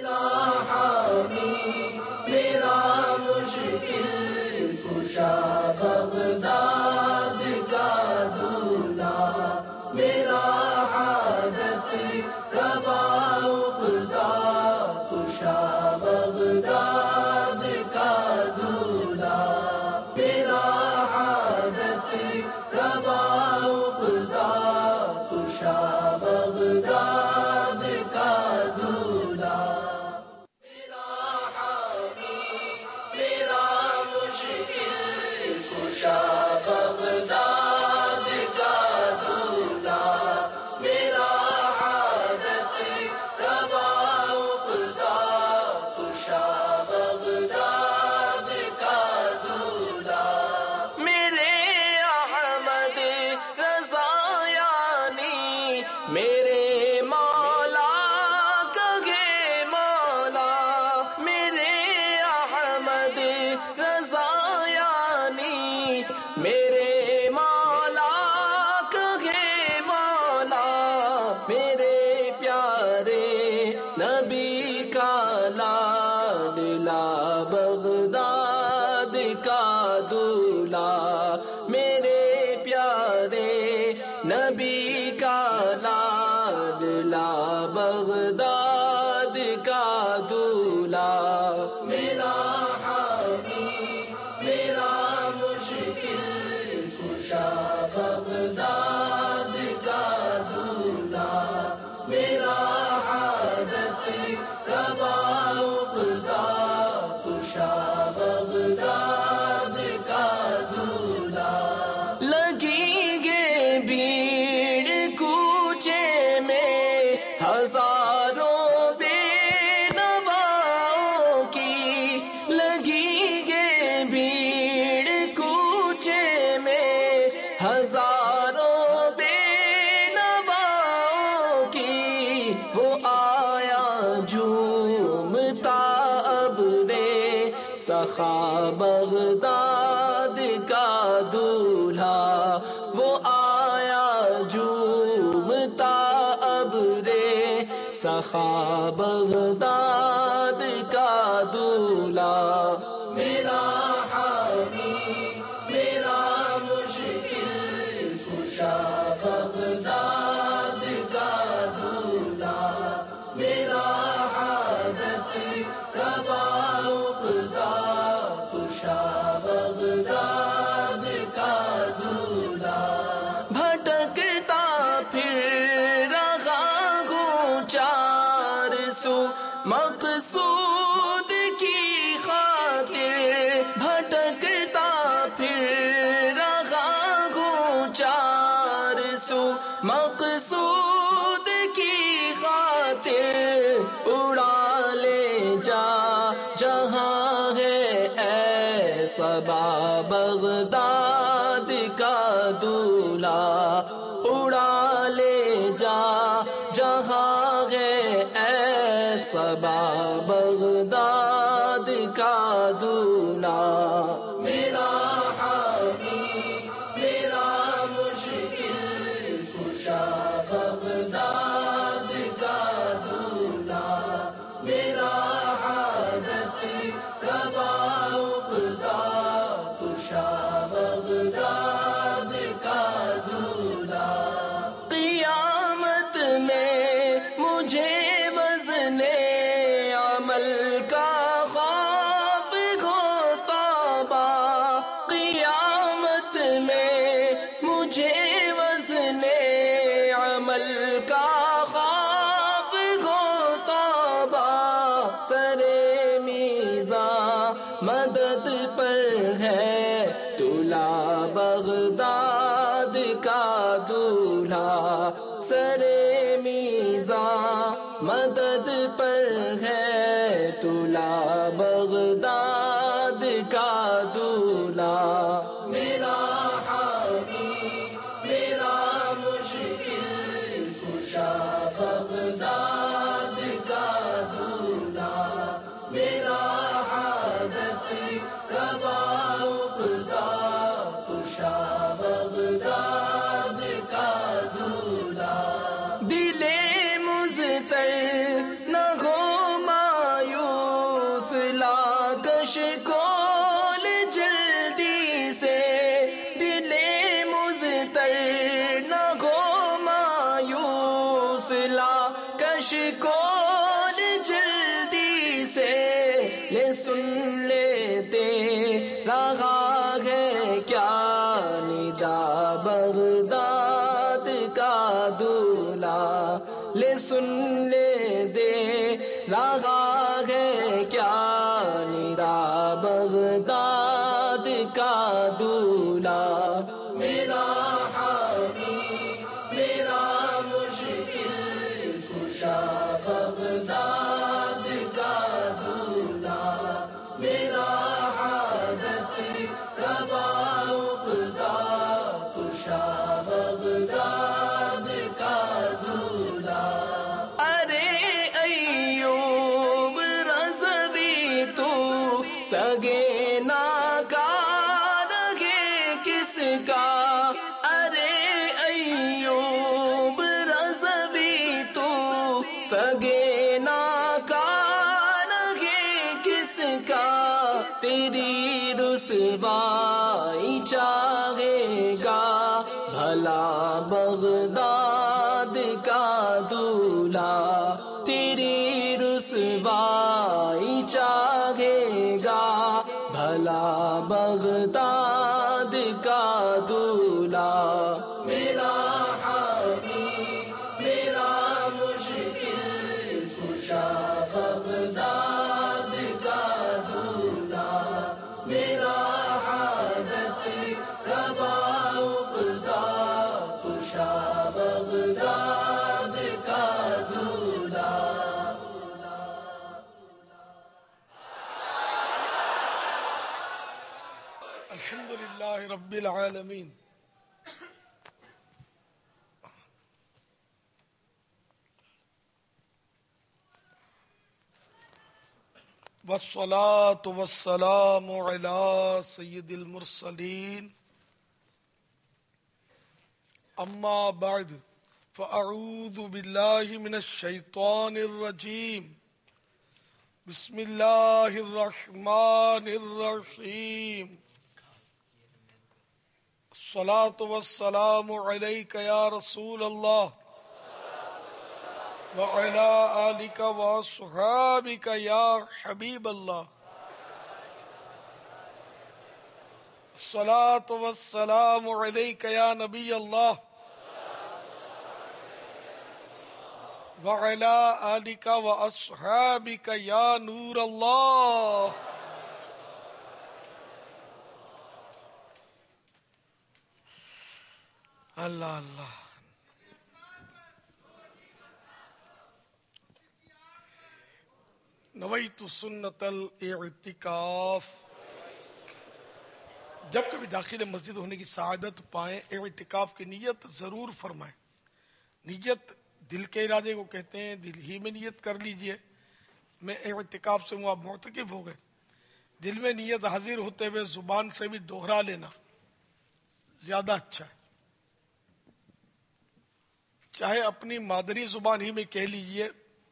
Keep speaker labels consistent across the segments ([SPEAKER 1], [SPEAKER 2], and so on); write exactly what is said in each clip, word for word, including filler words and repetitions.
[SPEAKER 1] میرا حامی میرا مشکل کشا بغداد کا دولہا، میرا حاجت روا خدا کشا بغداد کا دولہا، میرا حاجت روا خدا کشا بغداد کا دولہا، میرا حامی میرا مشکل کشا بغداد کا دولہا، میرا حاجت روا خدا کشا بغداد کا دولہا، میرے احمد رضا یعنی میرے مولا کگے مولا، میرے احمد رضا یعنی میرے مولا کگے مولا، میرے پیارے نبی کا لاڈلا بغداد کا دولہا، میرے پیارے نبی کا لاڈلا بغداد کا دولہا، میرا حامی میرا مشکل کشا بغداد کا دولہا، میرا حاجت روا خدا کشا بغداد کا دولہا، لگی گے بھیڑ کوچے میں ہزاروں بے نواؤں کی، لگی گے بھیڑ کوچے میں ہزاروں بے نواؤں کی، وہ آیا جھومتا ابرے سخا بغداد کا دولہا، وہ آیا جھومتا ابرے سخا بغداد کا دولہا، میرا حامی میرا مشکل کشا بغداد کا دولہا، میرا حاجت روا خدا کشا بغداد کا دولہا، بھٹکتا پھر رہا ہوں چار سو مقصود کی خاطر، بھٹکتا پھر رہا ہوں چار سو مقصود کی خاطر، اڑا لے جا جہاں ہے اے صبا بغداد کا دولہا، اڑا لے جا جہاں ہے اے صبا بغداد کا دولہا، میرا حامی میرا مشکل کشا بغداد کا دولہا، میرا حاجت روا خدا کشا بغداد کا دولہا، قیامت میں مجھے وزن عمل کا خواب ہو توبہ، قیامت میں مجھے وزن عمل کا خواب ہو توبہ، سرے میزاں مدد پر ہے تلا بغداد کا دولہا، سرے میزاں مدد پر ہے تلا بغداد کا دولہا، میرا حامی میرا مشکل کشا بغداد کا دولہا، میرا حاجت روا خدا کشا بغداد کا دولہا، دل مزتر نہ ہو کش کول جلدی سے دل مضطر نہ ہو مایوس لا کش کول جلدی سے لے سن لیتے رہا ہے کیا ندا بغداد کا دولہا لے سن لے دے رہا ہے کیا ندا بغداد کا دولہا میرا حامی میرا مشکل کشا بغداد کا دولہا میرا حاجت روا خدا کشا بغداد کا دولہا ارے ایوب رضوی تو سگے ناکار ہے کس کا ارے ایوب رضوی تو سگے ناکار ہے کس کا تیری رسوائی چاہے گا بھلا بغداد کا دولہا تیری رسوائی چاہے گا بھلا بغداد کا دولہا میرا حامی میرا مشکل کشا بغداد کا دولہا میرا حاجت روا خدا کشا بغداد کا دولہا
[SPEAKER 2] الحمد للہ رب العالمین والصلاة والسلام على سید المرسلین اما بعد فاعوذ باللہ من الشیطان الرجیم بسم اللہ الرحمن الرحیم الصلاة والسلام علیک یا رسول اللہ وعلى آلك وصحابك يا حبيب الله الصلاة والسلام عليك يا نبي الله وعلى آلك وأصحابك يا نور الله اللہ اللہ نویت سنت الاعتکاف جب کبھی داخل مسجد ہونے کی سعادت پائیں اعتکاف کی نیت ضرور فرمائیں. نیت دل کے ارادے کو کہتے ہیں، دل ہی میں نیت کر لیجئے میں اعتکاف سے ہوں، آپ معتکف ہو گئے. دل میں نیت حاضر ہوتے ہوئے زبان سے بھی دوہرا لینا زیادہ اچھا ہے. چاہے اپنی مادری زبان ہی میں کہہ لیجئے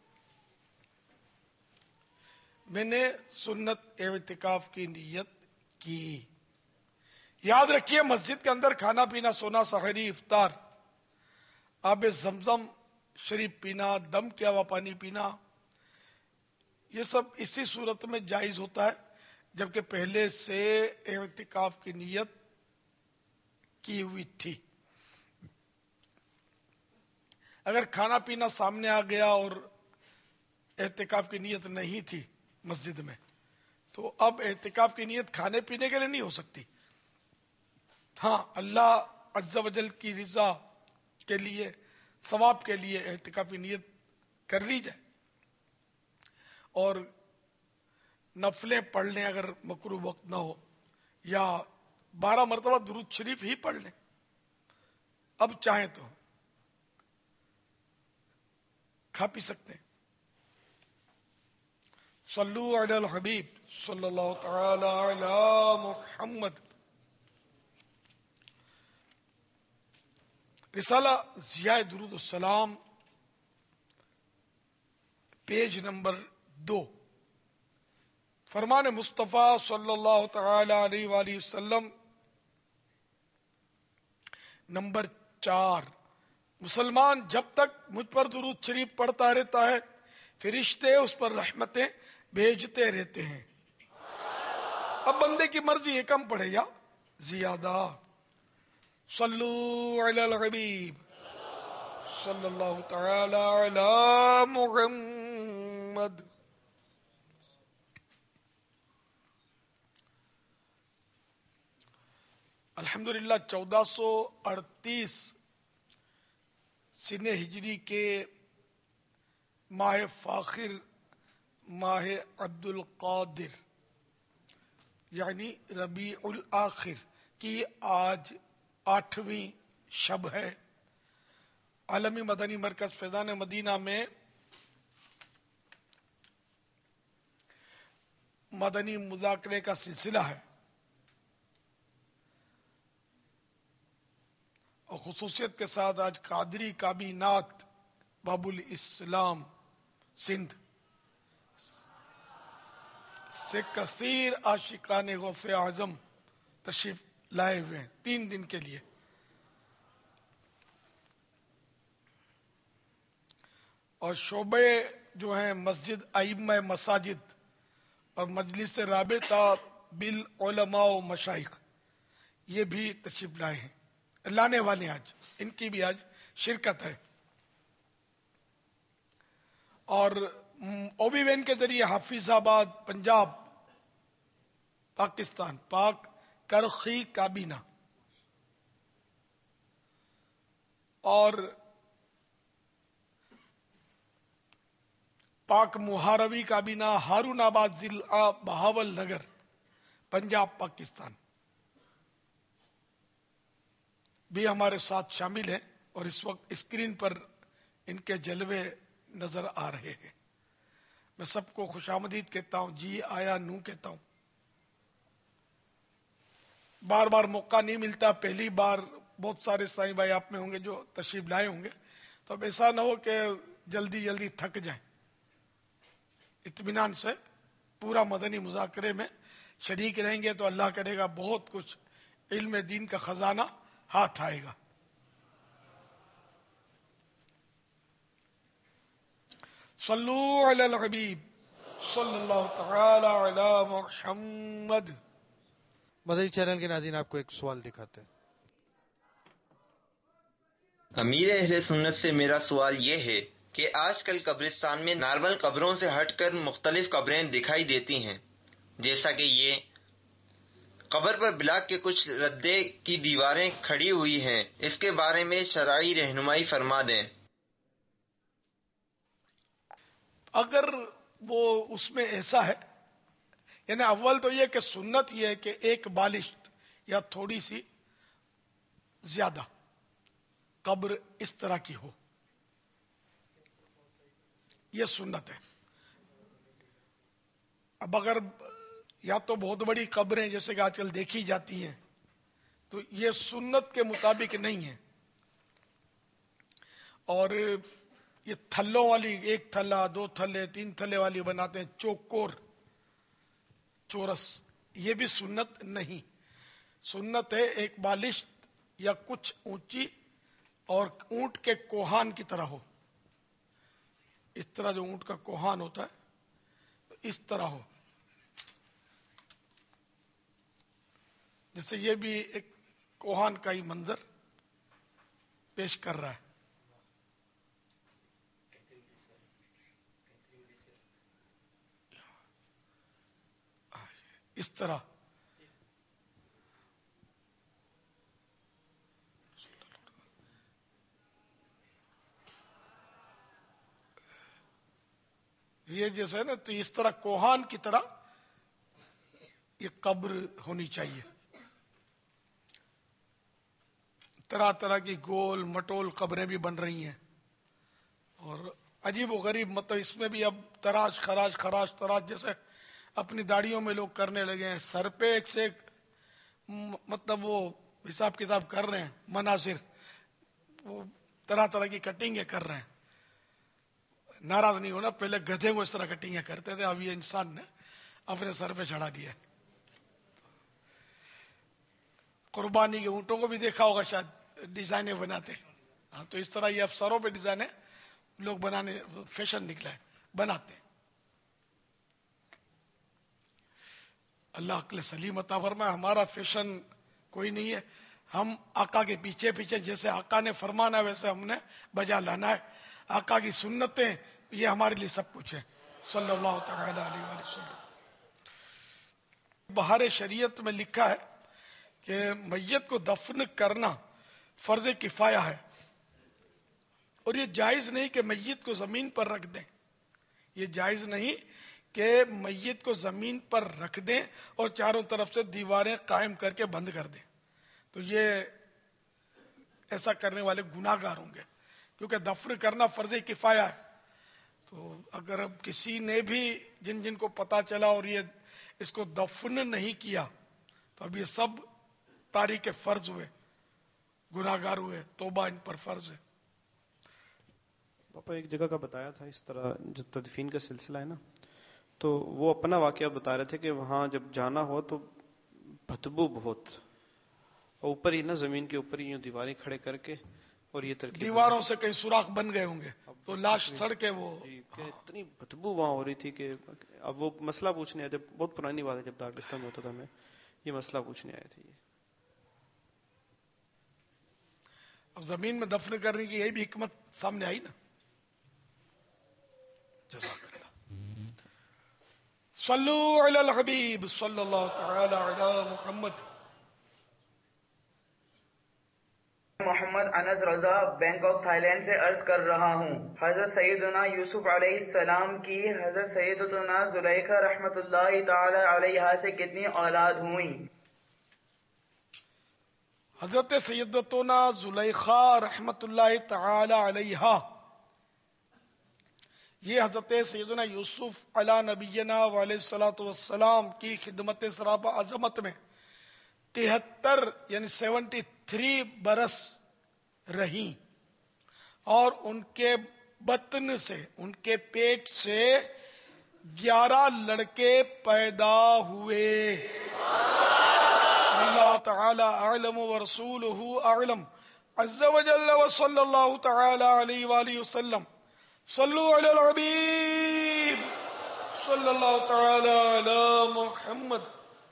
[SPEAKER 2] میں نے سنت اعتکاف کی نیت کی. یاد رکھیے مسجد کے اندر کھانا پینا، سونا، سحری، افطار، آب زمزم شریف پینا، دم کیا ہوا پانی پینا، یہ سب اسی صورت میں جائز ہوتا ہے جبکہ پہلے سے اعتکاف کی نیت کی ہوئی تھی. اگر کھانا پینا سامنے آ گیا اور اعتکاف کی نیت نہیں تھی مسجد میں تو اب اعتکاف کی نیت کھانے پینے کے لیے نہیں ہو سکتی. ہاں، اللہ عز و جل کی رضا کے لیے، ثواب کے لیے اعتکاف کی نیت کر لی جائے اور نفلیں پڑھ لیں اگر مکروہ وقت نہ ہو، یا بارہ مرتبہ درود شریف ہی پڑھ لیں اب چاہیں تو کھا پی سکتے ہیں. صلو علی الحبیب صلی اللہ تعالی علی محمد. رسالہ ضیاء درود السلام پیج نمبر دو، فرمان مصطفیٰ صلی اللہ تعالی علیہ وآلہ وسلم نمبر چار، مسلمان جب تک مجھ پر درود شریف پڑھتا رہتا ہے فرشتے اس پر رحمتیں بھیجتے رہتے ہیں۔ اب بندے کی مرضی ہے کم پڑھے یا زیادہ۔ صلو علی الحبیب صلی اللہ تعالی علی محمد۔ الحمدللہ چودہ سو اڑتیس سن ہجری کے ماہ فاخر، ماہ عبد القادر یعنی ربیع الاخر کی آج آٹھویں شب ہے۔ عالمی مدنی مرکز فیضان مدینہ میں مدنی مذاکرے کا سلسلہ ہے، اور خصوصیت کے ساتھ آج قادری کابینات باب الاسلام سندھ سے کثیر عاشقان غوث اعظم تشریف لائے ہوئے ہیں تین دن کے لیے۔ اور شعبے جو ہیں مسجد ائمہ مساجد اور مجلس رابطہ بالعلماء و مشائخ یہ بھی تشریف لائے ہیں، لانے والے ہیں، آج ان کی بھی آج شرکت ہے۔ اور او بی وین کے ذریعے حافظ آباد پنجاب پاکستان پاک کرخی کابینہ اور پاک محاروی کابینہ ہارون آباد ضلع بہاول نگر پنجاب پاکستان بھی ہمارے ساتھ شامل ہیں، اور اس وقت اسکرین پر ان کے جلوے نظر آ رہے ہیں۔ میں سب کو خوش آمدید کہتا ہوں، جی آیا نو کہتا ہوں۔ بار بار موقع نہیں ملتا، پہلی بار بہت سارے سائیں بھائی آپ میں ہوں گے جو تشریف لائے ہوں گے، تو اب ایسا نہ ہو کہ جلدی جلدی تھک جائیں، اطمینان سے پورا مدنی مذاکرے میں شریک رہیں گے تو اللہ کرے گا بہت کچھ علم دین کا خزانہ ہاتھ آئے گا۔ صلو علی الحبیب صلی اللہ تعالی علی محمد۔
[SPEAKER 3] مدنی چینل کے ناظرین آپ کو ایک سوال دکھاتے ہیں۔
[SPEAKER 4] امیر اہل سنت سے میرا سوال یہ ہے کہ آج کل قبرستان میں نارمل قبروں سے ہٹ کر مختلف قبریں دکھائی دیتی ہیں، جیسا کہ یہ قبر پر بلاک کے کچھ ردے کی دیواریں کھڑی ہوئی ہیں، اس کے بارے میں شرعی رہنمائی فرما دیں۔
[SPEAKER 2] اگر وہ اس میں ایسا ہے، یعنی اول تو یہ کہ سنت یہ ہے کہ ایک بالشت یا تھوڑی سی زیادہ قبر اس طرح کی ہو، یہ سنت ہے۔ اب اگر یا تو بہت بڑی قبریں جیسے کہ آج کل دیکھی جاتی ہیں تو یہ سنت کے مطابق نہیں ہے، اور یہ تھلوں والی ایک تھلا دو تھلے تین تھلے والی بناتے ہیں چوکور چورس، یہ بھی سنت نہیں۔ سنت ہے ایک بالشت یا کچھ اونچی اور اونٹ کے کوہان کی طرح ہو، اس طرح جو اونٹ کا کوہان ہوتا ہے اس طرح ہو، جیسے یہ بھی ایک کوہان کا ہی منظر پیش کر رہا ہے۔ اس طرح یہ جیسے ہے نا، تو اس طرح کوہان کی طرح یہ قبر ہونی چاہیے۔ طرح طرح کی گول مٹول قبریں بھی بن رہی ہیں، اور عجیب و غریب، مطلب اس میں بھی اب تراش خراش خراش تراش جیسے اپنی داڑھیوں میں لوگ کرنے لگے ہیں، سر پہ ایک سے ایک مطلب وہ حساب کتاب کر رہے ہیں، مناظر وہ طرح طرح کی کٹنگیں کر رہے ہیں۔ ناراض نہیں ہونا، پہلے گدھے کو اس طرح کٹنگیں کرتے تھے، اب یہ انسان نے اپنے سر پہ چڑھا دیا. قربانی کے اونٹوں کو بھی دیکھا ہوگا شاید ڈیزائنیں بناتے. ہاں تو اس طرح یہ افسروں پہ ڈیزائنیں لوگ بنانے فیشن نکلا ہے, بناتے. اللہ عقل سلیم عطا فرمائے. ہمارا فیشن کوئی نہیں ہے, ہم آقا کے پیچھے پیچھے جیسے آقا نے فرمانا ہے ویسے ہم نے بجا لانا ہے. آقا کی سنتیں یہ ہمارے لیے سب کچھ ہے صلی اللہ تعالی علیہ وآلہ وسلم. بہار شریعت میں لکھا ہے کہ میت کو دفن کرنا فرض کفایہ ہے, اور یہ جائز نہیں کہ میت کو زمین پر رکھ دیں. یہ جائز نہیں کہ میت کو زمین پر رکھ دیں اور چاروں طرف سے دیواریں قائم کر کے بند کر دیں. تو یہ ایسا کرنے والے گناہ گار ہوں گے, کیونکہ دفن کرنا فرض کفایہ ہے. تو اگر اب کسی نے بھی جن جن کو پتا چلا اور یہ اس کو دفن نہیں کیا تو اب یہ سب تاریک فرض ہوئے, گناہ گار ہوئے, توبہ ان پر فرض ہے.
[SPEAKER 5] پاپا ایک جگہ کا بتایا تھا اس طرح, جو تدفین کا سلسلہ ہے نا, تو وہ اپنا واقعہ بتا رہے تھے کہ وہاں جب جانا ہو تو بدبو بہت, اور اوپر ہی نا زمین کے اوپر ہی دیواریں کھڑے کر کے, اور یہ ترکیب
[SPEAKER 2] دیواروں سے کئی سوراخ بن گئے ہوں گے تو لاش سڑ کے وہ
[SPEAKER 5] جی کہ اتنی بدبو وہاں ہو رہی تھی کہ اب وہ مسئلہ پوچھنے آئے تھے. بہت پرانی بات ہے, جب دارالستان میں ہوتا تھا میں یہ مسئلہ پوچھنے آئے تھے. یہ
[SPEAKER 2] اب زمین میں دفن کرنے کی یہی بھی حکمت سامنے آئی نا. جزاک اللہ. صلو علی الحبیب صلی اللہ تعالی علی Muhammad.
[SPEAKER 6] Muhammad Anas Raza Bangkok Thailand سے عرض کر رہا ہوں, حضرت سیدنا یوسف علیہ السلام کی حضرت سیدتنا زلیخا رحمت اللہ تعالی علیہا سے کتنی اولاد ہوئیں؟
[SPEAKER 2] حضرت سیدتنا زلیخا رحمت اللہ تعالی علیہا یہ حضرت سیدنا یوسف علی نبینا علیہ الصلوۃ والسلام کی خدمت سراپا عظمت میں تہتر یعنی سیونٹی تھری برس رہیں, اور ان کے بطن سے, ان کے پیٹ سے گیارہ لڑکے پیدا ہوئے. اللہ تعالی اعلم ورسولہ اعلم عز وجل وصلی اللہ تعالی علیہ وآلہ وسلم. صلو علی الحبیب صلی اللہ تعالی علی محمد.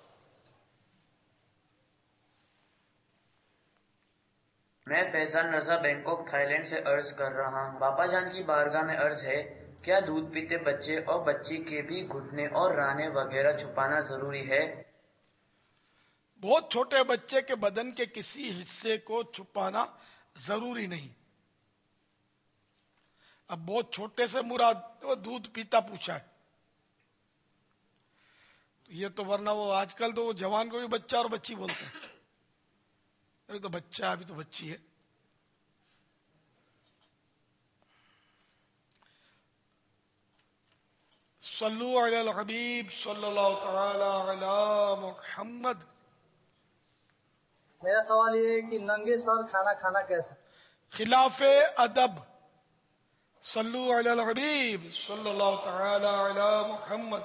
[SPEAKER 6] میں Faizan Raza Bangkok Thailand سے عرض کر رہا ہوں, باپا جان کی بارگاہ میں عرض ہے, کیا دودھ پیتے بچے اور بچی کے بھی گھٹنے اور رانے وغیرہ چھپانا ضروری ہے؟
[SPEAKER 2] بہت چھوٹے بچے کے بدن کے کسی حصے کو چھپانا ضروری نہیں. اب بہت چھوٹے سے مراد وہ دودھ پیتا پوچھا ہے, یہ تو ورنہ وہ آج کل تو وہ جوان کو بھی بچہ اور بچی بولتے ہیں. ابھی تو بچہ ابھی تو بچی ہے. صلو علی الحبیب صلی اللہ تعالی علی محمد.
[SPEAKER 7] میرا سوال یہ ہے کہ ننگے سر کھانا کھانا کیسا؟
[SPEAKER 2] خلاف ادب. صلو علی الحبیب صلی اللہ تعالی علی محمد.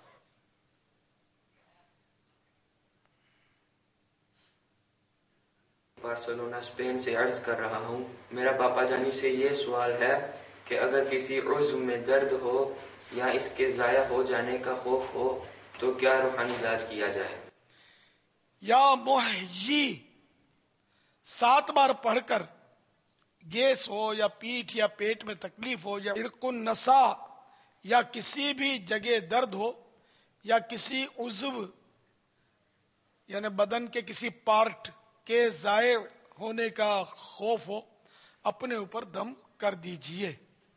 [SPEAKER 8] بارسلونا اسپین سے عرض کر رہا ہوں, میرا باپا جانی سے یہ سوال ہے کہ اگر کسی عضو میں درد ہو یا اس کے ضائع ہو جانے کا خوف ہو تو کیا روحانی علاج کیا جائے؟
[SPEAKER 2] یا محیی سات بار پڑھ کر گیس ہو یا پیٹھ یا پیٹ میں تکلیف ہو یا عرق النسا یا کسی بھی جگہ درد ہو یا کسی عضو یعنی بدن کے کسی پارٹ کے ضائع ہونے کا خوف ہو, اپنے اوپر دم کر دیجئے.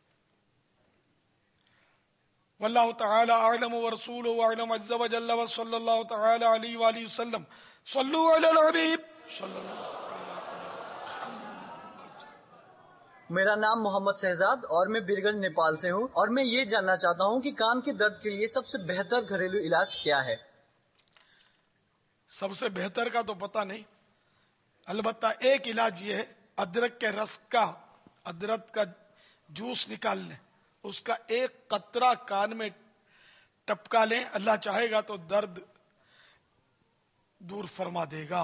[SPEAKER 2] واللہ تعالی اعلم ورسولہ اعلم عز وجل وصلی اللہ تعالی علیہ وآلہ وسلم. صلو علی الحبیب صلی اللہ تعالی علیہ وسلم.
[SPEAKER 7] میرا نام محمد شہزاد اور میں بیرگنج نیپال سے ہوں, اور میں یہ جاننا چاہتا ہوں کہ کان کے درد کے لیے سب سے بہتر گھریلو علاج کیا ہے؟
[SPEAKER 2] سب سے بہتر کا تو پتہ نہیں, البتہ ایک علاج یہ ہے, ادرک کے رس کا ادرک کا جوس نکال لیں, اس کا ایک قطرہ کان میں ٹپکا لیں، اللہ چاہے گا تو درد دور فرما دے گا.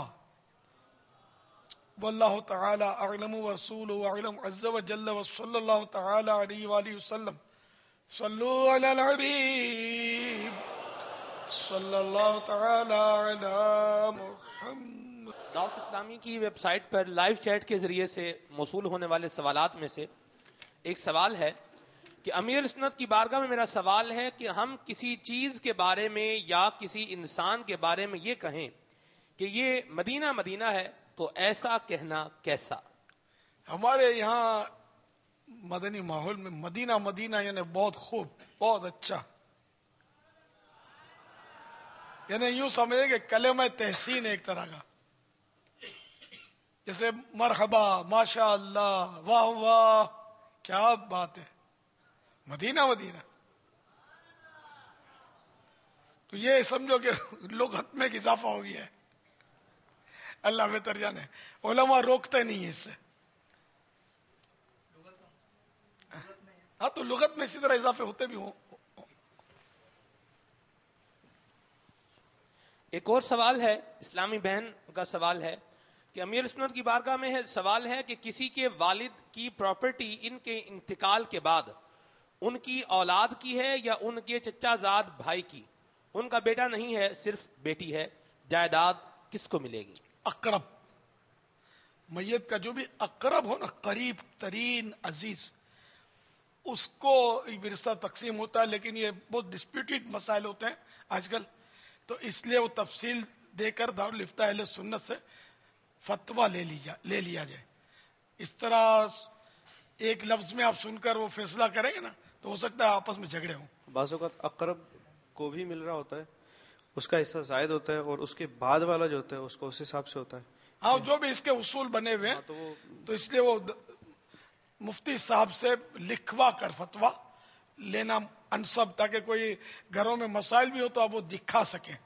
[SPEAKER 2] واللہ تعالی اعلم ورسولہ اعلم عز وجل وصلی اللہ تعالی علیہ وآلہ وسلم. صلو علی الحبیب صلی اللہ تعالی علی محمد.
[SPEAKER 9] دعوت اسلامی کی ویب سائٹ پر لائیو چیٹ کے ذریعے سے موصول ہونے والے سوالات میں سے ایک سوال ہے کہ امیر سنت کی بارگاہ میں میرا سوال ہے کہ ہم کسی چیز کے بارے میں یا کسی انسان کے بارے میں یہ کہیں کہ یہ مدینہ مدینہ ہے تو ایسا کہنا کیسا؟
[SPEAKER 2] ہمارے یہاں مدنی ماحول میں مدینہ مدینہ یعنی بہت خوب، بہت اچھا، یعنی یوں سمجھیں کہ کلمہ تحسین ایک طرح کا، جیسے مرحبا، ماشاء اللہ، واہ واہ، کیا بات ہے، مدینہ مدینہ. تو یہ سمجھو کہ لغت میں اضافہ ہو گیا ہے. اللہ بہتر جانے، علماء روکتے نہیں ہیں اس سے. ہاں تو لغت میں اسی طرح اضافے ہوتے بھی ہوں.
[SPEAKER 9] ایک اور سوال ہے، اسلامی بہن کا سوال ہے کہ امیر سنت کی بارگاہ میں ہے سوال ہے کہ کسی کے والد کی پراپرٹی ان کے انتقال کے بعد ان کی اولاد کی ہے یا ان کے چچا زاد بھائی کی؟ ان کا بیٹا نہیں ہے، صرف بیٹی ہے، جائیداد کس کو ملے گی؟
[SPEAKER 2] اقرب، میت کا جو بھی اقرب ہو نا، قریب ترین عزیز، اس کو ورثہ تقسیم ہوتا ہے. لیکن یہ بہت ڈسپیوٹیڈ مسائل ہوتے ہیں آج کل، تو اس لیے وہ تفصیل دے کر دارالفتہ اہل سنت سے فتویٰ لے لیا لے لیا جائے. اس طرح ایک لفظ میں آپ سن کر وہ فیصلہ کریں گے نا تو ہو سکتا ہے آپس میں جھگڑے ہوں.
[SPEAKER 5] بعض اوقات اقرب کو بھی مل رہا ہوتا ہے، اس کا حصہ زائد ہوتا ہے، اور اس کے بعد والا جو ہوتا ہے اس کو اس حساب سے ہوتا ہے.
[SPEAKER 2] ہاں، جو بھی اس کے اصول بنے ہوئے ہیں،
[SPEAKER 5] تو وہ
[SPEAKER 2] تو اس لیے وہ مفتی صاحب سے لکھوا کر فتویٰ لینا انسب، تاکہ کوئی گھروں میں مسائل بھی ہو تو آپ وہ دکھا سکیں.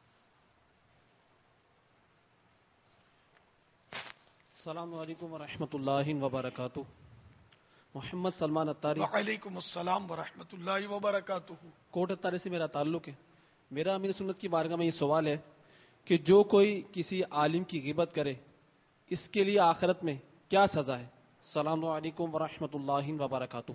[SPEAKER 10] السلام علیکم ورحمۃ اللہ وبرکاتہ. محمد سلمان اتاری.
[SPEAKER 2] وعلیکم السلام ورحمۃ اللہ وبرکاتہ.
[SPEAKER 10] کوٹ اتاری سے میرا تعلق ہے. میرا امیر سنت کی بارگاہ میں یہ سوال ہے کہ جو کوئی کسی عالم کی غیبت کرے اس کے لیے آخرت میں کیا سزا ہے؟ السلام علیکم ورحمۃ اللہ وبرکاتہ.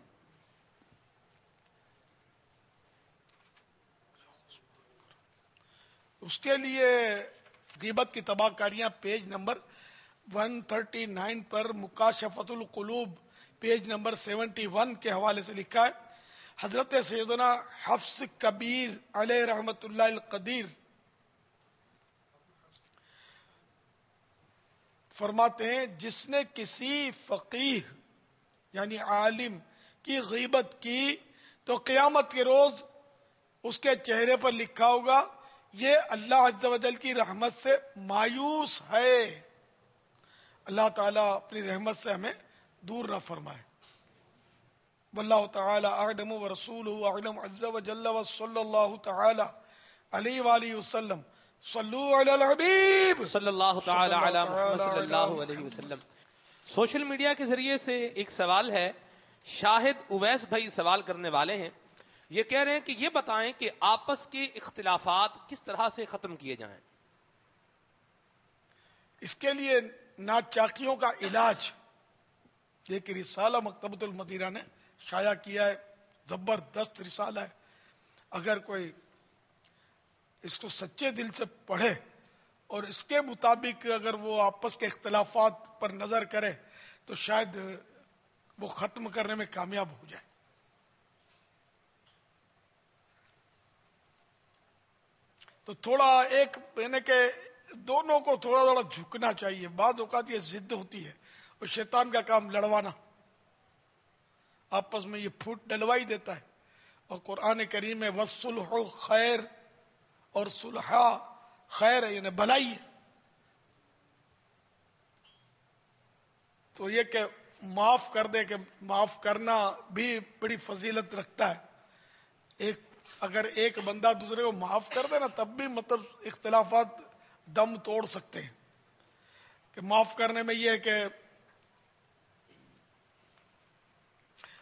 [SPEAKER 2] اس کے لیے غیبت کی تباہ کاریاں پیج نمبر ایک سو انتیس پر مکاشفۃ القلوب پیج نمبر اکہتر کے حوالے سے لکھا ہے. حضرت سیدنا حفص کبیر علیہ رحمت اللہ القدیر فرماتے ہیں جس نے کسی فقیہ یعنی عالم کی غیبت کی تو قیامت کے روز اس کے چہرے پر لکھا ہوگا یہ اللہ عز و جل کی رحمت سے مایوس ہے. اللہ تعالیٰ اپنی رحمت سے ہمیں دور نہ فرمائے. واللہ تعالی اعلم ورسولہ اعلم عز و جل وصلی اللہ تعالی علیہ وآلہ وسلم. صلو علی الحبیب
[SPEAKER 9] صلی اللہ تعالی علی محمد صلی اللہ علیہ وسلم. سوشل میڈیا کے ذریعے سے ایک سوال ہے، شاہد اویس بھائی سوال کرنے والے ہیں. یہ کہہ رہے ہیں کہ یہ بتائیں کہ آپس کے اختلافات کس طرح سے ختم کیے جائیں.
[SPEAKER 2] اس کے لیے ناچاکیوں کا علاج ایک رسالہ مکتبۃ المدینہ نے شائع کیا ہے. زبردست رسالہ ہے. اگر کوئی اس کو سچے دل سے پڑھے اور اس کے مطابق اگر وہ آپس کے اختلافات پر نظر کرے تو شاید وہ ختم کرنے میں کامیاب ہو جائے. تو تھوڑا ایک یعنی کہ دونوں کو تھوڑا تھوڑا جھکنا چاہیے. بعض اوقات یہ ضد ہوتی ہے اور شیطان کا کام لڑوانا، آپس میں یہ پھوٹ ڈلوائی دیتا ہے. اور قرآن کریم میں والصلح خیر، اور صلح خیر ہے یعنی بھلائی ہے. تو یہ کہ معاف کر دے کہ معاف کرنا بھی بڑی فضیلت رکھتا ہے. ایک اگر ایک بندہ دوسرے کو معاف کر دے نا تب بھی مطلب اختلافات دم توڑ سکتے ہیں. کہ معاف کرنے میں یہ ہے کہ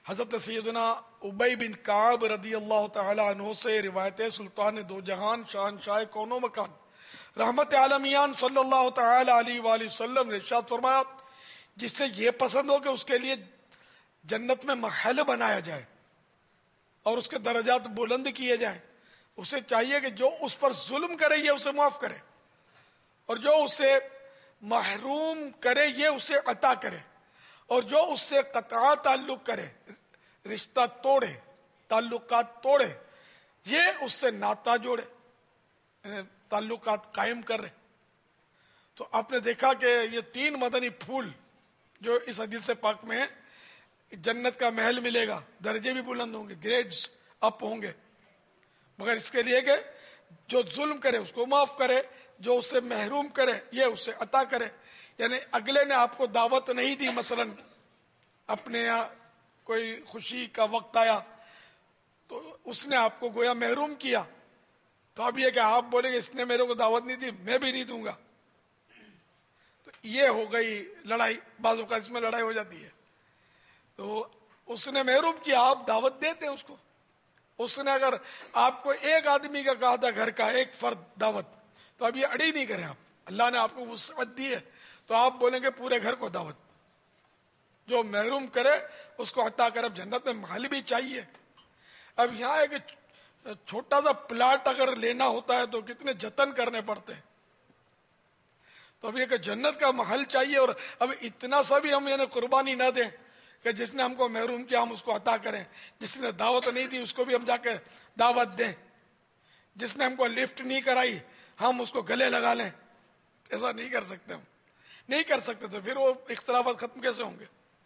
[SPEAKER 2] حضرت سیدنا ابی بن کعب رضی اللہ تعالی عنہ سے روایت ہے، سلطان دو جہان شہنشاہ کون و مکان رحمت عالمیان صلی اللہ تعالی علیہ وآلہ وسلم نے ارشاد فرمایا، جس سے یہ پسند ہو کہ اس کے لیے جنت میں محل بنایا جائے اور اس کے درجات بلند کیے جائیں، اسے چاہیے کہ جو اس پر ظلم کرے یہ اسے معاف کرے، اور جو اسے محروم کرے یہ اسے عطا کرے، اور جو اس سے قطع تعلق کرے، رشتہ توڑے، تعلقات توڑے، یہ اس سے ناتا جوڑے، تعلقات قائم کرے۔ تو آپ نے دیکھا کہ یہ تین مدنی پھول جو اس حدیث پاک میں ہیں، جنت کا محل ملے گا، درجے بھی بلند ہوں گے، گریڈز اپ ہوں گے، مگر اس کے لیے کہ جو ظلم کرے اس کو معاف کرے، جو اسے محروم کرے یہ اسے عطا کرے۔ یعنی اگلے نے آپ کو دعوت نہیں دی، مثلا اپنے یہاں کوئی خوشی کا وقت آیا تو اس نے آپ کو گویا محروم کیا، تو اب یہ کہ آپ بولیں گے اس نے میرے کو دعوت نہیں دی میں بھی نہیں دوں گا، تو یہ ہو گئی لڑائی، بعض اوقات اس میں لڑائی ہو جاتی ہے۔ تو اس نے محروم کیا، آپ دعوت دیتے ہیں اس کو۔ اس نے اگر آپ کو ایک آدمی کا کہا تھا گھر کا ایک فرد دعوت، تو اب یہ اڑی نہیں کریں آپ، اللہ نے آپ کو وسعت دی ہے تو آپ بولیں گے پورے گھر کو دعوت۔ جو محروم کرے اس کو عطا کر، اب جنت میں محل بھی چاہیے۔ اب یہاں ہے کہ چھوٹا سا پلاٹ اگر لینا ہوتا ہے تو کتنے جتن کرنے پڑتے ہیں، تو اب یہ کہ جنت کا محل چاہیے، اور اب اتنا سا بھی ہم یعنی قربانی نہ دیں کہ جس نے ہم کو محروم کیا ہم اس کو عطا کریں، جس نے دعوت نہیں دی اس کو بھی ہم جا کے دعوت دیں، جس نے ہم کو لفٹ نہیں کرائی ہم اس کو گلے لگا لیں، ایسا نہیں کر سکتے، ہم نہیں کر سکتے، تو پھر وہ اختلافات ختم کیسے ہوں گے؟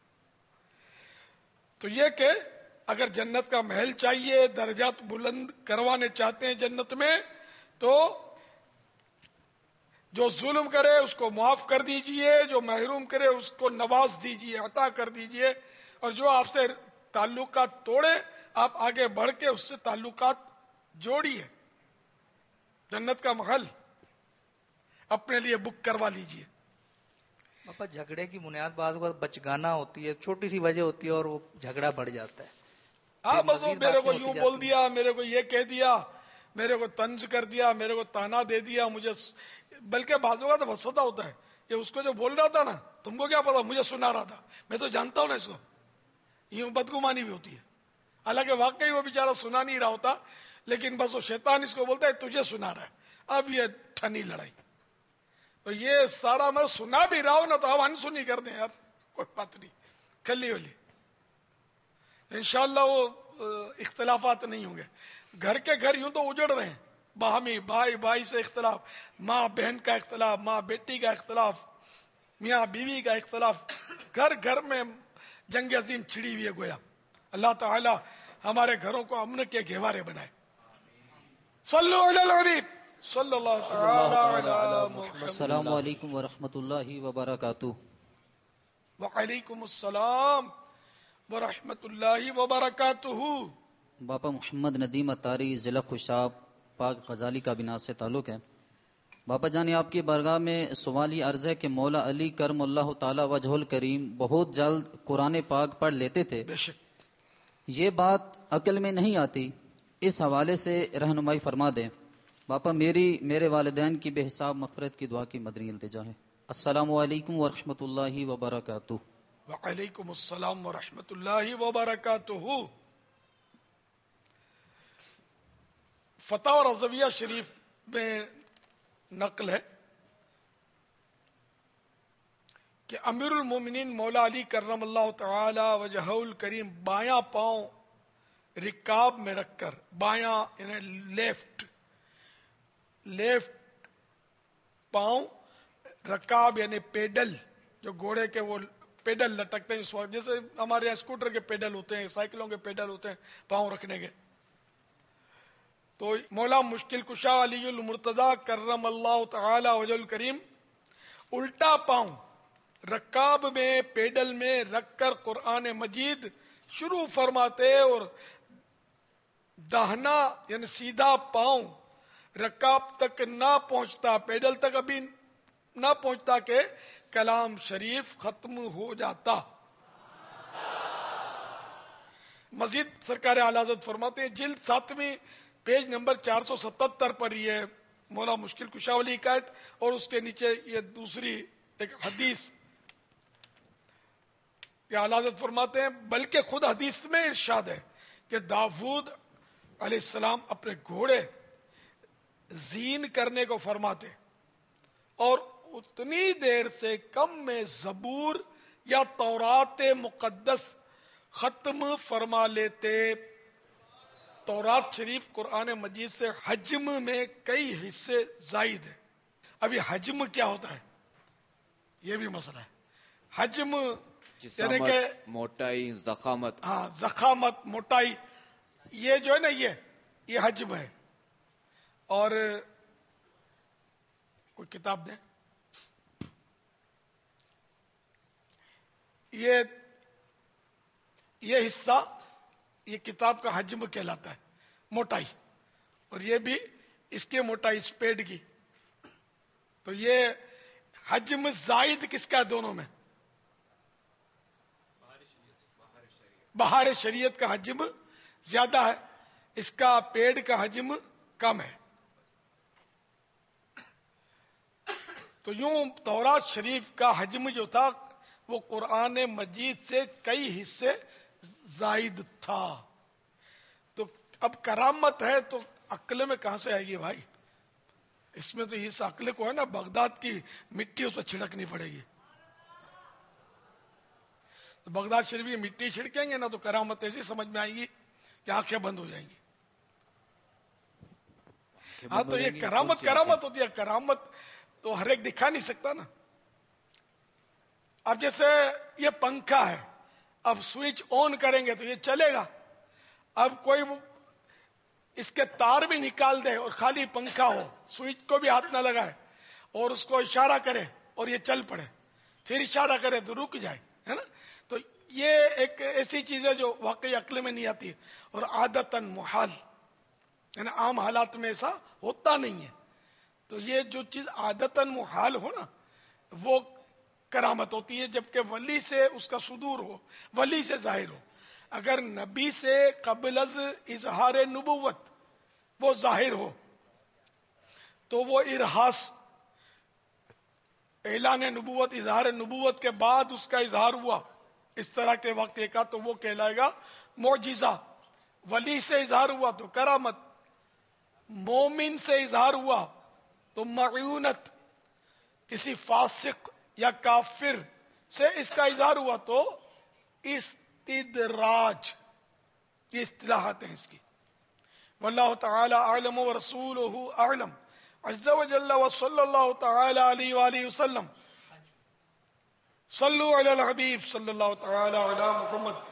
[SPEAKER 2] تو یہ کہ اگر جنت کا محل چاہیے، درجات بلند کروانے چاہتے ہیں جنت میں، تو جو ظلم کرے اس کو معاف کر دیجئے، جو محروم کرے اس کو نواز دیجئے، عطا کر دیجئے، اور جو آپ سے تعلقات توڑے آپ آگے بڑھ کے اس سے تعلقات جوڑیے، جنت کا محل اپنے لیے بک کروا لیجئے۔
[SPEAKER 11] پاپا جھگڑے کی بنیاد بعض اوقات بچگانا ہوتی ہے، چھوٹی سی وجہ ہوتی ہے اور وہ جھگڑا بڑھ جاتا ہے۔
[SPEAKER 2] ہاں بس وہ میرے کو یوں بول دیا، میرے کو یہ کہہ دیا، میرے کو طنز کر دیا، میرے کو تانا دے دیا، مجھے بلکہ بعض اوقات وسوسہ ہوتا ہے کہ اس کو جو بول رہا تھا نا تم کو کیا پتا، مجھے سنا رہا تھا، میں تو جانتا ہوں نا اس کو، یوں بدگمانی بھی ہوتی ہے، حالانکہ واقعی وہ بیچارہ سنا نہیں رہا ہوتا، لیکن بس وہ شیطان اس کو بولتا ہے تجھے سنا رہا ہے۔ اب یہ ٹھنی لڑائی، تو یہ سارا میں سنا بھی رہا ہوں نا تو اب انسنی کر دیں یار، کوئی بات نہیں، کھلی ولی انشاءاللہ وہ اختلافات نہیں ہوں گے۔ گھر کے گھر یوں تو اجڑ رہے ہیں، باہمی بھائی بھائی سے اختلاف، ماں بہن کا اختلاف، ماں بیٹی کا اختلاف، میاں بیوی کا اختلاف، گھر گھر میں جنگ عظیم چھڑی ہوئی ہے گویا۔ اللہ تعالی ہمارے گھروں کو امن کے گہوارے بنائے۔ صلو علی الحبیب صلی اللہ تعالی علی محمد۔
[SPEAKER 12] السلام علیکم ورحمۃ اللہ وبرکاتہ۔
[SPEAKER 2] وعلیکم السلام ورحمۃ اللہ وبرکاتہ۔
[SPEAKER 12] باپا محمد ندیم اتاری، ضلع خوشاب، پاک غزالی کا بنا سے تعلق ہے۔ باپا جان آپ کی بارگاہ میں سوال یہ عرض ہے کہ مولا علی کرم اللہ تعالی وجہ الکریم بہت جلد قرآن پاک پڑھ لیتے تھے، یہ بات عقل میں نہیں آتی، اس حوالے سے رہنمائی فرما دیں۔ باپا میری میرے والدین کی بے حساب مغفرت کی دعا کی مدنی التجا ہے۔ السلام علیکم ورحمۃ اللہ وبرکاتہ۔
[SPEAKER 2] وعلیکم السلام ورحمۃ اللہ وبرکاتہ۔ فتح رضویہ شریف میں نقل ہے کہ امیر المومنین مولا علی کرم اللہ تعالی وجہ الکریم بایاں پاؤں رکاب میں رکھ کر، بایاں یعنی لیفٹ لیفٹ پاؤں، رکاب یعنی پیڈل، جو گھوڑے کے وہ پیڈل لٹکتے ہیں اس وقت، جیسے ہمارے یہاں اسکوٹر کے پیڈل ہوتے ہیں، سائیکلوں کے پیڈل ہوتے ہیں پاؤں رکھنے کے، تو مولا مشکل کشا علی المرتضی کرم اللہ تعالی وجہ الکریم الٹا پاؤں رکاب میں پیڈل میں رکھ کر قرآن مجید شروع فرماتے، اور داہنا یعنی سیدھا پاؤں رکاب تک نہ پہنچتا، پیڈل تک ابھی نہ پہنچتا کہ کلام شریف ختم ہو جاتا۔ मजीद सरकार आला हज़रत फरमाते हैं, जिल्द सातवीं पेज नंबर चार सौ सतहत्तर पर ये मौला मुश्किल कुशा वाली हिकायत और उसके नीचे ये दूसरी एक हदीस, ये आला हज़रत फरमाते हैं बल्कि खुद हदीस में इरशाद है कि दाऊद अलैहिस्सलाम अपने घोड़े जीन करने को फरमाते और उतनी देर से कम में ज़बूर या तौरात मुक़द्दस खत्म फरमा लेते। तौरात शरीफ कुरान मजीद से हजम में कई हिस्से जायद है। अभी हजम क्या होता है ये भी मसला है। हजम यानी कि
[SPEAKER 13] मोटाई, जखामत।
[SPEAKER 2] हाँ, जखामत, मोटाई, ये जो है ना ये ये हजम है। और कोई किताब दे, ये ये हिस्सा ये किताब का हजम कहलाता है, मोटाई। और ये भी इसकी मोटाई इस पेड़ की। तो ये हजम जायद किसका है दोनों में? बहार शरीयत का हजम ज्यादा है, इसका पेड़ का हजम कम है। तो यूं तौरात शरीफ का हजम जो था वो कुरान मजीद से कई हिस्से जायद था। तो अब करामत है तो अक्ल में कहां से आएगी भाई? इसमें तो इस अक्ल को है ना बगदाद की मिट्टी उस पर छिड़कनी पड़ेगी। तो बगदाद शरीफ की मिट्टी छिड़केंगे ना तो करामत ऐसी समझ में आएगी कि आंखें बंद हो जाएंगी। हाँ, तो ये करामत करामत होती है। करामत तो हर एक दिखा नहीं सकता ना। अब जैसे ये पंखा है, अब स्विच ऑन करेंगे तो ये चलेगा। अब कोई इसके तार भी निकाल दे और खाली पंखा हो, स्विच को भी हाथ ना लगाए और उसको इशारा करे और ये चल पड़े, फिर इशारा करे तो रुक जाए, है ना। तो ये एक ऐसी चीज है जो वाकई अक्ल में नहीं आती है और आदतन मुहाल, है ना, आम हालात में ऐसा होता नहीं है। तो ये जो चीज आदतन मुहाल हो ना वो करामत होती है, जबकि वली से उसका सुदूर हो, वली से जाहिर हो। अगर नबी से कबलज इजहार नबुवत वो जाहिर हो तो वो इरहास, ऐलान नबुवत, इजहार नबुवत के बाद उसका इजहार हुआ इस तरह के वाक़े का, तो वो कहलाएगा मोजिजा। वली से इजहार हुआ तो करामत, मोमिन से इजहार हुआ तो मयूनत, किसी फासिक या काफिर से इसका इजहार हुआ तो इस्तिदराज। ये इस्तिलाहात हैं इसकी। वल्लाहु तआला अअलम व रसूलुहु अअलम अज़्ज़ा व जल्ला व सल्लल्लाहु तआला अलैहि व आलिहि वसल्लम। सल्लु अलल हबीब सल्लल्लाहु तआला अला मुहम्मद।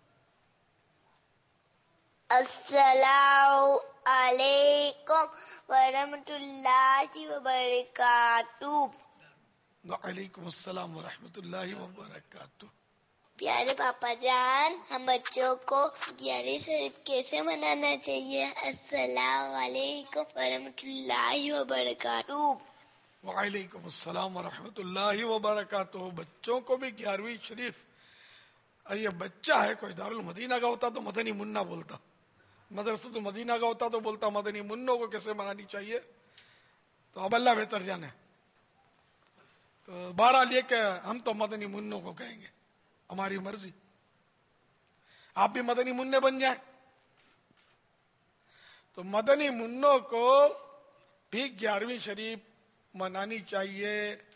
[SPEAKER 14] अस्सलामु अलैकुम व रहमतुल्लाहि व बरकातुहू।
[SPEAKER 2] वालेकुम अस्सलाम व रहमतुल्लाहि व बरकातुहू।
[SPEAKER 14] प्यारे पापा जान, हम बच्चों को ग्यारहवीं शरीफ कैसे मनाना चाहिए? अस्सलामु अलैकुम व रहमतुल्लाहि व बरकातुहू।
[SPEAKER 2] वालेकुम अस्सलाम व रहमतुल्लाहि व बरकातुहू। बच्चों को भी ग्यारहवीं शरीफ, ये बच्चा है, कोई दारुल मदीना का होता तो मदनी मुन्ना बोलता, मदरसा तो मदीना का होता तो बोलता मदनी मुन्नों को कैसे मनानी चाहिए। तो अब अल्लाह बेहतर जाने। तो बहरहाल ये कि हम तो मदनी मुन्नों को कहेंगे, हमारी मर्जी। आप भी मदनी मुन्ने बन जाए। तो मदनी मुन्नों को भी ग्यारहवीं शरीफ मनानी चाहिए।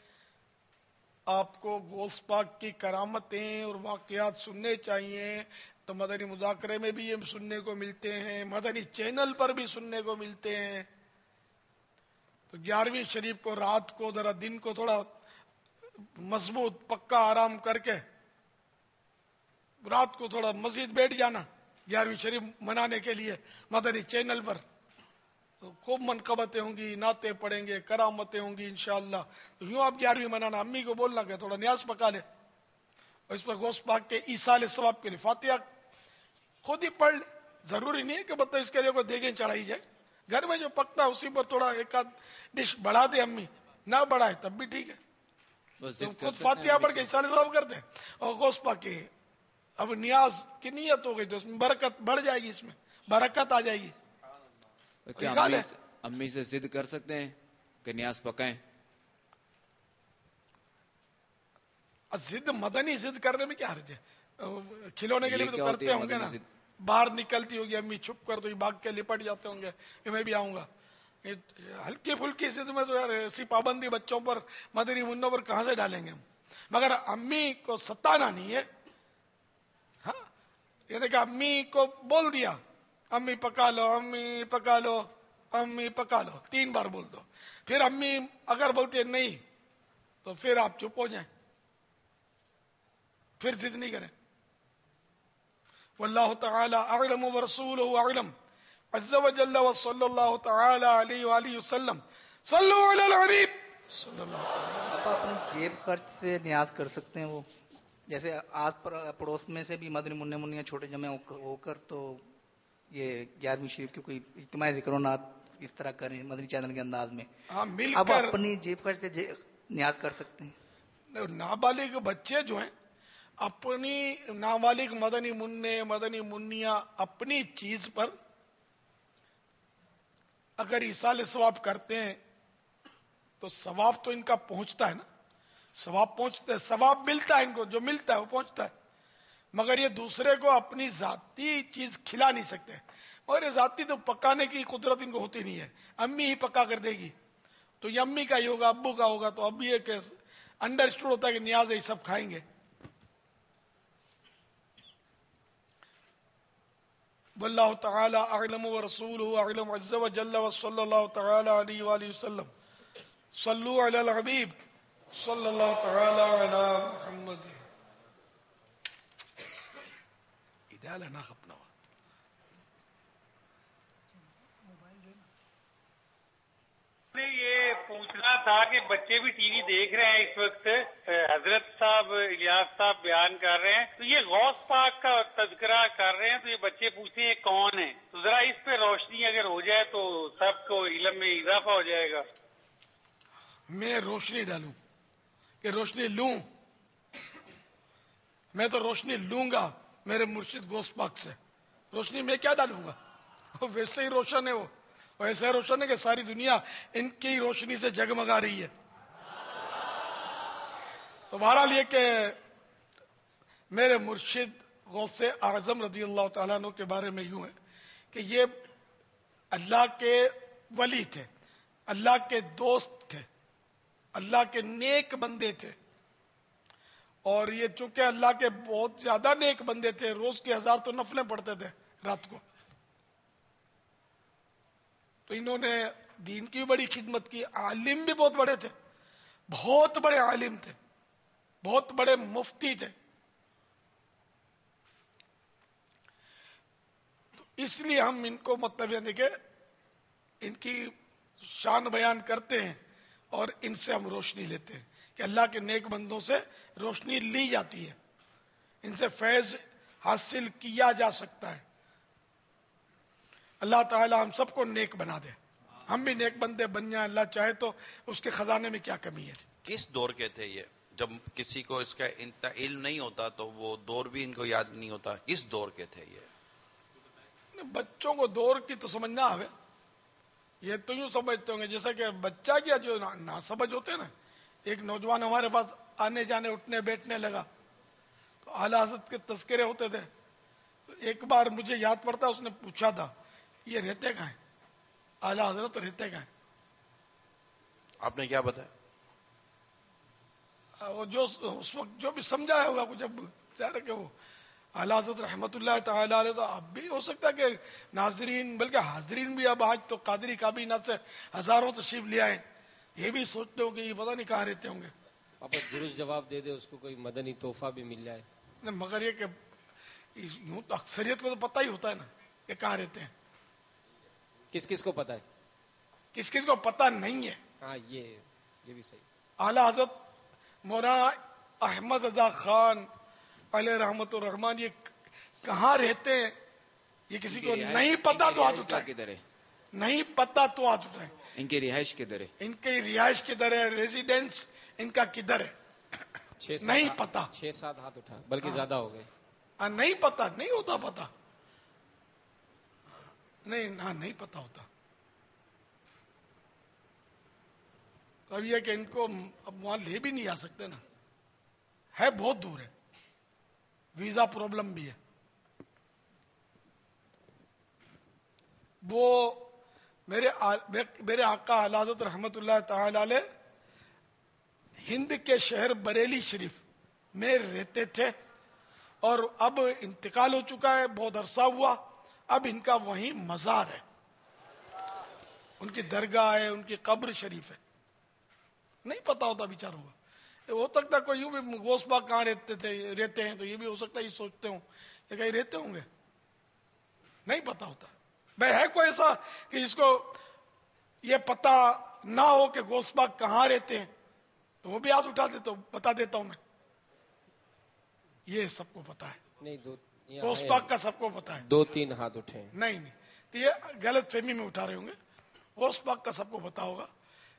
[SPEAKER 2] आपको गौस पाक की करामतें और वाकयात सुनने चाहिए। तो मदनी मुज़ाकरे में भी ये सुनने को मिलते हैं, मदनी चैनल पर भी सुनने को मिलते हैं। तो ग्यारहवीं शरीफ को रात को जरा, दिन को थोड़ा मजबूत पक्का आराम करके रात को थोड़ा मस्जिद बैठ जाना ग्यारहवीं शरीफ मनाने के लिए मदनी चैनल पर। तो खूब मनकबतें होंगी, नाते पढ़ेंगे, करामतें होंगी इंशाअल्लाह। तो यूं आप ग्यारहवीं मनाना, अम्मी को बोलना कि थोड़ा न्याज पका ले और इस पर गौस पाक के ईसाल सवाब के लिए फातिहा खुद ही पढ़ ले। जरूरी नहीं है कि मतलब इसके लिए कोई देगे चढ़ाई जाए। घर में जो पकता है उसी पर थोड़ा एक आध डिश बढ़ा दे अम्मी, ना बढ़ाए तब भी ठीक है। तो खुद फातिहा पढ़ के ईसाल सवाब करते हैं और गौस पाक के اب نیاز کی نیت ہو گئی تو اس میں برکت بڑھ جائے گی، اس میں برکت آ جائے گی.
[SPEAKER 13] کیا امی امی سے ضد کر سکتے ہیں کہ نیاز پکائیں؟
[SPEAKER 2] ضد مدنی ضد کرنے میں کیا حرج ہے؟ کھلونے کے لیے بھی تو کرتے ہوں گے نا. باہر نکلتی ہوگی امی چھپ کر تو یہ بھاگ کے لپٹ جاتے ہوں گے کہ میں بھی آؤں گا. ہلکی پھلکی ضد میں تو یار ایسی پابندی بچوں پر مدنی منوں پر کہاں سے ڈالیں گے ہم؟ مگر امی کو ستانا نہیں ہے. ہاں یعنی کہ امی کو بول دیا امی پکا لو، امی پکا لو، امی پکا لو، تین بار بول دو. پھر امی اگر بولتی ہے نہیں تو پھر آپ چپ ہو جائیں، پھر ضد نہیں کریں. واللہ تعالی اعلم ورسولہ اعلم عز وجل وصلی اللہ تعالی علیہ وآلہ وسلم. صلو علی الحبیب صلی اللہ علیہ وسلم.
[SPEAKER 11] آپ اپنے جیب خرچ سے نیاز کر سکتے ہیں، وہ جیسے آس پڑوس میں سے بھی مدنی منع منیا چھوٹے جمع ہو کر تو یہ گیارہویں شریف کی کوئی اجتماعی ذکر و نات اس طرح کریں مدنی چینل کے انداز میں، اب اپنی جیب خرچ سے نیاز کر سکتے ہیں.
[SPEAKER 2] نابالغ بچے جو ہیں اپنی نابالغ مدنی منع مدنی منیا اپنی چیز پر اگر ایصال ثواب کرتے ہیں تو ثواب تو ان کا پہنچتا ہے نا. ثواب پہنچتا ہے، ثواب ملتا ہے ان کو، جو ملتا ہے وہ پہنچتا ہے. مگر یہ دوسرے کو اپنی ذاتی چیز کھلا نہیں سکتے. اور یہ ذاتی تو پکانے کی قدرت ان کو ہوتی نہیں ہے، امی ہی پکا کر دے گی تو یہ امی کا ہی ہوگا، ابو کا ہوگا. تو اب یہ کہ انڈرسٹوڈ ہوتا ہے کہ نیاز ہے یہ سب کھائیں گے. واللہ تعالی اعلم ورسولہ اعلم عز وجل وصلی اللہ تعالی علیہ وآلہ وسلم. صلو علی الحبیب صلی اللہ تعالی علی محمد. ادالہ نہ خپنا
[SPEAKER 15] یہ پوچھنا تھا کہ بچے بھی ٹی وی دیکھ رہے ہیں اس وقت، حضرت صاحب الیاس صاحب بیان کر رہے ہیں تو یہ غوث پاک کا تذکرہ کر رہے ہیں، تو یہ بچے پوچھتے ہیں کون ہے، تو ذرا اس پہ روشنی اگر ہو جائے تو سب کو علم میں اضافہ ہو جائے گا.
[SPEAKER 2] میں روشنی ڈالوں کہ روشنی لوں؟ میں تو روشنی لوں گا میرے مرشد غوث پاک سے. روشنی میں کیا ڈالوں گا؟ ویسے ہی روشن ہے وہ، ایسا روشن ہے کہ ساری دنیا ان کی روشنی سے جگمگا رہی ہے. تو بہرحال یہ کہ میرے مرشد غوث اعظم رضی اللہ تعالیٰ عنہ کے بارے میں یوں ہے کہ یہ اللہ کے ولی تھے، اللہ کے دوست تھے، اللہ کے نیک بندے تھے. اور یہ چونکہ اللہ کے بہت زیادہ نیک بندے تھے، روز کے ہزار تو نفلیں پڑھتے تھے رات کو، تو انہوں نے دین کی بڑی خدمت کی. عالم بھی بہت بڑے تھے، بہت بڑے عالم تھے، بہت بڑے مفتی تھے. تو اس لیے ہم ان کو مطلب یہ کہ ان کی شان بیان کرتے ہیں اور ان سے ہم روشنی لیتے ہیں کہ اللہ کے نیک بندوں سے روشنی لی جاتی ہے، ان سے فیض حاصل کیا جا سکتا ہے. اللہ تعالی ہم سب کو نیک بنا دے، ہم بھی نیک بندے بن جائیں. اللہ چاہے تو اس کے خزانے میں کیا کمی ہے.
[SPEAKER 16] کس دور کے تھے یہ؟ جب کسی کو اس کا علم نہیں ہوتا تو وہ دور بھی ان کو یاد نہیں ہوتا. کس دور کے تھے یہ؟
[SPEAKER 2] بچوں کو دور کی تو سمجھ نہ آئے، یہ تو یوں سمجھتے ہوں گے جیسا کہ بچہ کیا جو ناسمجھ ہوتے ہیں نا. ایک نوجوان ہمارے پاس آنے جانے اٹھنے بیٹھنے لگا تو اعلی حضرت کے تذکرے ہوتے تھے. تو ایک بار مجھے یاد پڑتا اس نے پوچھا تھا یہ رہتے کہاں ہیں؟ اعلی حضرت رہتے کہاں ہیں؟
[SPEAKER 16] آپ نے کیا بتایا؟
[SPEAKER 2] وہ جو اس وقت جو بھی سمجھایا ہوگا کچھ، اب ظاہر کہ وہ اعلی حضرت رحمت اللہ تعالی علیہ. تو اب بھی ہو سکتا ہے کہ ناظرین بلکہ حاضرین بھی اب آج تو قادری کابینہ سے ہزاروں تشریف لے آئے، یہ بھی سوچتے ہو کہ یہ پتہ نہیں کہاں رہتے ہوں گے.
[SPEAKER 10] آپ درست جواب دے دے اس کو کوئی مدنی تحفہ بھی مل جائے.
[SPEAKER 2] مگر یہ کہ یوں تو اکثریت کو تو پتہ ہی ہوتا ہے نا کہ کہاں رہتے ہیں.
[SPEAKER 10] کس کس کو پتہ ہے؟
[SPEAKER 2] کس کس کو پتہ نہیں ہے.
[SPEAKER 10] ہاں یہ یہ بھی صحیح.
[SPEAKER 2] اعلی حضرت مولانا احمد رضا خان علیہ رحمت الرحمان یہ کہاں رہتے ہیں یہ کسی کو نہیں پتا تو ہاتھ اٹھائے. نہیں پتا تو ہاتھ اٹھائے.
[SPEAKER 13] ان کی رہائش کدھر ہے؟
[SPEAKER 2] ان کی رہائش کدھر ہے، ریزیڈینس ان کا کدھر ہے، نہیں پتا.
[SPEAKER 10] چھ سات ہاتھ اٹھا بلکہ زیادہ ہو گئے.
[SPEAKER 2] ہاں نہیں پتا، نہیں ہوتا پتا، نہیں ہاں نہیں پتا ہوتا. اب یہ کہ ان کو اب وہاں لے بھی نہیں آ سکتے نا، ہے بہت دور ہے، ویزا پرابلم بھی ہے. وہ میرے میرے آقا اعلی حضرت رحمت اللہ تعالی علیہ ہند کے شہر بریلی شریف میں رہتے تھے، اور اب انتقال ہو چکا ہے، بہت عرصہ ہوا. اب ان کا وہیں مزار ہے، ان کی درگاہ ہے، ان کی قبر شریف ہے. نہیں پتا ہوتا بیچاروں کا. ہو سکتا کوئی یوں بھی غوث پاک کہاں رہتے تھے رہتے ہیں، تو یہ بھی ہو سکتا ہے یہ سوچتے ہوں کہ کہیں رہتے ہوں گے، نہیں پتا ہوتا. بھائی ہے کوئی ایسا کہ جس کو یہ پتا نہ ہو کہ غوث پاک کہاں رہتے ہیں؟ تو وہ بھی ہاتھ اٹھا دیتا ہوں، بتا دیتا ہوں میں. یہ سب کو پتا ہے،
[SPEAKER 17] نہیں دو
[SPEAKER 2] غوث پاک کا سب کو پتا ہے.
[SPEAKER 17] دو تین ہاتھ اٹھے ہیں.
[SPEAKER 2] نہیں نہیں تو یہ غلط فہمی میں اٹھا رہے ہوں گے. غوث پاک کا سب کو پتا ہوگا.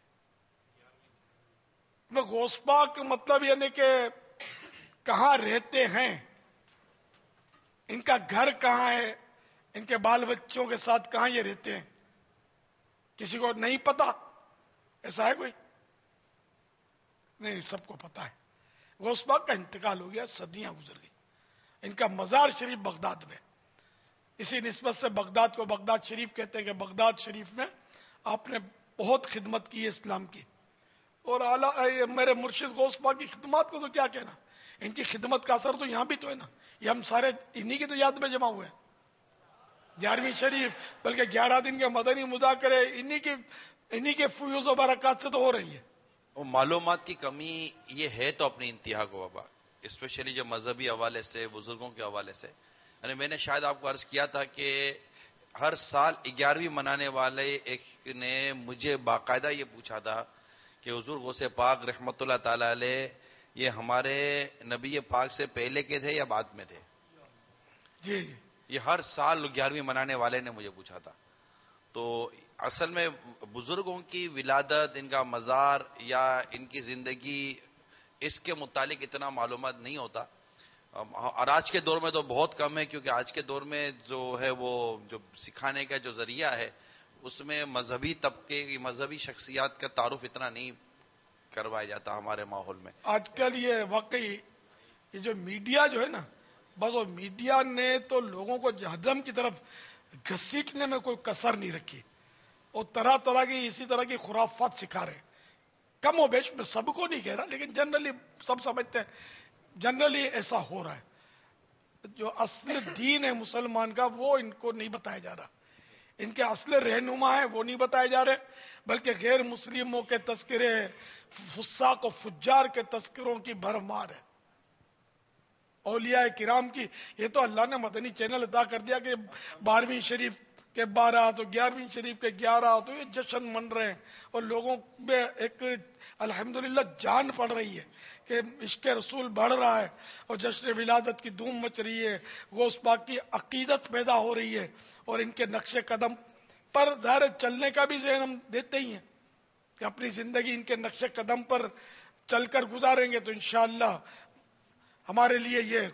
[SPEAKER 2] غوث پاک مطلب یعنی کہ کہاں رہتے ہیں، ان کا گھر کہاں ہے، ان کے بال بچوں کے ساتھ کہاں یہ رہتے ہیں، کسی کو نہیں پتا؟ ایسا ہے کوئی؟ نہیں، سب کو پتا ہے. غوث پاک کا انتقال ہو گیا، صدیاں گزر گئی. ان کا مزار شریف بغداد میں. اسی نسبت سے بغداد کو بغداد شریف کہتے ہیں کہ بغداد شریف میں آپ نے بہت خدمت کی ہے اسلام کی. اور اعلی میرے مرشد غوث پاک کی خدمات کو تو کیا کہنا، ان کی خدمت کا اثر تو یہاں بھی تو ہے نا. یہ ہم سارے انہی کی تو یاد میں جمع ہوئے ہیں. گیارہویں شریف بلکہ گیارہ دن کے مدنی مذاکرے انہی کی انہی کے فیوز و برکات سے تو ہو رہی ہے.
[SPEAKER 16] وہ معلومات کی کمی یہ ہے تو اپنی انتہا کو بابا، اسپیشلی جو مذہبی حوالے سے، بزرگوں کے حوالے سے. یعنی میں نے شاید آپ کو عرض کیا تھا کہ ہر سال گیارہویں منانے والے ایک نے مجھے باقاعدہ یہ پوچھا تھا کہ حضور غوث پاک رحمت اللہ تعالی علیہ یہ ہمارے نبی پاک سے پہلے کے تھے یا بعد میں تھے؟
[SPEAKER 2] جی جی
[SPEAKER 16] یہ ہر سال گیارہویں منانے والے نے مجھے پوچھا تھا. تو اصل میں بزرگوں کی ولادت، ان کا مزار یا ان کی زندگی، اس کے متعلق اتنا معلومات نہیں ہوتا. اور آج کے دور میں تو بہت کم ہے، کیونکہ آج کے دور میں جو ہے وہ جو سکھانے کا جو ذریعہ ہے اس میں مذہبی طبقے کی، مذہبی شخصیات کا تعارف اتنا نہیں کروایا جاتا ہمارے ماحول میں.
[SPEAKER 2] آج کل یہ واقعی یہ جو میڈیا جو ہے نا، بس وہ میڈیا نے تو لوگوں کو جہنم کی طرف گھسیٹنے میں کوئی کسر نہیں رکھی، اور طرح طرح کی اسی طرح کی خرافات سکھا رہے. کم و بیش میں سب کو نہیں کہہ رہا، لیکن جنرلی سب سمجھتے ہیں جنرلی ایسا ہو رہا ہے. جو اصل دین ہے مسلمان کا وہ ان کو نہیں بتایا جا رہا، ان کے اصل رہنما ہیں وہ نہیں بتائے جا رہے، بلکہ غیر مسلموں کے تذکرے، فساق و فجار کے تذکروں کی بھرمار ہے. اولیاء کرام کی یہ تو اللہ نے مدنی چینل عطا کر دیا کہ بارہویں شریف کے بارہ تو گیارہویں شریف کے گیارہ تو یہ جشن من رہے ہیں، اور لوگوں میں ایک الحمدللہ جان پڑ رہی ہے کہ عشق رسول بڑھ رہا ہے، اور جشن ولادت کی دھوم مچ رہی ہے، غوث پاک کی عقیدت پیدا ہو رہی ہے، اور ان کے نقش قدم پر ظاہر چلنے کا بھی ذہن ہم دیتے ہی ہیں کہ اپنی زندگی ان کے نقش قدم پر چل کر گزاریں گے تو انشاءاللہ ہمارے لیے یہ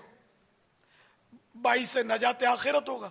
[SPEAKER 2] باعث نجات آخرت ہوگا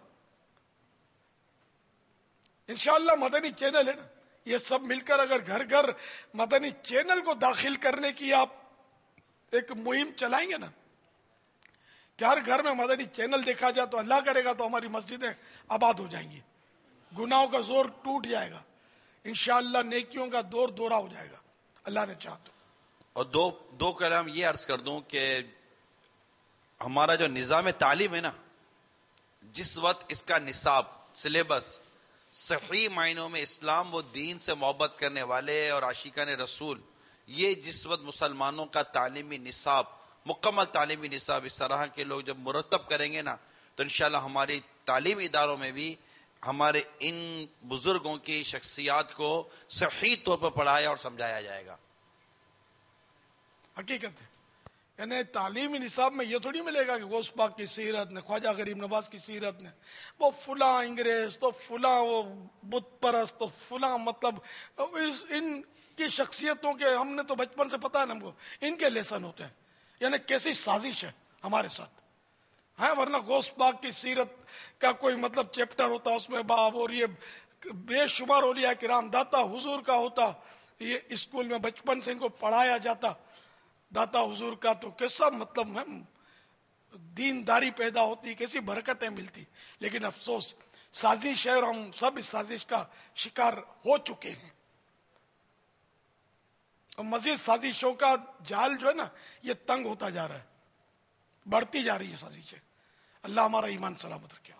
[SPEAKER 2] انشاءاللہ. مدنی چینل ہے نا، یہ سب مل کر اگر گھر گھر مدنی چینل کو داخل کرنے کی آپ ایک مہم چلائیں گے نا، کہ ہر گھر میں مدنی چینل دیکھا جائے تو اللہ کرے گا تو ہماری مسجدیں آباد ہو جائیں گی، گناہوں کا زور ٹوٹ جائے گا، انشاءاللہ نیکیوں کا دور دورہ ہو جائے گا اللہ نے چاہا تو.
[SPEAKER 16] اور دو دو کلام یہ عرض کر دوں کہ ہمارا جو نظام تعلیم ہے نا، جس وقت اس کا نصاب، سلیبس صحیح معنوں میں اسلام و دین سے محبت کرنے والے اور عاشقان رسول، یہ جس وقت مسلمانوں کا تعلیمی نصاب، مکمل تعلیمی نصاب اس طرح کے لوگ جب مرتب کریں گے نا، تو انشاءاللہ ہماری تعلیمی اداروں میں بھی ہمارے ان بزرگوں کی شخصیات کو صحیح طور پر پڑھایا اور سمجھایا جائے گا.
[SPEAKER 2] حقیقت ہے، یعنی تعلیمی نصاب میں یہ تھوڑی ملے گا کہ غوث پاک کی سیرت نے، خواجہ غریب نواز کی سیرت نے، وہ فلاں انگریز تو فلاں وہ بت پرست تو فلاں، مطلب ان کی شخصیتوں کے ہم نے تو بچپن سے پتا ہے نا ہم کو ان کے لیسن ہوتے ہیں. یعنی کیسی سازش ہے ہمارے ساتھ، है, वरना गौस पाक की सीरत का कोई मतलब चैप्टर होता उसमें बाब, और ये बेशुमार औलिया किराम दाता हुजूर का होता, ये स्कूल में बचपन से इनको पढ़ाया जाता दाता हुजूर का, तो कैसा मतलब है दीनदारी पैदा होती, कैसी बरकतें मिलती। लेकिन अफसोस साजिश है और हम सब इस साजिश का शिकार हो चुके हैं, और मजीद साजिशों का जाल जो है ना ये तंग होता जा रहा है, बढ़ती जा रही है साजिशें। अल्लाह हमारा ईमान सलामत रखे।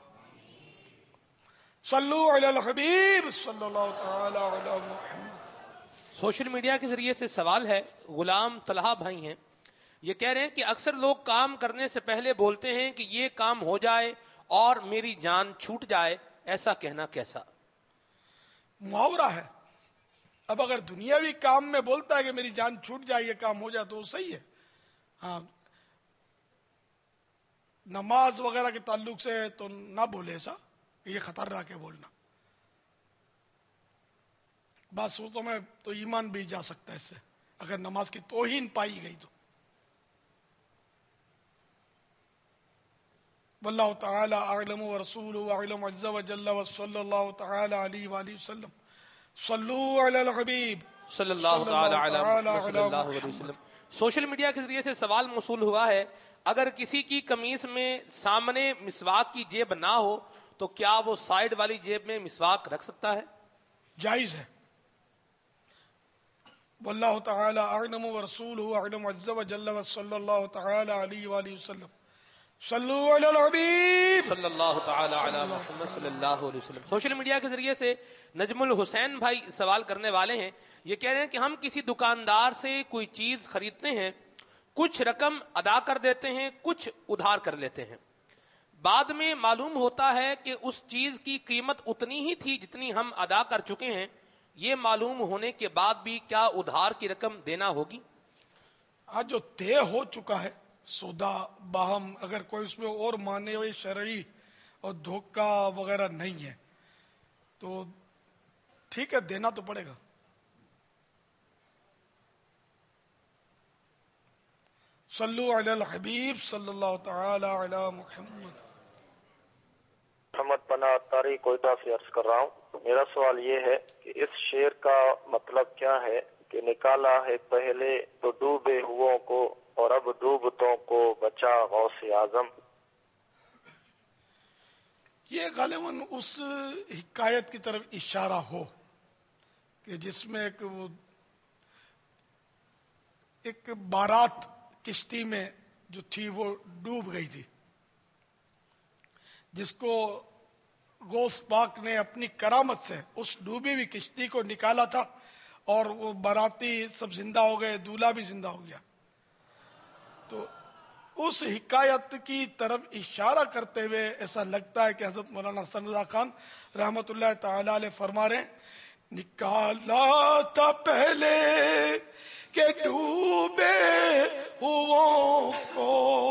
[SPEAKER 2] सल्लु अलल हबीब सल्लल्लाहु तआला अला मुहम्मद।
[SPEAKER 9] सोशल मीडिया के जरिए से सवाल है, गुलाम तलहा भाई हैं, ये कह रहे हैं कि अक्सर लोग काम करने से पहले बोलते हैं कि ये काम हो जाए और मेरी जान छूट जाए, ऐसा कहना कैसा?
[SPEAKER 2] मुहावरा है। अब अगर दुनियावी काम में बोलता है कि मेरी जान छूट जाए, ये काम हो जाए, तो सही है। हाँ, नमाज वगैरह के ताल्लुक से तो ना बोले ऐसा, ये खतरनाक है बोलना। बात सोचो में तो ईमान भी जा सकता है इससे, अगर नमाज की तौहीन पाई गई तो। वल्लाहु तआला अअलम व रसूलुहु अअलम अज़्ज़ा व जल्ला व सल्लल्लाहु तआला अलैहि व आलिहि वसल्लम। सल्लु अलल हबीब
[SPEAKER 9] सल्लल्लाहु तआला अलैहि वसल्लम। सोशल मीडिया के जरिए से सवाल मौसूल हुआ है, अगर किसी की कमीज में सामने मिसवाक की जेब ना हो तो क्या वो साइड वाली जेब में मिसवाक रख सकता है?
[SPEAKER 2] जायज है। वल्लाहु तआला अअलम व रसूलुहु अअलम अज़्ज़ा व जल्ला व सल्लल्लाहु तआला अलैहि व आलिहि वसल्लम। सल्लु अलल हबीब
[SPEAKER 9] सल्लल्लाहु तआला अला मुहम्मद सल्लल्लाहु अलैहि वसल्लम। सोशल मीडिया के जरिए से नजमुल हुसैन भाई सवाल करने वाले हैं, ये कह रहे हैं कि हम किसी दुकानदार से कोई चीज खरीदते हैं, कुछ रकम अदा कर देते हैं, कुछ उधार कर लेते हैं, बाद में मालूम होता है कि उस चीज की कीमत उतनी ही थी जितनी हम अदा कर चुके हैं, ये मालूम होने के बाद भी क्या उधार की रकम देना होगी?
[SPEAKER 2] आज जो तय हो चुका है सौदा बाहम, अगर कोई उसमें और माने हुए शरई और धोखा वगैरह नहीं है तो ठीक है, देना तो पड़ेगा। सल्लु अलल हबीब सल्लल्लाहु तआला अला मुहम्मद।
[SPEAKER 17] मोहम्मद पना तारी कोयटा से अर्ज कर रहा हूँ। मेरा सवाल ये है कि इस शेर का मतलब क्या है कि निकाला है पहले तो डूबे हुओं को और अब डूबतों को बचा गौसे आजम।
[SPEAKER 2] ये गालिबन उस हिकायत की तरफ इशारा हो कि जिसमें एक वो एक बारात किश्ती में जो थी वो डूब गई थी, जिसको गौस पाक ने अपनी करामत से उस डूबी हुई किश्ती को निकाला था और वो बाराती सब जिंदा हो गए, दूल्हा भी जिंदा हो गया। तो उस हिकायत की तरफ इशारा करते हुए ऐसा लगता है कि हजरत मौलाना हसन रज़ा खान रहमतुल्लाह तआला अलैह फरमा रहे, निकाला था पहले के डूबे हुओं को,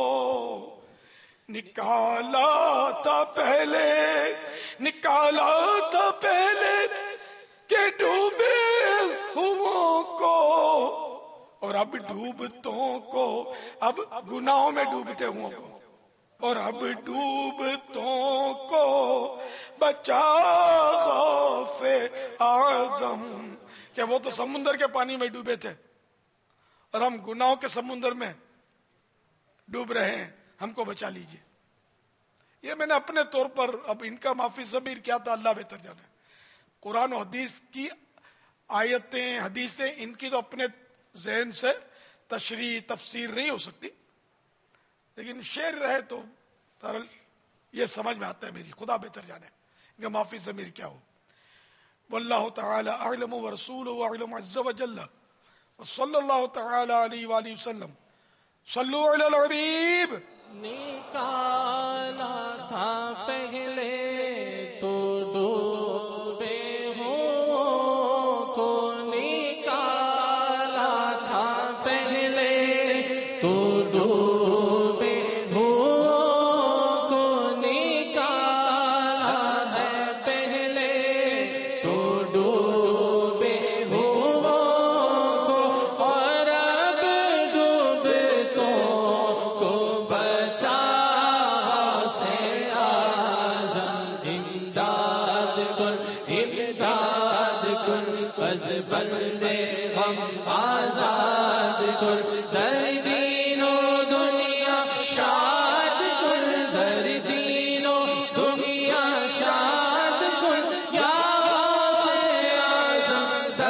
[SPEAKER 2] निकाला था पहले, निकाला था पहले के डूबे हुओं को और अब डूबतों को, अब गुनाहों में डूबते हुओं को, और अब डूबतों को बचा खौफे आज़म। क्या वो तो समुद्र के पानी में डूबे थे और हम गुनाहों के समुद्र में डूब रहे हैं, हमको बचा लीजिए। ये मैंने अपने तौर पर, अब इनका माफी ज़मीर क्या था अल्लाह बेहतर जाने। कुरान और हदीस की आयतें हदीसें इनकी तो अपने ज़हन से तशरीह तफसीर नहीं हो सकती, लेकिन शेर रहे तो तरल ये समझ में आता है मेरी, खुदा बेहतर जाने इनका माफी ज़मीर क्या हो। वल्लाहु तआला अअलम व रसूलुहु अअलम अज़्ज़ा व जल्ला व सल्लल्लाहु तआला अलैहि व आलिहि वसल्लम। सल्लु अलल हबीब।
[SPEAKER 1] निकाला था पहले तो डूबे हो को, निकाला था पहले तो डूबे हो को, निकाला है पहले तो डूबे हो को, और अब डूबे तो को बचा بندے ہم آزاد کن در دین و دنیا شاد کن در دین و دنیا شاد کن یا غوث اعظم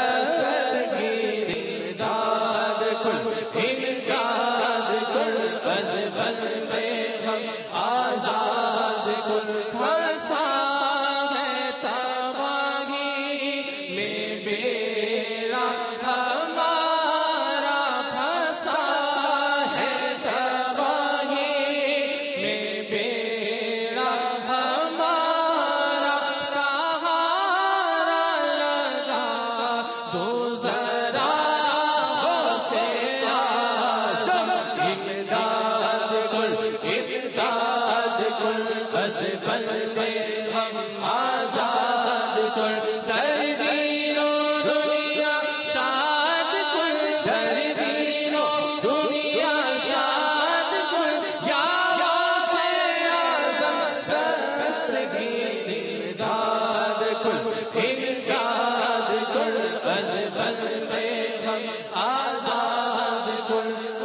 [SPEAKER 1] دستگیر داد کن امداد کن از بندے ہم آزاد کن پھنسا ہے تباہی میں بیڑا ہمارا پھنسا ہے تباہی میں بیڑا ہمارا سہارا لگا دو ذرا غوث اعظم امداد کن امداد کن از بندے ہم آزاد کن در دین و دنیا شاد کن در دین و دنیا شاد کن یا غوث اعظم دستگیر امداد کن امداد کن از بندے ہم آزاد کن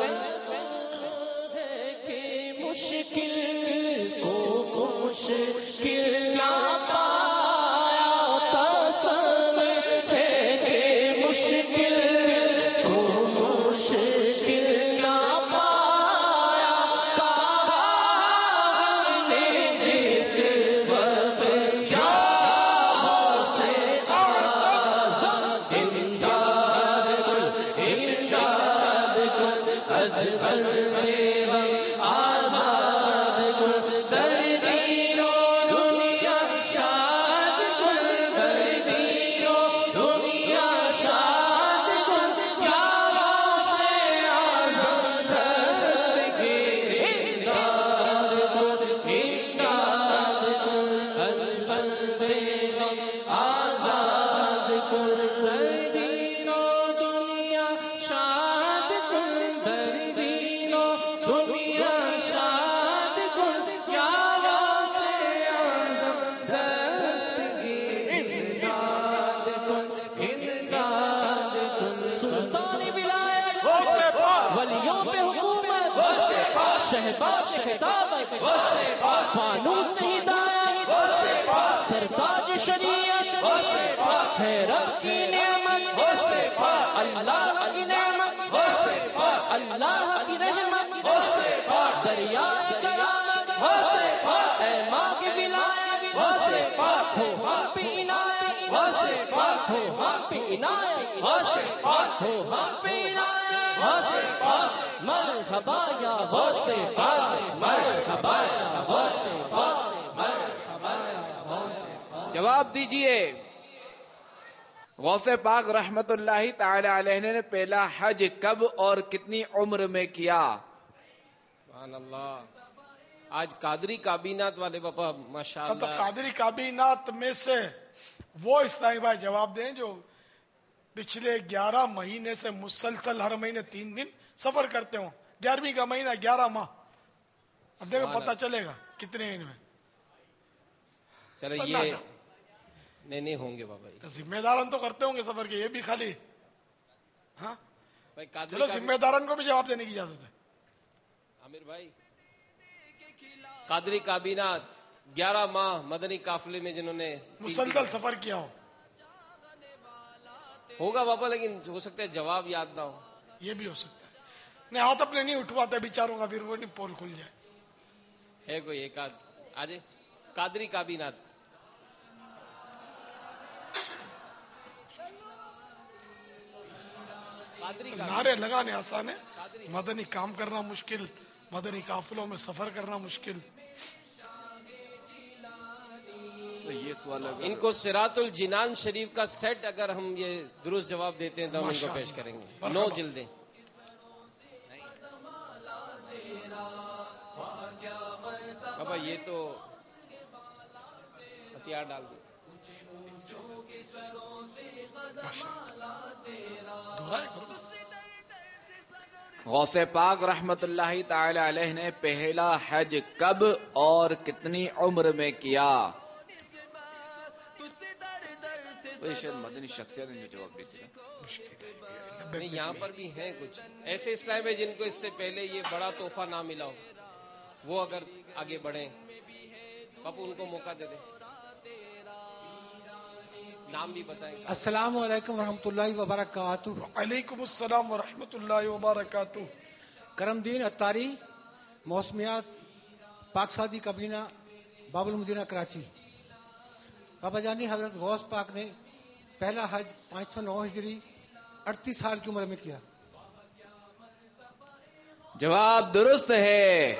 [SPEAKER 1] کہ مشکل کو مشکل نہ پایا تصور ہے کہ مشکل کو مشکل نہ پایا کہا ہم نے جس وقت یا غوث اعظم امداد کن امداد کن از بندے ہم آزاد کن در دین و دنیا شاد کن در دین و دنیا شاد کن یا غوث اعظم دستگیر امداد کن امداد کن از بندے ہم آزاد کن در دین و دنیا شاد کن در دین و دنیا شاد کن یا غوث اعظم دستگیر امداد کن امداد کن سلطان ولایت ولیوں پہ حکومت شہباز خطابت فانوس ہدایت سرتاج شریعت ہے رب کی نعمت اللہ کی نعمت اللہ کی رحمت دریائے کرامت اے ماں کی ولایت ہو ہم پہ عنایت ہو ہم پہ عنایت ہو ہم پہ عنایت مرحبا یا غوث پاک مرحبا یا غوث پاک مرحبا یا غوث پاک.
[SPEAKER 13] جواب دیجئے. غوث پاک رحمت اللہ تعالی علیہ نے پہلا حج کب اور کتنی عمر میں کیا؟
[SPEAKER 9] سبحان اللہ. آج قادری کابینات والے باپا ماشاء
[SPEAKER 2] تو
[SPEAKER 9] اللہ
[SPEAKER 2] قادری کابینات میں سے وہ اسلامی بھائی جواب دیں جو پچھلے گیارہ مہینے سے مسلسل ہر مہینے تین دن سفر کرتے ہوں. گیارہویں کا مہینہ گیارہ ماہ. اب دیکھو پتہ چلے گا کتنے ان میں.
[SPEAKER 9] چلو
[SPEAKER 2] سننا
[SPEAKER 9] یہ
[SPEAKER 2] چاہو.
[SPEAKER 9] نہیں نہیں ہوں گے بابا یہ.
[SPEAKER 2] ذمہ داران تو کرتے ہوں گے سفر کے, یہ بھی خالی ہاں
[SPEAKER 9] بھائی قادری
[SPEAKER 2] چلو
[SPEAKER 9] کابی-
[SPEAKER 2] ذمہ داران کو بھی جواب دینے کی اجازت ہے.
[SPEAKER 9] عامر بھائی قادری کابینات گیارہ ماہ مدنی قافلے میں جنہوں نے
[SPEAKER 2] مسلسل سفر کیا ہو,
[SPEAKER 9] ہوگا بابا, لیکن ہو سکتا ہے جواب یاد نہ ہو.
[SPEAKER 2] یہ بھی ہو سکتا ہے. نہیں ہاتھ اپنے نہیں اٹھواتے بیچاروں کا, پھر وہ نہیں پول کھل جائے.
[SPEAKER 9] ہے کوئی ایک آدھ آج قادری کابینات قادری کابینات
[SPEAKER 2] نعرے لگانے آسان ہے, مدنی کام کرنا مشکل, مدنی قافلوں میں سفر کرنا مشکل.
[SPEAKER 13] تو یہ سوال اگر
[SPEAKER 9] ان کو صراط الجنان شریف کا سیٹ اگر ہم یہ درست جواب دیتے ہیں تو ہم ان کو پیش کریں گے. نو جلدیں. بابا یہ تو ہتھیار ڈال دو.
[SPEAKER 13] غوث پاک رحمت اللہ تعالی علیہ نے پہلا حج کب اور کتنی عمر میں کیا؟ تو وہ شاید مدنی شخصیت نے جو جواب دیتی ہے.
[SPEAKER 18] نہیں یہاں پر بھی ہیں کچھ ایسے اسلام ہے جن کو اس سے پہلے یہ بڑا تحفہ نہ ملا ہو, وہ اگر آگے بڑھیں پاپو ان کو موقع دے دیں, نام بھی بتائیں.
[SPEAKER 19] السلام علیکم ورحمۃ اللہ وبرکاتہ.
[SPEAKER 2] وعلیکم السلام ورحمۃ اللہ وبرکاتہ.
[SPEAKER 19] کرم دین اتاری, موسمیات, پاک سادی کابینہ, باب المدینہ, کراچی. بابا جانی حضرت غوث پاک نے پہلا حج پانچ سو نو ہجری اڑتیس سال کی عمر میں کیا.
[SPEAKER 18] جواب درست ہے.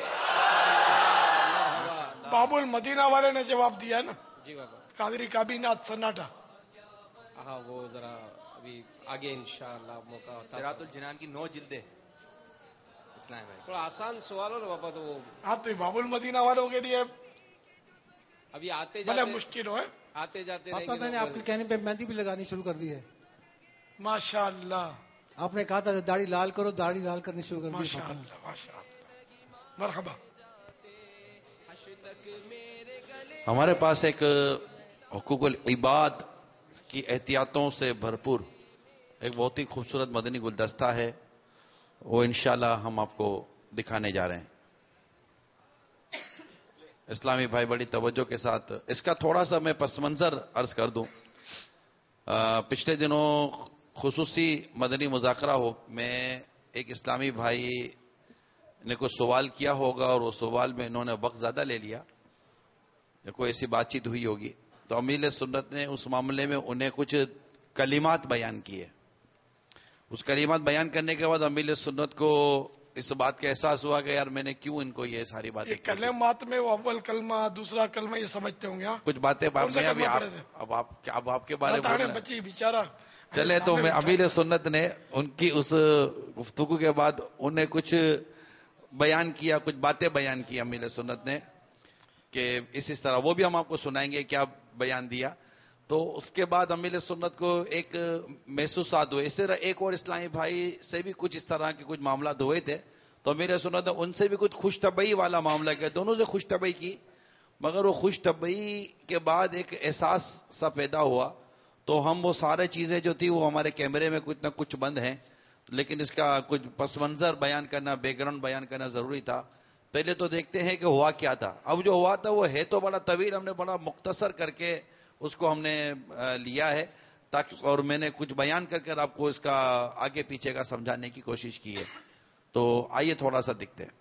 [SPEAKER 2] باب المدینہ والے نے جواب دیا نا.
[SPEAKER 18] جی بابا.
[SPEAKER 2] قادری کابینہ سناٹا.
[SPEAKER 18] ہاں وہ ذرا ابھی آگے انشاءاللہ موقع ہوتا.
[SPEAKER 20] صراط الجنان کی نو جلدیں اسلام ہے.
[SPEAKER 18] تھوڑا آسان سوال ہو نا بابا, تو وہ
[SPEAKER 2] ہاں تو باب المدینہ والوں کے لیے
[SPEAKER 18] ابھی آتے
[SPEAKER 2] بڑا
[SPEAKER 18] جاتے
[SPEAKER 2] مشکل ہو ہے.
[SPEAKER 18] آتے جاتے
[SPEAKER 19] پاپا میں نے آپ کے کہنے پہ مہندی بھی لگانی شروع کر دی ہے.
[SPEAKER 2] ماشاء اللہ.
[SPEAKER 19] آپ نے کہا تھا داڑھی لال کرو, داڑھی لال کرنی شروع کر دی.
[SPEAKER 2] ماشاء اللہ ماشاء اللہ. مرحبا.
[SPEAKER 16] ہمارے پاس ایک حقوق العباد کی احتیاطوں سے بھرپور ایک بہت ہی خوبصورت مدنی گلدستہ ہے, وہ انشاءاللہ ہم آپ کو دکھانے جا رہے ہیں. اسلامی بھائی بڑی توجہ کے ساتھ اس کا تھوڑا سا میں پس منظر عرض کر دوں. پچھلے دنوں خصوصی مدنی مذاکرہ ہو میں ایک اسلامی بھائی نے کوئی سوال کیا ہوگا اور وہ سوال میں انہوں نے وقت زیادہ لے لیا, کوئی ایسی بات چیت ہوئی ہوگی, تو امیل سنت نے اس معاملے میں انہیں کچھ کلمات بیان کیے. اس کلمات بیان کرنے کے بعد امیل سنت کو اس بات کا احساس ہوا کہ یار میں نے کیوں ان کو یہ ساری باتیں کی.
[SPEAKER 2] کلمات میں وہ اول کلمہ دوسرا کلمہ یہ سمجھتے ہوں گے.
[SPEAKER 16] کچھ باتیں اب آپ اب آپ کے بارے میں
[SPEAKER 2] بچی بیچارہ
[SPEAKER 16] چلے, تو میں امیل سنت نے ان کی اس گفتگو کے بعد انہیں کچھ بیان کیا, کچھ باتیں بیان کی امیل سنت نے کہ اس اس طرح, وہ بھی ہم آپ کو سنائیں گے کیا بیان دیا. تو اس کے بعد امیل سنت کو ایک محسوسات ہوئے. اس طرح ایک اور اسلامی بھائی سے بھی کچھ اس طرح کے کچھ معاملات ہوئے تھے, تو امیل سنت نے ان سے بھی کچھ خوش طبعی والا معاملہ کیا. دونوں سے خوش طبعی کی, مگر وہ خوش طبعی کے بعد ایک احساس سا پیدا ہوا. تو ہم وہ سارے چیزیں جو تھی وہ ہمارے کیمرے میں کچھ نہ کچھ بند ہیں, لیکن اس کا کچھ پس منظر بیان کرنا, بیک گراؤنڈ بیان کرنا ضروری تھا. پہلے تو دیکھتے ہیں کہ ہوا کیا تھا. اب جو ہوا تھا وہ ہے تو بڑا طویل, ہم نے بڑا مختصر کر کے اس کو ہم نے لیا ہے تاکہ, اور میں نے کچھ بیان کر کر آپ کو اس کا آگے پیچھے کا سمجھانے کی کوشش کی ہے. تو آئیے تھوڑا سا دیکھتے ہیں.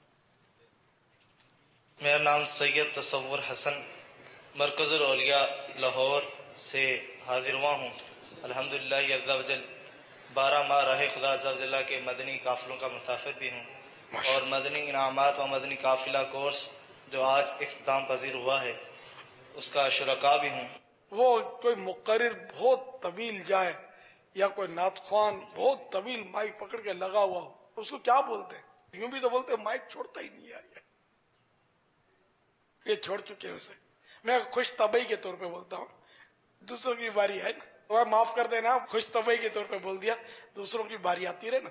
[SPEAKER 21] میرا نام سید تصور حسن, مرکز الاولیاء لاہور سے حاضر ہوا ہوں. الحمدللہ عز و جل بارہ ماہ راہ خدا عز و جل کے مدنی قافلوں کا مسافر بھی ہوں, اور مدنی انعامات و مدنی قافلہ کورس جو آج اختتام پذیر ہوا ہے اس کا شرکا بھی ہوں.
[SPEAKER 2] وہ کوئی مقرر بہت طویل جائے یا کوئی نعت خوان بہت طویل مائک پکڑ کے لگا ہوا ہو, اس کو کیا بولتے ہیں؟ یوں بھی تو بولتے ہیں مائک چھوڑتا ہی نہیں ہے, یہ چھوڑ چکے ہیں اسے. میں خوش طبعی کے طور پہ بولتا ہوں, دوسروں کی باری ہے نا, معاف کر دینا, خوش طبعی کے طور پہ بول دیا, دوسروں کی باری آتی رہے نا.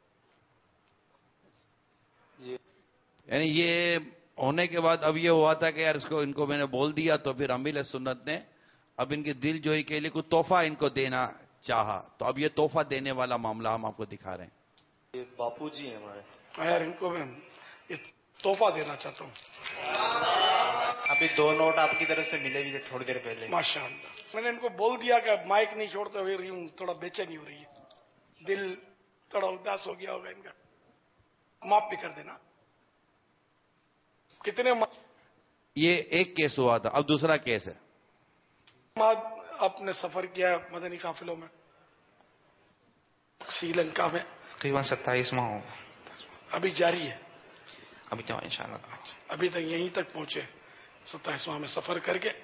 [SPEAKER 16] یعنی یہ ہونے کے بعد اب یہ ہوا تھا کہ یار اس کو ان کو میں نے بول دیا, تو پھر امیل سنت نے اب ان کی دل جوئی کے لیے کوئی تحفہ ان کو دینا چاہا, تو اب یہ تحفہ دینے والا معاملہ ہم آپ کو دکھا رہے ہیں.
[SPEAKER 21] یہ باپو جی ہیں ہمارے,
[SPEAKER 2] یار ان کو میں تحفہ دینا چاہتا ہوں.
[SPEAKER 21] ابھی دو نوٹ آپ کی طرف سے ملے بھی تھے تھوڑی دیر پہلے.
[SPEAKER 2] ماشاء اللہ. میں نے ان کو بول دیا کہ مائک نہیں چھوڑتے ہوئے ہوں, تھوڑا بے چینی ہو رہی ہے, دل تھوڑا اداس ہو گیا ہوگا ان کا, معاف بھی کر دینا. کتنے
[SPEAKER 16] یہ ایک کیس ہوا تھا, اب دوسرا کیس ہے.
[SPEAKER 2] آپ نے سفر کیا مدنی قافلوں میں سری لنکا میں
[SPEAKER 21] تقریباً ستائیس ماہ ہو,
[SPEAKER 2] ابھی جاری ہے.
[SPEAKER 21] ابھی تو انشاءاللہ
[SPEAKER 2] ابھی تک یہیں تک پہنچے ستائیس ماہ میں سفر کر کے.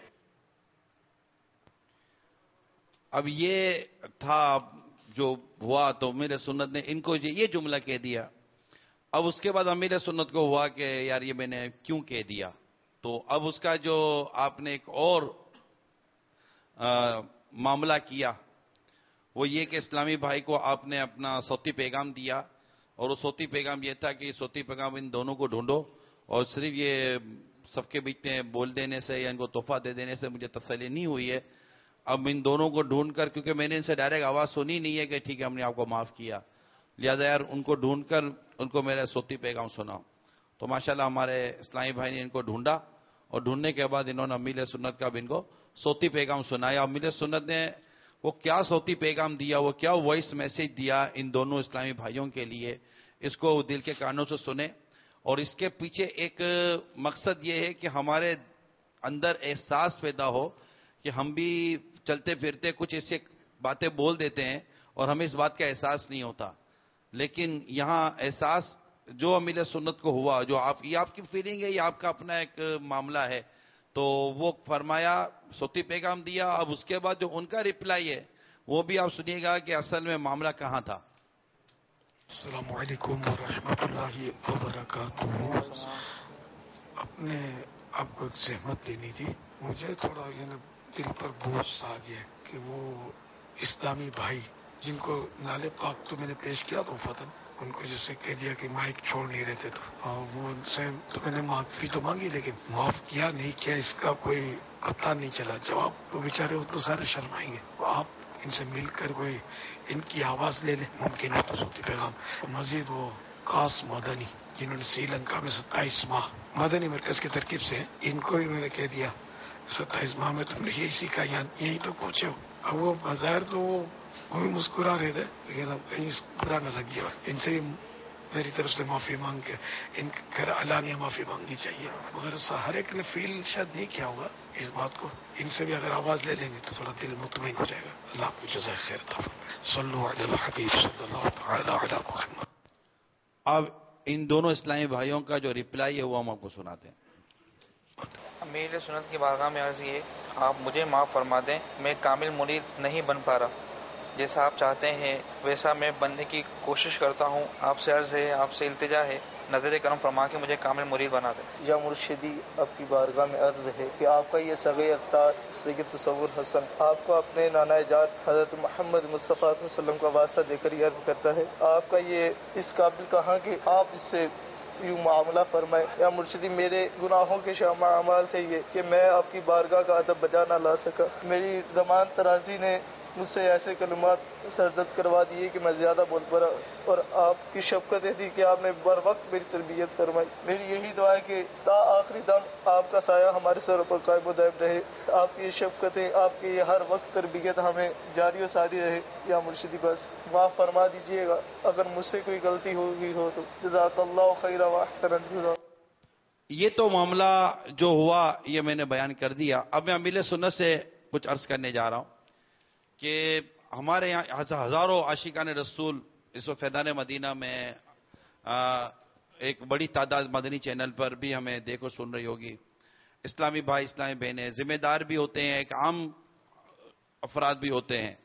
[SPEAKER 16] اب یہ تھا جو ہوا, تو امیر سنت نے ان کو یہ جملہ کہہ دیا. اب اس کے بعد امیر سنت کو ہوا کہ یار یہ میں نے کیوں کہہ دیا, تو اب اس کا جو آپ نے ایک اور معاملہ کیا وہ یہ کہ اسلامی بھائی کو آپ نے اپنا صوتی پیغام دیا, اور وہ صوتی پیغام یہ تھا کہ صوتی پیغام ان دونوں کو ڈھونڈو, اور صرف یہ سب کے بیچ میں بول دینے سے یا ان کو تحفہ دے دینے سے مجھے تسلی نہیں ہوئی ہے. اب ان دونوں کو ڈھونڈ کر, کیونکہ میں نے ان سے ڈائریکٹ آواز سنی نہیں ہے کہ ٹھیک ہے ہم نے آپ کو معاف کیا, لہٰذا یار ان کو ڈھونڈ کر ان کو میرا صوتی پیغام سناؤ. تو ماشاءاللہ ہمارے اسلامی بھائی نے ان کو ڈھونڈا, اور ڈھونڈنے کے بعد انہوں نے امیل سنت کا بھی ان کو صوتی پیغام سنایا. امیل سنت نے وہ کیا صوتی پیغام دیا, وہ کیا وائس میسج دیا ان دونوں اسلامی بھائیوں کے لیے, اس کو دل کے کانوں سے سنیں. اور اس کے پیچھے ایک مقصد یہ ہے کہ ہمارے اندر احساس پیدا ہو کہ ہم بھی چلتے پھرتے کچھ ایسے باتیں بول دیتے ہیں اور ہمیں اس بات کا احساس نہیں ہوتا, لیکن یہاں احساس جو امیل سنت کو ہوا, جو آپ یہ آپ کی فیلنگ ہے, یہ آپ کا اپنا ایک معاملہ ہے. تو وہ فرمایا, صوتی پیغام دیا. اب اس کے بعد جو ان کا ریپلائی ہے وہ بھی آپ سنیے گا کہ اصل میں معاملہ کہاں تھا.
[SPEAKER 2] السلام علیکم ورحمۃ اللہ وبرکاتہ. اپنے آپ کو ایک زحمت دینی تھی, مجھے تھوڑا یہ نا دل پر بوجھ آ گیا کہ وہ اسلامی بھائی جن کو نالے پاک تو میں نے پیش کیا تو فتن ان کو جیسے کہہ دیا کہ مائک چھوڑ نہیں رہتے, تو وہ ان سے تو میں نے معافی تو مانگی لیکن معاف کیا نہیں کیا اس کا کوئی پتہ نہیں چلا. جواب تو بیچارے وہ تو سارے شرمائیں گے. آپ ان سے مل کر کوئی ان کی آواز لے لیں, ممکن ہے تو صوتی پیغام. مزید وہ خاص مدنی جنہوں نے سری لنکا میں ستائیس ماہ مدنی مرکز کی ترکیب سے, ان کو بھی میں نے کہہ دیا ستائیس ماہ میں تم نے یہی سیکھا, یہی تو پوچھے ہو. اب وہ بظاہر تو وہ بھی مسکرا رہے تھے, لیکن اب کہیں برا نہ لگ گیا. ان سے بھی میری طرف سے معافی مانگ کے ان گھر علانیہ معافی مانگنی چاہیے, مگر ہر ایک نے فیل شاید نہیں کیا ہوگا اس بات کو. ان سے بھی اگر آواز لے لیں گے تو تھوڑا دل مطمئن ہو جائے گا. اللہ آپ کو جزائے خیر عطا فرمائے. صلو علی الحبیب صلی اللہ تعالی علی محمد.
[SPEAKER 16] اب ان دونوں اسلامی بھائیوں کا جو ریپلائی ہے وہ ہم آپ کو سناتے ہیں.
[SPEAKER 3] امیر سنت کی بارگاہ میں عرض یہ, آپ مجھے معاف فرما دیں, میں کامل مرید نہیں بن پا رہا. جیسا آپ چاہتے ہیں ویسا میں بننے کی کوشش کرتا ہوں. آپ سے عرض ہے, آپ سے التجا ہے, نظر کرم فرما کے مجھے کامل مرید بنا دیں.
[SPEAKER 22] یا مرشدی, آپ کی بارگاہ میں عرض ہے کہ آپ کا یہ صغیر اتار سید تصور حسن آپ کو اپنے نانا جات حضرت محمد مصطفیٰ صلی اللہ علیہ وسلم کا واسطہ دے کر یہ عرض کرتا ہے, آپ کا یہ اس قابل کہاں کہ آپ اس سے یوں معاملہ فرمائے. یا مرشدی, میرے گناہوں کے شامہ اعمال تھے یہ کہ میں آپ کی بارگاہ کا ادب بجا نہ لا سکا. میری زمان ترازی نے مجھ سے ایسے کلمات سرزد کروا دیے کہ میں زیادہ بول پڑا, اور آپ کی شفقتیں تھی کہ آپ نے بر وقت میری تربیت فرمائی. میری یہی دعا ہے کہ تا آخری دم آپ کا سایہ ہمارے سر پر قائم و دائم رہے, آپ کی شفقتیں, آپ کی ہر وقت تربیت ہمیں جاری و ساری رہے. یا مرشدی, بس معاف فرما دیجیے گا اگر مجھ سے کوئی غلطی ہو گئی ہو تو. جزاک اللہ خیر و احسن الجزاء.
[SPEAKER 16] یہ تو معاملہ جو ہوا یہ میں نے بیان کر دیا. اب میں امیل سنت سے کچھ عرض کرنے جا رہا ہوں کہ ہمارے یہاں ہزاروں عاشقان رسول اس وقت فیضان مدینہ میں ایک بڑی تعداد مدنی چینل پر بھی ہمیں دیکھو سن رہی ہوگی. اسلامی بھائی, اسلامی بہنیں, ذمہ دار بھی ہوتے ہیں, ایک عام افراد بھی ہوتے ہیں.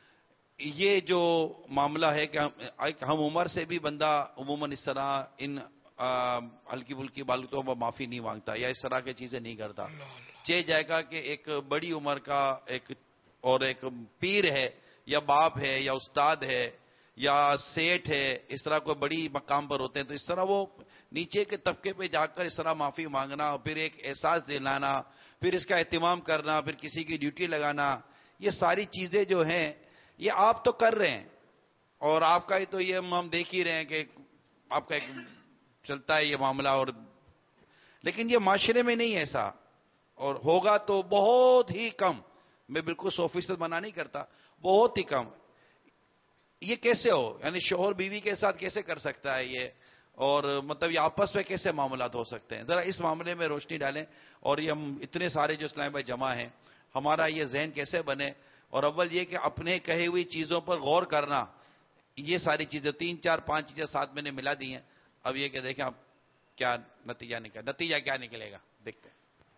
[SPEAKER 16] یہ جو معاملہ ہے کہ ہم عمر سے بھی بندہ عموماً اس طرح ان ہلکی پھلکی باتوں پر معافی نہیں مانگتا یا اس طرح کی چیزیں نہیں کرتا. چاہے جائے گا کہ ایک بڑی عمر کا ایک اور ایک پیر ہے یا باپ ہے یا استاد ہے یا سیٹ ہے, اس طرح کوئی بڑی مقام پر ہوتے ہیں, تو اس طرح وہ نیچے کے طبقے پہ جا کر اس طرح معافی مانگنا, پھر ایک احساس دلانا, پھر اس کا اہتمام کرنا, پھر کسی کی ڈیوٹی لگانا, یہ ساری چیزیں جو ہیں یہ آپ تو کر رہے ہیں, اور آپ کا ہی تو یہ ہم دیکھ ہی رہے ہیں کہ آپ کا ایک چلتا ہے یہ معاملہ, اور لیکن یہ معاشرے میں نہیں ایسا, اور ہوگا تو بہت ہی کم. میں بالکل سو فیصد منع نہیں کرتا, بہت ہی کم. یہ کیسے ہو, یعنی شوہر بیوی کے ساتھ کیسے کر سکتا ہے یہ, اور مطلب یہ آپس میں کیسے معاملات ہو سکتے ہیں؟ ذرا اس معاملے میں روشنی ڈالیں. اور یہ ہم اتنے سارے جو اسلام بھائی جمع ہیں, ہمارا یہ ذہن کیسے بنے, اور اول یہ کہ اپنے کہے ہوئی چیزوں پر غور کرنا. یہ ساری چیزیں تین چار پانچ چیزیں ساتھ میں نے ملا دی ہیں. اب یہ کہ دیکھیں آپ کیا نتیجہ نکلے نتیجہ کیا نکلے گا, دیکھتے ہیں.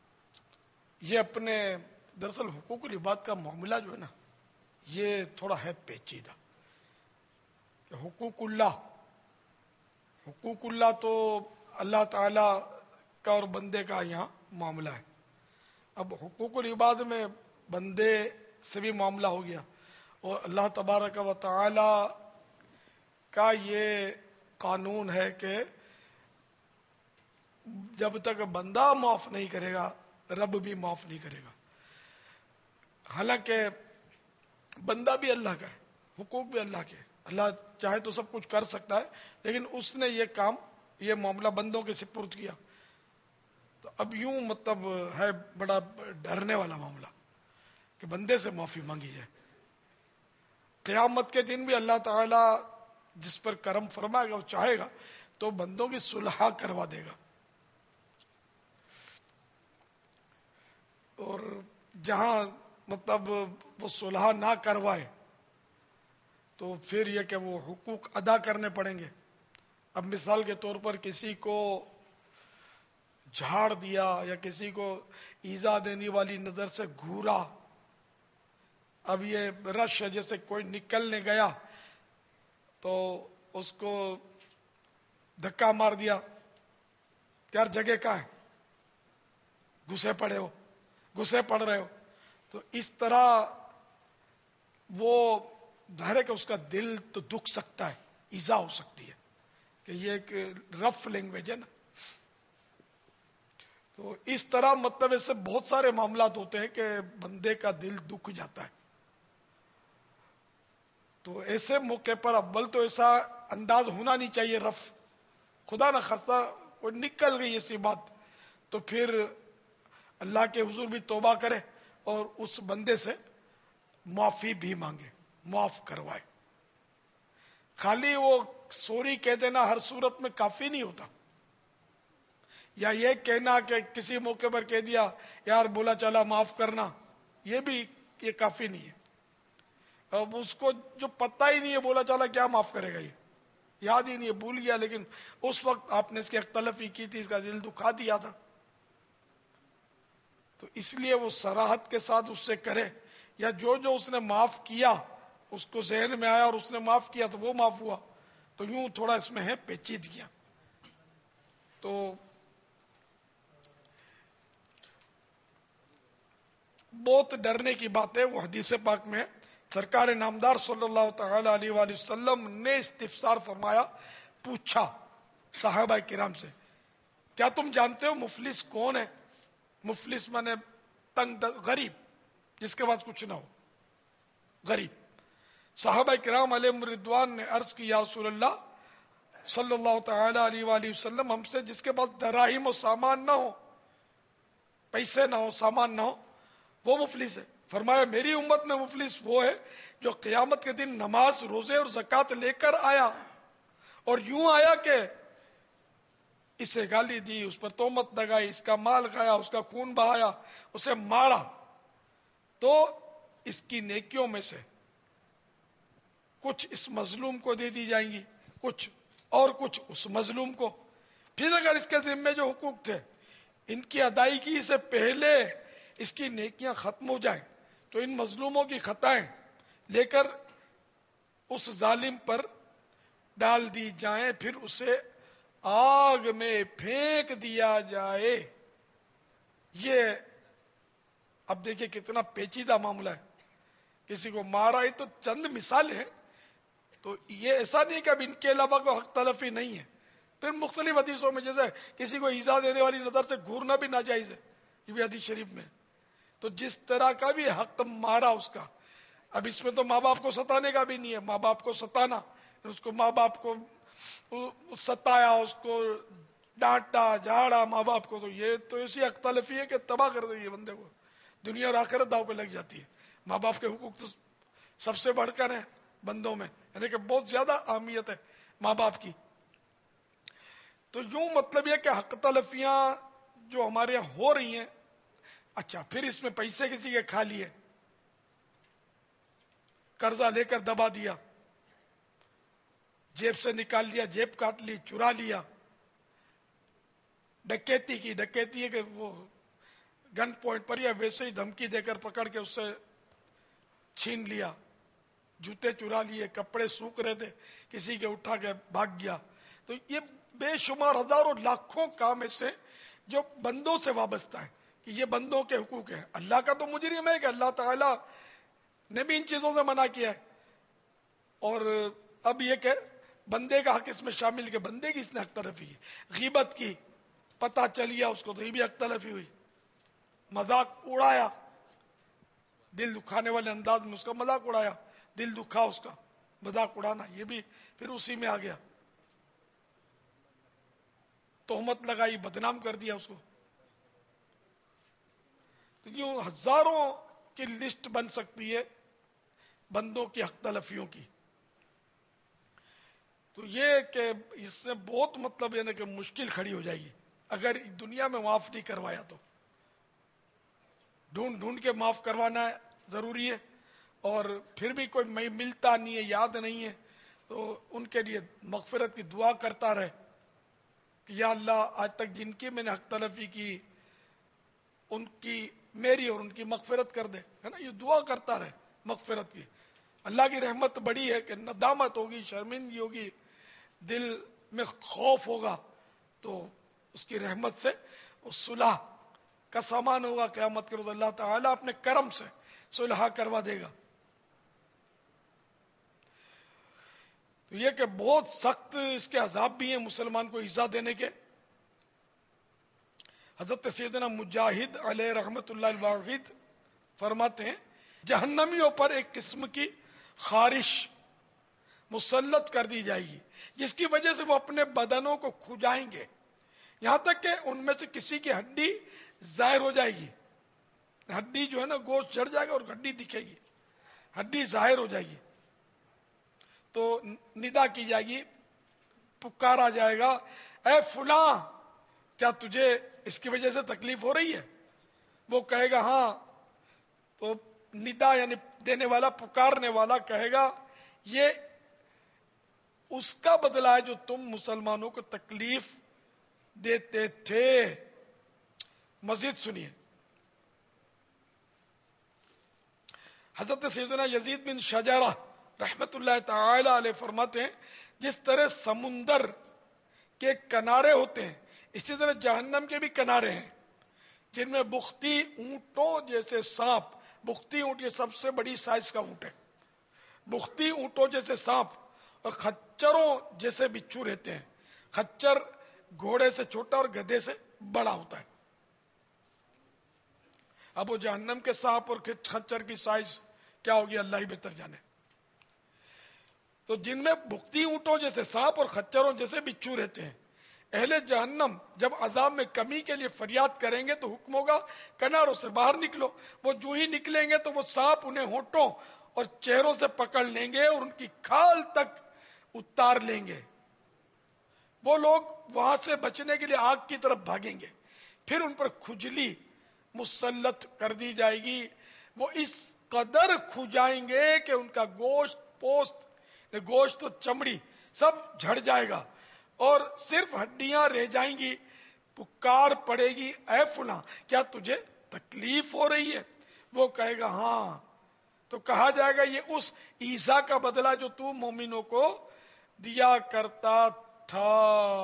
[SPEAKER 2] یہ اپنے دراصل حقوق العباد کا معاملہ جو ہے نا, یہ تھوڑا ہے پیچیدہ. کہ حقوق اللہ حقوق اللہ تو اللہ تعالی کا اور بندے کا یہاں معاملہ ہے. اب حقوق العباد میں بندے سے بھی معاملہ ہو گیا, اور اللہ تبارک و تعالی کا یہ قانون ہے کہ جب تک بندہ معاف نہیں کرے گا رب بھی معاف نہیں کرے گا. حالانکہ بندہ بھی اللہ کا ہے، حقوق بھی اللہ کے، اللہ چاہے تو سب کچھ کر سکتا ہے، لیکن اس نے یہ کام، یہ معاملہ بندوں کے سپرد کیا. تو اب یوں مطلب ہے بڑا ڈرنے والا معاملہ کہ بندے سے معافی مانگی جائے. قیامت کے دن بھی اللہ تعالی جس پر کرم فرمائے گا، وہ چاہے گا تو بندوں کی صلح کروا دے گا. اور جہاں مطلب وہ صلح نہ کروائے تو پھر یہ کہ وہ حقوق ادا کرنے پڑیں گے. اب مثال کے طور پر کسی کو جھاڑ دیا یا کسی کو ایذا دینے والی نظر سے گھورا، اب یہ رش ہے، جیسے کوئی نکلنے گیا تو اس کو دھکا مار دیا، یار جگہ کہاں ہے، گھسے پڑے ہو گھسے پڑ رہے ہو. تو اس طرح وہ ظاہر ہے کہ اس کا دل تو دکھ سکتا ہے، ایذا ہو سکتی ہے، کہ یہ ایک رف لینگویج ہے نا. تو اس طرح مطلب اس سے بہت سارے معاملات ہوتے ہیں کہ بندے کا دل دکھ جاتا ہے. تو ایسے موقع پر اول تو ایسا انداز ہونا نہیں چاہیے رف، خدا نہ خاصہ کوئی نکل گئی ایسی بات تو پھر اللہ کے حضور بھی توبہ کرے اور اس بندے سے معافی بھی مانگے، معاف کروائے. خالی وہ سوری کہہ دینا ہر صورت میں کافی نہیں ہوتا، یا یہ کہنا کہ کسی موقع پر کہہ دیا یار بولا چلا معاف کرنا، یہ بھی یہ کافی نہیں ہے. اب اس کو جو پتہ ہی نہیں ہے بولا چلا کیا معاف کرے گا، یہ یاد ہی نہیں ہے، بھول گیا، لیکن اس وقت آپ نے اس کی اختلافی کی تھی، اس کا دل دکھا دیا تھا. تو اس لیے وہ صراحت کے ساتھ اس سے کرے، یا جو جو اس نے معاف کیا اس کو ذہن میں آیا اور اس نے معاف کیا تو وہ معاف ہوا. تو یوں تھوڑا اس میں ہے پیچیدگیاں. تو بہت ڈرنے کی بات ہے. وہ حدیث پاک میں سرکار نامدار صلی اللہ تعالی علیہ وآلہ وسلم نے استفسار فرمایا، پوچھا صحابہ کرام سے، کیا تم جانتے ہو مفلس کون ہے؟ مفلس مانے تنگ غریب، جس کے پاس کچھ نہ ہو، غریب. صحابہ کرام علیہ رضوان نے عرض کی، یا رسول اللہ صلی اللہ تعالی علیہ وآلہ وسلم، ہم سے جس کے پاس دراہیم و سامان نہ ہو، پیسے نہ ہو، سامان نہ ہو، وہ مفلس ہے. فرمایا میری امت میں مفلس وہ ہے جو قیامت کے دن نماز، روزے اور زکوٰۃ لے کر آیا اور یوں آیا کہ اسے گالی دی، اس پر تہمت لگائی، اس کا مال کھایا، اس کا خون بہایا، اسے مارا، تو اس کی نیکیوں میں سے کچھ اس مظلوم کو دے دی جائیں گی، کچھ اور کچھ اس مظلوم کو. پھر اگر اس کے ذمے جو حقوق تھے ان کی ادائیگی سے پہلے اس کی نیکیاں ختم ہو جائیں تو ان مظلوموں کی خطائیں لے کر اس ظالم پر ڈال دی جائیں، پھر اسے آگ میں پھینک دیا جائے. یہ اب دیکھیں کتنا پیچیدہ معاملہ ہے. کسی کو مارا ہی تو چند مثال ہے، تو یہ ایسا نہیں کہ اب ان کے علاوہ کوئی حق تلفی نہیں ہے. پھر مختلف حدیثوں میں جیسے کسی کو ایذا دینے والی نظر سے گھورنا بھی ناجائز ہے، یہ بھی حدیث شریف میں. تو جس طرح کا بھی حق مارا اس کا، اب اس میں تو ماں باپ کو ستانے کا بھی نہیں ہے. ماں باپ کو ستانا، اس کو ماں باپ کو ستایا، اس کو ڈانٹا جھاڑا ماں باپ کو، تو یہ تو ایسی حق تلفی ہے کہ تباہ کر دیں گے بندے کو، دنیا اور آخرت داؤ پہ لگ جاتی ہے. ماں باپ کے حقوق تو سب سے بڑھ کر ہیں بندوں میں، یعنی کہ بہت زیادہ اہمیت ہے ماں باپ کی. تو یوں مطلب یہ کہ حق تلفیاں جو ہمارے یہاں ہو رہی ہیں. اچھا، پھر اس میں پیسے کسی کے کھا لیے، قرضہ لے کر دبا دیا، جیب سے نکال لیا، جیب کاٹ لی، چرا لیا. ڈکیتی کی، ڈکیتی ہے کہ وہ گن پوائنٹ پر یا ویسے ہی دھمکی دے کر پکڑ کے اس سے چھین لیا. جوتے چرا لیے، کپڑے سوکھ رہے تھے کسی کے اٹھا کے بھاگ گیا. تو یہ بے شمار ہزاروں لاکھوں کام ایسے جو بندوں سے وابستہ ہے کہ یہ بندوں کے حقوق ہیں. اللہ کا تو مجرم ہے کہ اللہ تعالیٰ نے بھی ان چیزوں سے منع کیا ہے، اور اب یہ کہ بندے کا حق اس میں شامل کہ بندے کی اس نے حق تلفی کی. غیبت کی، پتہ چل گیا اس کو تو یہ بھی حق تلفی ہوئی. مذاق اڑایا، دل دکھانے والے انداز میں اس کا مذاق اڑایا، دل دکھا اس کا، مذاق اڑانا یہ بھی پھر اسی میں آ گیا، تہمت لگائی، بدنام کر دیا اس کو. تو یوں ہزاروں کی لسٹ بن سکتی ہے بندوں کی حق تلفیوں کی. تو یہ کہ اس سے بہت مطلب یعنی کہ مشکل کھڑی ہو جائے گی اگر دنیا میں معاف نہیں کروایا تو. ڈھونڈ ڈھونڈ کے معاف کروانا ضروری ہے، اور پھر بھی کوئی ملتا نہیں ہے، یاد نہیں ہے، تو ان کے لیے مغفرت کی دعا کرتا رہے کہ یا اللہ آج تک جن کی میں نے حق تلفی کی ان کی میری اور ان کی مغفرت کر دے، ہے نا، یہ دعا کرتا رہے مغفرت کی. اللہ کی رحمت بڑی ہے کہ ندامت ہوگی، شرمندگی ہوگی، دل میں خوف ہوگا، تو اس کی رحمت سے اس صلح کا سامان ہوگا. قیامت کے روز اللہ تعالیٰ اپنے کرم سے صلح کروا دے گا. تو یہ کہ بہت سخت اس کے عذاب بھی ہیں مسلمان کو ایذا دینے کے. حضرت سیدنا مجاہد علیہ رحمت اللہ الواحد فرماتے ہیں جہنمیوں پر ایک قسم کی خارش مسلط کر دی جائے گی جس کی وجہ سے وہ اپنے بدنوں کو کھجائیں گے، یہاں تک کہ ان میں سے کسی کی ہڈی ظاہر ہو جائے گی. ہڈی جو ہے نا گوشت جڑ جائے گا اور ہڈی دکھے گی، ہڈی ظاہر ہو جائے گی. تو ندا کی جائے گی، پکارا جائے گا، اے فلاں کیا تجھے اس کی وجہ سے تکلیف ہو رہی ہے؟ وہ کہے گا ہاں. تو ندا یعنی دینے والا، پکارنے والا کہے گا یہ اس کا بدلہ ہے جو تم مسلمانوں کو تکلیف دیتے تھے. مزید سنیے، حضرت سیدنا یزید بن شجرہ رحمت اللہ تعالی علیہ فرماتے ہیں جس طرح سمندر کے کنارے ہوتے ہیں اسی طرح جہنم کے بھی کنارے ہیں جن میں بختی اونٹوں جیسے سانپ، بختی اونٹ یہ سب سے بڑی سائز کا اونٹ ہے، بختی اونٹوں جیسے سانپ اور خچروں جیسے بچھو رہتے ہیں. خچر گھوڑے سے چھوٹا اور گدھے سے بڑا ہوتا ہے. اب وہ جہنم کے سانپ اور خچر کی سائز کیا ہوگی اللہ ہی بہتر جانے. تو جن میں بختی اونٹوں جیسے سانپ اور خچروں جیسے بچھو رہتے ہیں، اہل جہنم جب عذاب میں کمی کے لیے فریاد کریں گے تو حکم ہوگا کناروں سے باہر نکلو. وہ جو ہی نکلیں گے تو وہ سانپ انہیں ہونٹوں اور چہروں سے پکڑ لیں گے اور ان کی کھال تک اتار لیں گے. وہ لوگ وہاں سے بچنے کے لیے آگ کی طرف بھاگیں گے، پھر ان پر کھجلی مسلط کر دی جائے گی. وہ اس قدر کھجائیں گے کہ ان کا گوشت، پوست، گوشت و چمڑی سب جھڑ جائے گا اور صرف ہڈیاں رہ جائیں گی. پکار پڑے گی اے فلاں کیا تجھے تکلیف ہو رہی ہے؟ وہ کہے گا ہاں. تو کہا جائے گا یہ اس ایذا کا بدلہ جو تو مومنوں کو دیا کرتا تھا.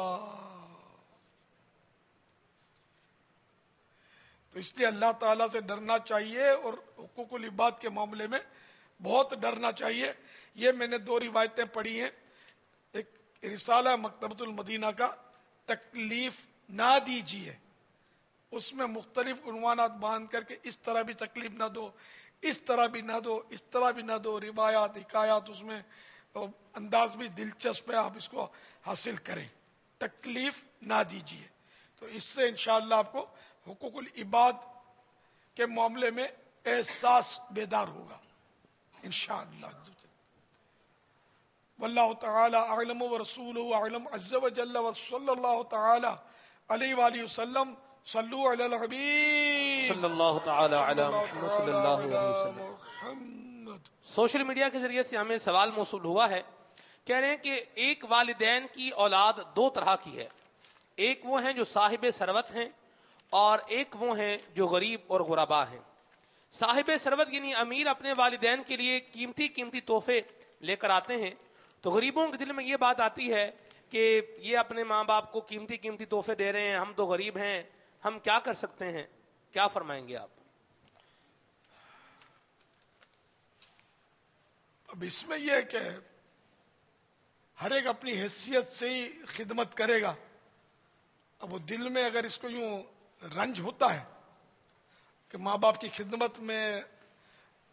[SPEAKER 2] تو اس لیے اللہ تعالیٰ سے ڈرنا چاہیے اور حقوق العباد کے معاملے میں بہت ڈرنا چاہیے. یہ میں نے دو روایتیں پڑھی ہیں، ایک رسالہ مکتبۃ المدینہ کا تکلیف نہ دیجیے، اس میں مختلف عنوانات باندھ کر کے اس طرح بھی تکلیف نہ دو، اس طرح بھی نہ دو، اس طرح بھی نہ دو، روایات حکایات اس میں انداز بھی دلچسپ ہے، آپ اس کو حاصل کریں. تکلیف نہ دیجیے تو اس سے انشاءاللہ آپ کو حقوق العباد کے معاملے میں احساس بیدار ہوگا انشاءاللہ. واللہ تعالی اعلم ورسولہ اعلم عز وجل وصلی اللہ تعالی علیہ وآلہ وسلم. صلو علی الحبیب
[SPEAKER 9] صلی اللہ تعالی علی محمد صلی اللہ علیہ وسلم. سوشل میڈیا کے ذریعے سے ہمیں سوال موصول ہوا ہے، کہہ رہے ہیں کہ ایک والدین کی اولاد دو طرح کی ہے، ایک وہ ہیں جو صاحب ثروت ہیں اور ایک وہ ہیں جو غریب اور غربا ہیں. صاحب ثروت یعنی امیر اپنے والدین کے لیے قیمتی قیمتی تحفے لے کر آتے ہیں، تو غریبوں کے دل میں یہ بات آتی ہے کہ یہ اپنے ماں باپ کو قیمتی قیمتی تحفے دے رہے ہیں، ہم تو غریب ہیں، ہم کیا کر سکتے ہیں؟ کیا فرمائیں گے آپ؟
[SPEAKER 2] اب اس میں یہ ہے کہ ہر ایک اپنی حیثیت سے ہی خدمت کرے گا. اب وہ دل میں اگر اس کو یوں رنج ہوتا ہے کہ ماں باپ کی خدمت میں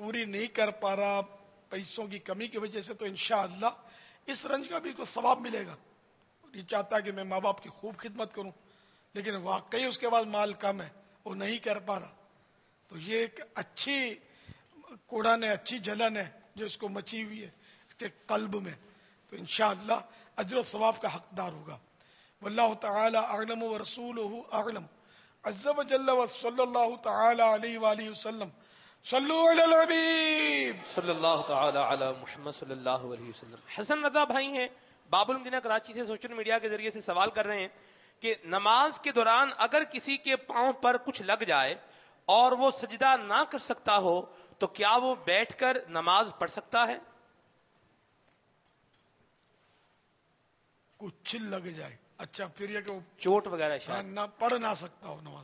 [SPEAKER 2] पूरी नहीं कर पा रहा पैसों की कमी की वजह से, तो इंशाअल्लाह इस रंज का भी इसको सवाब मिलेगा। ये चाहता है कि मैं माँ बाप की खूब खिदमत करूं, लेकिन वाकई उसके पास माल कम है, वो नहीं कर पा रहा, तो ये एक अच्छी कोड़न है, अच्छी जलन है जो इसको मची हुई है इसके कल्ब में, तो इंशाअल्लाह अजर और सवाब का हकदार होगा। वल्लाहु तआला अअलम व रसूलुहु अअलम। अज़्ज़ व जल्ल व सल्लल्लाहु तआला अलैहि व आलिहि वसल्लम। सल्लु अलल हबीब
[SPEAKER 9] सल्लल्लाहु तआला अला मुहम्मद सल्लल्लाहु अलैहि वसल्लम। हसन रज़ा भाई हैं बाबुल मदीना कराची से, सोशल मीडिया के जरिए से सवाल कर रहे हैं कि नमाज के दौरान अगर किसी के पांव पर कुछ लग जाए और वो सजदा ना कर सकता हो तो क्या वो बैठकर नमाज पढ़ सकता है?
[SPEAKER 2] कुछ लग जाए, अच्छा फिर ये कि वो
[SPEAKER 9] चोट वगैरह शायद
[SPEAKER 2] ना पढ़ ना सकता हो नमाज।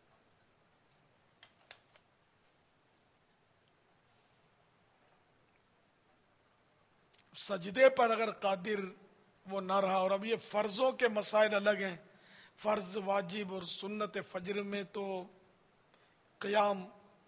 [SPEAKER 2] सजदे पर अगर कादिर वो ना रहा, और अब ये फर्जों के मसाइल अलग हैं, फर्ज वाजिब और सुन्नत फजर में तो क़याम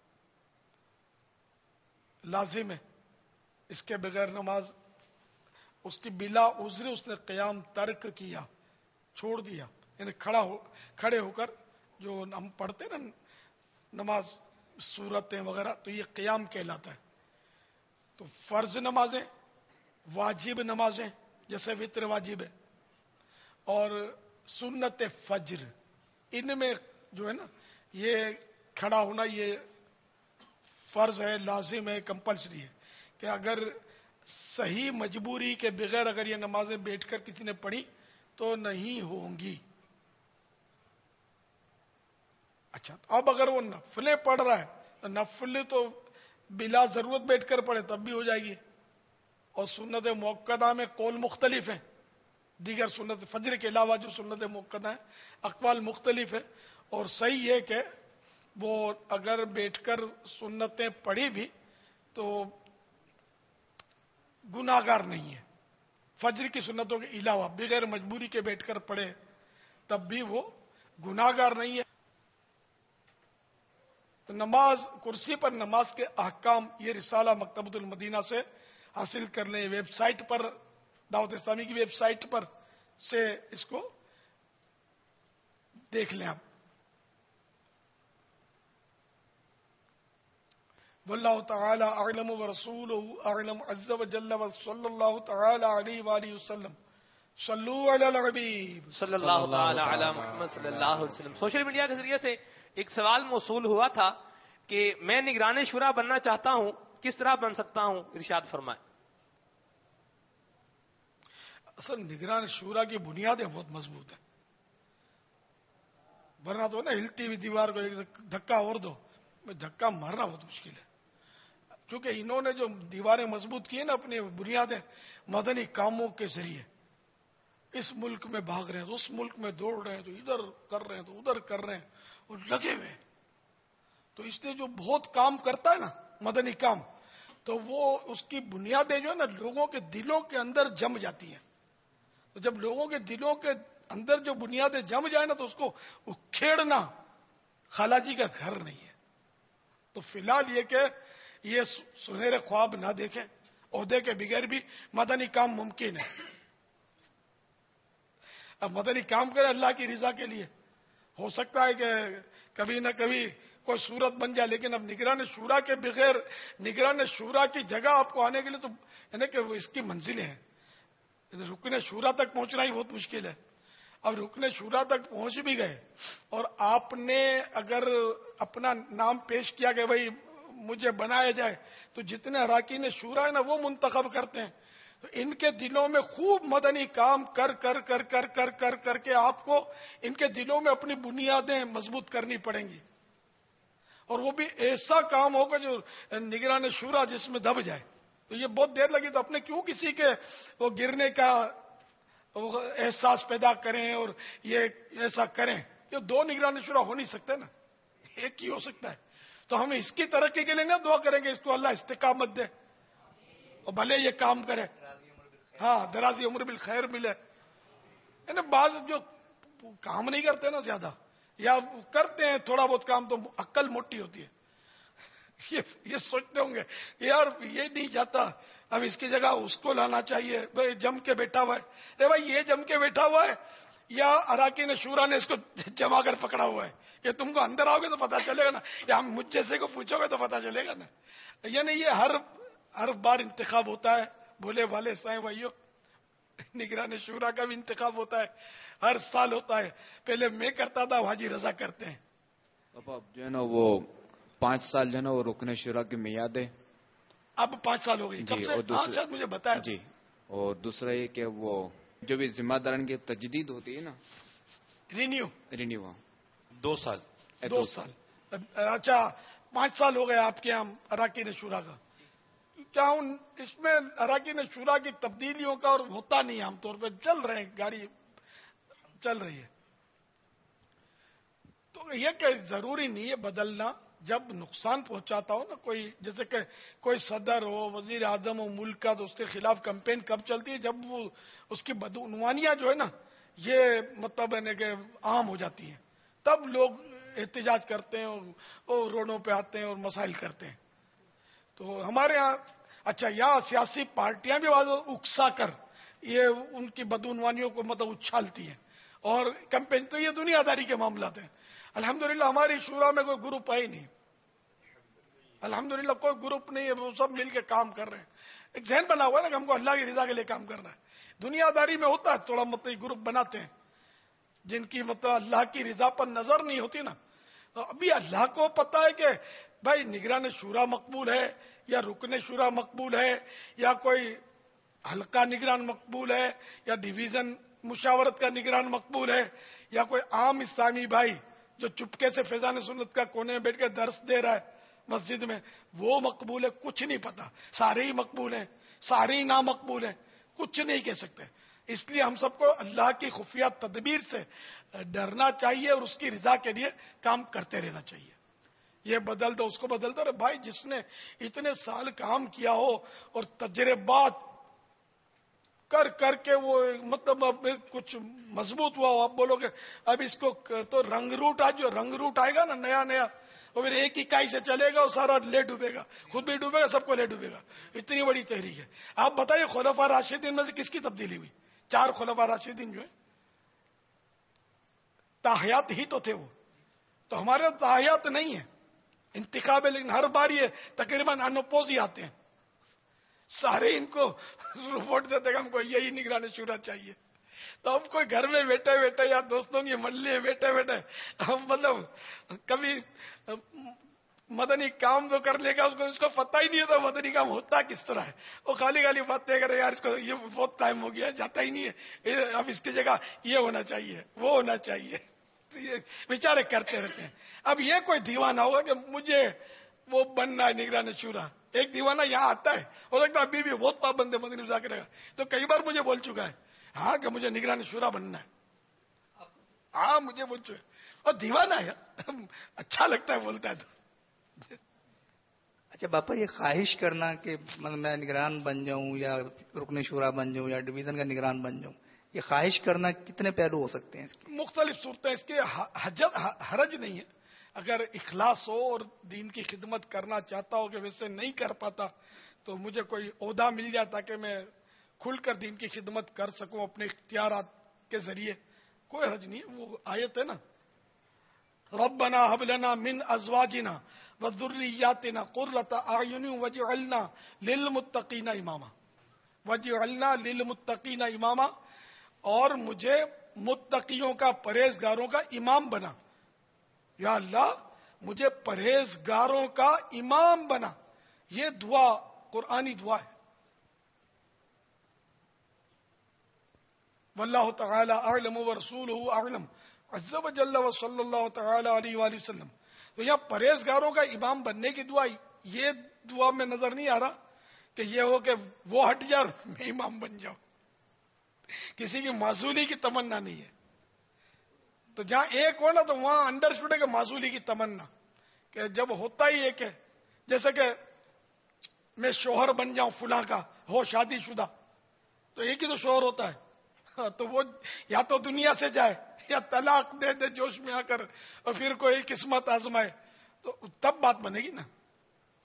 [SPEAKER 2] लाजिम है, इसके बगैर नमाज, उसकी बिला उज़्र उसने क़याम तर्क किया, छोड़ दिया, यानी खड़ा हो खड़े होकर जो हम पढ़ते ना नमाज सूरतें वगैरह, तो ये क़याम कहलाता है। तो फर्ज नमाजें, वाजिब नमाजें जैसे वित्र वाजिब है, और सुन्नत फज्र, इनमें जो है ना ये खड़ा होना ये फर्ज है, लाजिम है, कंपल्सरी है कि अगर सही मजबूरी के बगैर अगर ये नमाजें बैठकर किसी ने पढ़ी तो नहीं होंगी। अच्छा, तो अब अगर वो नफले पढ़ रहा है तो नफले तो बिला जरूरत बैठकर पढ़े तब भी हो जाएगी, और सुन्नत मुअक्कदा में कौल मुख्तलिफ है, दीगर सुन्नत फजर के अलावा जो सुन्नत मुअक्कदा है अक़वाल मुख्तलिफ है, और सही है कि वो अगर बैठकर सुन्नतें पढ़ी भी तो गुनाहगार नहीं है। फजर की सुन्नतों के अलावा बगैर मजबूरी के बैठकर पढ़े तब भी वो गुनाहगार नहीं है। तो नमाज, कुर्सी पर नमाज के अहकाम, ये रिसाला मकतबतुल मदीना से हासिल कर लें, वेबसाइट पर, दावत इस्लामी की वेबसाइट पर से इसको देख लें आप। वल्लाहु तआला अअलम व रसूलुहु अअलम अज़्ज़ व जल्ल व सल्लल्लाहु तआला अलैहि व आलिहि वसल्लम। सल्लु अलल हबीब
[SPEAKER 9] सल्लल्लाहु तआला अला मुहम्मद सल्लल्लाहु अलैहि वसल्लम। सोशल मीडिया के जरिए से एक सवाल मौसूल हुआ था कि मैं निगरान शुरा बनना चाहता हूं, किस तरह बन सकता हूं, इरशाद फरमाएं।
[SPEAKER 2] असल निगरान शुरा की बुनियादें बहुत मजबूत है, वरना तो ना हिलती हुई दीवार को एक धक्का और दो, धक्का मारना बहुत मुश्किल है, क्योंकि इन्होंने जो दीवारें मजबूत की है ना अपनी बुनियादें मदनी कामों के जरिए, इस मुल्क में भाग रहे हैं तो उस मुल्क में दौड़ रहे हैं, तो इधर कर रहे हैं तो उधर कर रहे हैं, और लगे हुए हैं। तो इसलिए जो बहुत काम करता है ना मदनी काम, तो वो उसकी बुनियादें जो है ना लोगों के दिलों के अंदर जम जाती हैं। तो जब लोगों के दिलों के अंदर जो बुनियादें जम जाए ना, तो उसको उखेड़ना खालाजी का घर नहीं है। तो फिलहाल ये कि ये सुनहरे ख्वाब ना देखें, ओहदे के बगैर भी मदनी काम मुमकिन है। अब मदनी काम करें अल्लाह की रिजा के लिए, हो सकता है कि कभी ना कभी कोई सूरत बन जाए, लेकिन अब निगरान शूरा के बगैर, निगरान शूरा की जगह आपको आने के लिए तो यानी कि वो इसकी मंजिलें हैं, रुकने शूरा तक पहुंचना ही बहुत मुश्किल है। अब रुकने शूरा तक पहुंच भी गए और आपने अगर अपना नाम पेश किया कि भाई मुझे बनाया जाए, तो जितने अराकीन शूरा है ना वो मुंतखब करते हैं, तो इनके दिलों में खूब मदनी काम कर कर कर कर कर कर करके आपको इनके दिलों में अपनी बुनियादें मजबूत करनी पड़ेंगी, और वो भी ऐसा काम होगा जो निगरान शूरा जिसमें दब जाए। तो ये बहुत देर लगी, तो अपने क्यों किसी के वो गिरने का एहसास पैदा करें और ये ऐसा करें। ये दो निगरान शूरा हो नहीं सकते ना, एक ही हो सकता है। तो हम इसकी तरक्की के लिए ना दुआ करेंगे इसको अल्लाह इस्तिकामत दे और भले ये काम करे, हाँ दराजी उम्र बिल खैर मिले। यानी बाज जो काम नहीं करते ना ज्यादा, या करते हैं थोड़ा बहुत काम, तो अक्ल मोटी होती है, یہ یہ سوچتے ہوں گے یار یہ نہیں جاتا، اب اس کی جگہ اس کو لانا چاہیے، بھائی جم کے بیٹھا ہوا ہے، ارے بھائی یہ جم کے بیٹھا ہوا ہے یا اراکین شورا نے اس کو جما کر پکڑا ہوا ہے؟ یہ تم کو اندر آؤ گے تو پتا چلے گا نا، یا ہم مجھ جیسے کو پوچھو گے تو پتا چلے گا نا. یعنی یہ ہر ہر بار انتخاب ہوتا ہے. بھولے والے سائیں بھائیو، نگران شورا کا بھی انتخاب ہوتا ہے، ہر سال ہوتا ہے. پہلے میں کرتا تھا، حاجی رضا کرتے ہیں.
[SPEAKER 13] اب جو ہے نا وہ پانچ سال جو ہے نا وہ رکن شورا کی میعاد ہے.
[SPEAKER 2] اب پانچ سال ہو گئی
[SPEAKER 13] جی. اور
[SPEAKER 2] دوسرا مجھے بتایا
[SPEAKER 13] جی. اور دوسرا یہ کہ وہ جو بھی ذمہ داران کی تجدید ہوتی ہے نا،
[SPEAKER 2] رینیو
[SPEAKER 13] رینیو
[SPEAKER 16] دو سال
[SPEAKER 2] دو سال اچھا پانچ سال ہو گئے آپ کے یہاں اراکین شورا کا. کیا ان اس میں اراکین شورا کی تبدیلیوں کا اور ہوتا نہیں عام طور پہ چل رہے ہیں، گاڑی چل رہی ہے. تو یہ کہ ضروری نہیں ہے بدلنا. جب نقصان پہنچاتا ہو نا کوئی، جیسے کہ کوئی صدر ہو، وزیر اعظم ہو ملک کا، تو اس کے خلاف کمپین کب چلتی ہے؟ جب وہ اس کی بدعنوانیاں جو ہے نا یہ مطلب ہے کہ عام ہو جاتی ہیں، تب لوگ احتجاج کرتے ہیں اور روڈوں پہ آتے ہیں اور مسائل کرتے ہیں. تو ہمارے ہاں اچھا یا سیاسی پارٹیاں بھی اکسا کر یہ ان کی بدعنوانیوں کو مطلب اچھالتی ہیں، اور کمپین تو یہ دنیا داری کے معاملات ہیں. الحمدللہ ہماری شورا میں کوئی گروپ ہے ہی نہیں، الحمدللہ کوئی گروپ نہیں ہے، وہ سب مل کے کام کر رہے ہیں. ایک ذہن بنا ہوا ہے نا کہ ہم کو اللہ کی رضا کے لیے کام کرنا ہے. دنیا داری میں ہوتا ہے تھوڑا مطلب گروپ بناتے ہیں جن کی مطلب اللہ کی رضا پر نظر نہیں ہوتی نا. ابھی اللہ کو پتا ہے کہ بھائی نگران شورا مقبول ہے یا رکن شورا مقبول ہے یا کوئی حلقہ نگران مقبول ہے یا ڈویژن مشاورت کا نگران مقبول ہے یا کوئی عام اسلامی بھائی جو چپکے سے فیضان سنت کا کونے میں بیٹھ کے درس دے رہا ہے مسجد میں وہ مقبول ہے. کچھ نہیں پتا، سارے ہی مقبول ہیں، سارے ہی نامقبول ہیں، کچھ نہیں کہہ سکتے. اس لیے ہم سب کو اللہ کی خفیہ تدبیر سے ڈرنا چاہیے اور اس کی رضا کے لیے کام کرتے رہنا چاہیے. یہ بدل دو، اس کو بدل دو. بھائی جس نے اتنے سال کام کیا ہو اور تجربات کر کر کے وہ مطلب اب کچھ مضبوط ہوا ہو، اب بولو کہ اب اس کو تو رنگ روٹ آ جو رنگ روٹ آئے گا نا نیا نیا، اور پھر ایک اکائی سے چلے گا اور سارا لے ڈوبے گا، خود بھی ڈوبے گا، سب کو لے ڈوبے گا. اتنی بڑی تحریک ہے. آپ بتائیے خلفاء راشدین میں سے کس کی تبدیلی ہوئی؟ چار خلفاء راشدین جو ہیں تاحیات ہی تو تھے. وہ تو ہمارے تاحیات نہیں ہیں، انتخاب ہے، لیکن ہر بار یہ تقریباً انوپوز ہی آتے ہیں. سارے ان کو ووٹ دیتے ہیں، ہم کو یہی نگران شورا چاہیے. تو ہم کوئی گھر میں بیٹھے بیٹھے یا دوستوں کے محلے میں بیٹھے بیٹھے ہم مطلب کبھی مدنی کام جو کر لے گا اس کو اس کو پتہ ہی نہیں ہوتا مدنی کام ہوتا کس طرح ہے. وہ خالی خالی باتیں کرے یار اس کو یہ بہت ٹائم ہو گیا جاتا ہی نہیں ہے، اب اس کی جگہ یہ ہونا چاہیے وہ ہونا چاہیے، بیچارے کرتے رہتے ہیں. اب یہ کوئی دیوانہ ہوگا کہ مجھے وہ بننا ہے نگران شورا. ایک دیوانہ یہاں آتا ہے، ہو سکتا ہے ابھی بھی بہت پابند ہے مدنی مذاکرے کا، تو کئی بار مجھے بول چکا ہے ہاں کہ مجھے نگران شورا بننا ہے. ہاں مجھے بول چکا ہے، اور دیوانہ ہے، اچھا لگتا ہے بولتا ہے تو.
[SPEAKER 11] اچھا باپا، یہ خواہش کرنا کہ میں نگران بن جاؤں یا رکن شورا بن جاؤں یا ڈویژن کا نگران بن جاؤں، یہ خواہش کرنا کتنے پہلو ہو سکتے ہیں اس کے؟
[SPEAKER 2] مختلف صورتیں اس کے حرج نہیں ہے. اگر اخلاص ہو اور دین کی خدمت کرنا چاہتا ہو کہ ویسے نہیں کر پاتا تو مجھے کوئی عہدہ مل جائے تاکہ میں کھل کر دین کی خدمت کر سکوں اپنے اختیارات کے ذریعے، کوئی حرج نہیں ہے. وہ آیت ہے نا، ربنا هب لنا من ازواجنا وذرياتنا قرة اعين واجعلنا للمتقين اماما، واجعلنا للمتقين اماما، اور مجھے متقیوں کا پرہیزگاروں کا امام بنا. یا اللہ مجھے پرہیزگاروں کا امام بنا. یہ دعا قرآنی دعا ہے. واللہ تعالی اعلم ورسولہ اعلم عز وجل وصلی اللہ تعالی علیہ وآلہ وسلم. تو یہاں پرہیزگاروں کا امام بننے کی دعا، یہ دعا میں نظر نہیں آ رہا کہ یہ ہو کہ وہ ہٹ جائے میں امام بن جاؤں. کسی کی معزولی کی تمنا نہیں ہے. تو جہاں ایک ہو نا تو وہاں انڈرسٹوڈ ہے کہ معزولی کی تمنا، کہ جب ہوتا ہی ایک ہے، جیسے کہ میں شوہر بن جاؤں فلاں کا، ہو شادی شدہ تو ایک ہی تو شوہر ہوتا ہے، تو وہ یا تو دنیا سے جائے یا طلاق دے دے جوش میں آ کر اور پھر کوئی قسمت آزمائے، تو تب بات بنے گی نا.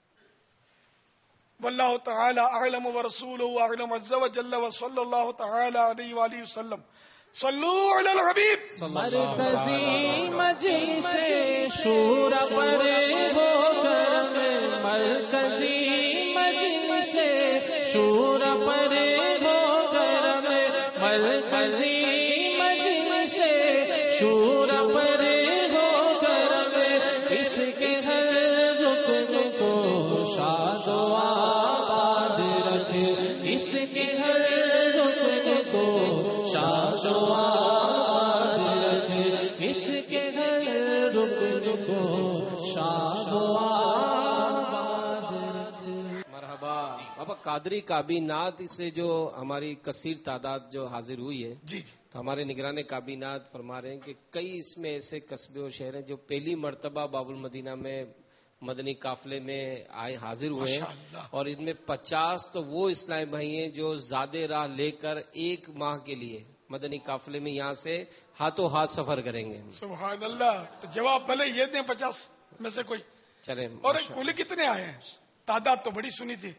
[SPEAKER 2] واللہ تعالی اعلم ورسولہ اعلم عز وجل وصلی اللہ تعالی علیہ وآلہ وسلم. صلو علی الحبیب.
[SPEAKER 1] مرکزی مجلس شور پر ہو کر مرکزی مجلس شور پر ہو کر مرکزی مجلس شور پر ہو کر اس کے ہر رکن کو شاد و آباد رکھ اس کے ہر رکن کو شاد و آباد رکھ اس کے ہر رکن کو شاد و آباد رکھ.
[SPEAKER 18] مرحبا. بابا قادری کابینات سے جو ہماری کثیر تعداد جو حاضر ہوئی ہے
[SPEAKER 2] جی
[SPEAKER 18] تو ہمارے نگران کابینات فرما رہے ہیں کہ کئی اس میں ایسے قصبے اور شہر ہیں جو پہلی مرتبہ باب المدینہ میں مدنی قافلے میں آئے حاضر ہوئے ہیں اور ان میں پچاس تو وہ اسلامی بھائی ہیں جو زیادہ راہ لے کر ایک ماہ کے لیے مدنی قافلے میں یہاں سے ہاتھوں ہاتھ سفر کریں گے.
[SPEAKER 2] سبحان اللہ. تو جواب بھلے یہ دیں پچاس میں سے کوئی.
[SPEAKER 18] چلیں.
[SPEAKER 2] اور کل کتنے آئے ہیں؟ تعداد تو بڑی سنی تھی.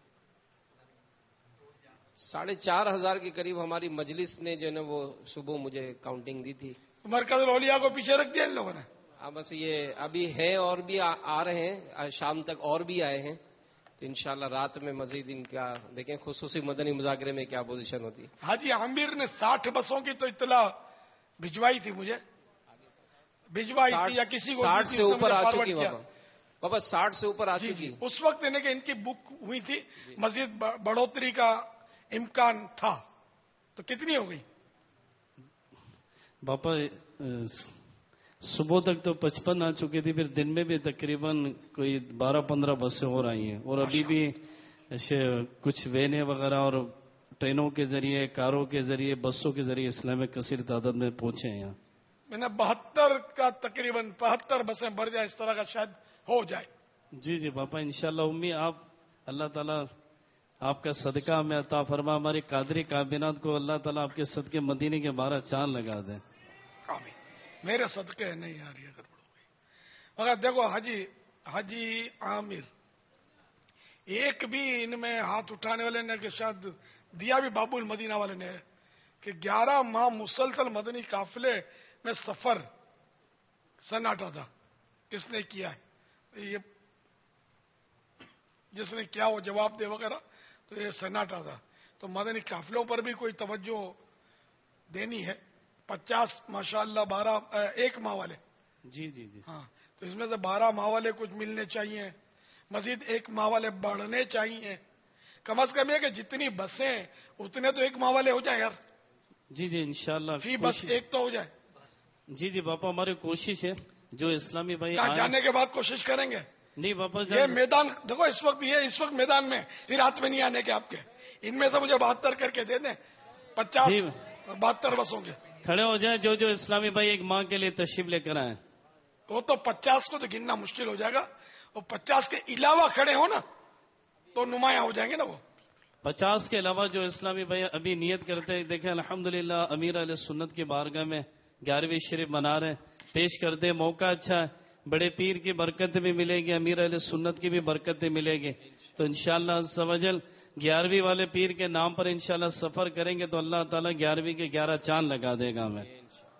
[SPEAKER 18] ساڑھے چار ہزار کے قریب ہماری مجلس نے جو ہے نا وہ صبح مجھے کاؤنٹنگ دی تھی.
[SPEAKER 2] مرکز الاولیاء کو پیچھے رکھ دیا ان لوگوں نے.
[SPEAKER 18] ہاں بس یہ ابھی ہیں اور بھی آ رہے ہیں شام تک اور بھی آئے ہیں تو انشاءاللہ رات میں مزید ان کا دیکھیں خصوصی مدنی مذاکرے میں کیا پوزیشن ہوتی.
[SPEAKER 2] حاجی عامر نے ساٹھ بسوں کی تو اطلاع بھجوائی تھی مجھے بھجوائی تھی یا کسی کو
[SPEAKER 18] ساٹھ سے اوپر آ چکی بابا بابا ساٹھ سے اوپر آ چکی.
[SPEAKER 2] اس وقت یعنی کہ ان کی بک ہوئی تھی مزید بڑھوتری کا امکان تھا تو کتنی ہو گئی
[SPEAKER 4] باپا؟ صبح تک تو پچپن آ چکی تھی پھر دن میں بھی تقریباً کوئی بارہ پندرہ بسیں ہو رہی ہیں اور ابھی بھی ایسے کچھ وینیں وغیرہ اور ٹرینوں کے ذریعے کاروں کے ذریعے بسوں کے ذریعے اسلام میں کثیر تعداد میں پہنچے ہیں. یہاں
[SPEAKER 2] میں نے بہتر کا تقریباً بہتر بسیں بھر جائے اس طرح کا شاید ہو جائے.
[SPEAKER 4] جی جی باپا انشاءاللہ امی آپ اللہ تعالیٰ آپ کا صدقہ ہمیں عطا فرما ہماری قادری کابینات کو اللہ تعالیٰ آپ کے صدقے مدینے کے بارہ چاند لگا دیں.
[SPEAKER 2] آمین. میرے صدقے نہیں آ رہی ہے گڑبڑ ہو گئی. مگر دیکھو حاجی حاجی عامر ایک بھی ان میں ہاتھ اٹھانے والے نے کہ شاید دیا بھی باب المدینہ والے نے کہ گیارہ ماہ مسلسل مدنی قافلے میں سفر سناٹا تھا. کس نے کیا ہے؟ یہ جس نے کیا وہ جواب دے وغیرہ. تو یہ سناٹا تھا. تو مدنی قافلوں پر بھی کوئی توجہ دینی ہے. پچاس ماشاء اللہ بارہ ایک ماہ والے.
[SPEAKER 4] جی جی جی
[SPEAKER 2] ہاں تو اس میں سے بارہ ماہ والے کچھ ملنے چاہیے مزید ایک ماہ والے بڑھنے چاہیے. کم از کم یہ کہ جتنی بسیں اتنے تو ایک ماہ والے ہو جائیں یار.
[SPEAKER 4] جی جی انشاءاللہ
[SPEAKER 2] فی بس ایک تو ہو جائے.
[SPEAKER 4] جی جی باپا ہماری کوشش ہے جو اسلامی بھائی
[SPEAKER 2] جانے کے بعد کوشش کریں گے.
[SPEAKER 4] نہیں باپا
[SPEAKER 2] یہ میدان دیکھو اس وقت یہ اس وقت میدان میں پھر ہاتھ میں نہیں آنے کے آپ کے. ان میں سے مجھے بہتر کر کے دے دیں پچاس بہتر بسوں کے.
[SPEAKER 4] کھڑے ہو جائیں جو جو اسلامی بھائی ایک ماہ کے لیے تشریف لے کر آئے.
[SPEAKER 2] وہ تو پچاس کو تو گننا مشکل ہو جائے گا. اور پچاس کے علاوہ کھڑے ہو نا تو نمایاں ہو جائیں گے نا. وہ
[SPEAKER 4] پچاس کے علاوہ جو اسلامی بھائی ابھی نیت کرتے ہیں دیکھیں الحمدللہ امیر علیہ سنت کی بارگاہ میں گیارہویں شریف منا رہے ہیں پیش کرتے موقع اچھا ہے. بڑے پیر کی برکت بھی ملے گی امیر علیہ سنت کی بھی برکتیں ملے گی. تو انشاءاللہ عز و جل گیارہویں والے پیر کے نام پر انشاءاللہ سفر کریں گے تو اللہ تعالیٰ گیارہویں کے گیارہ چاند لگا دے گا ہمیں.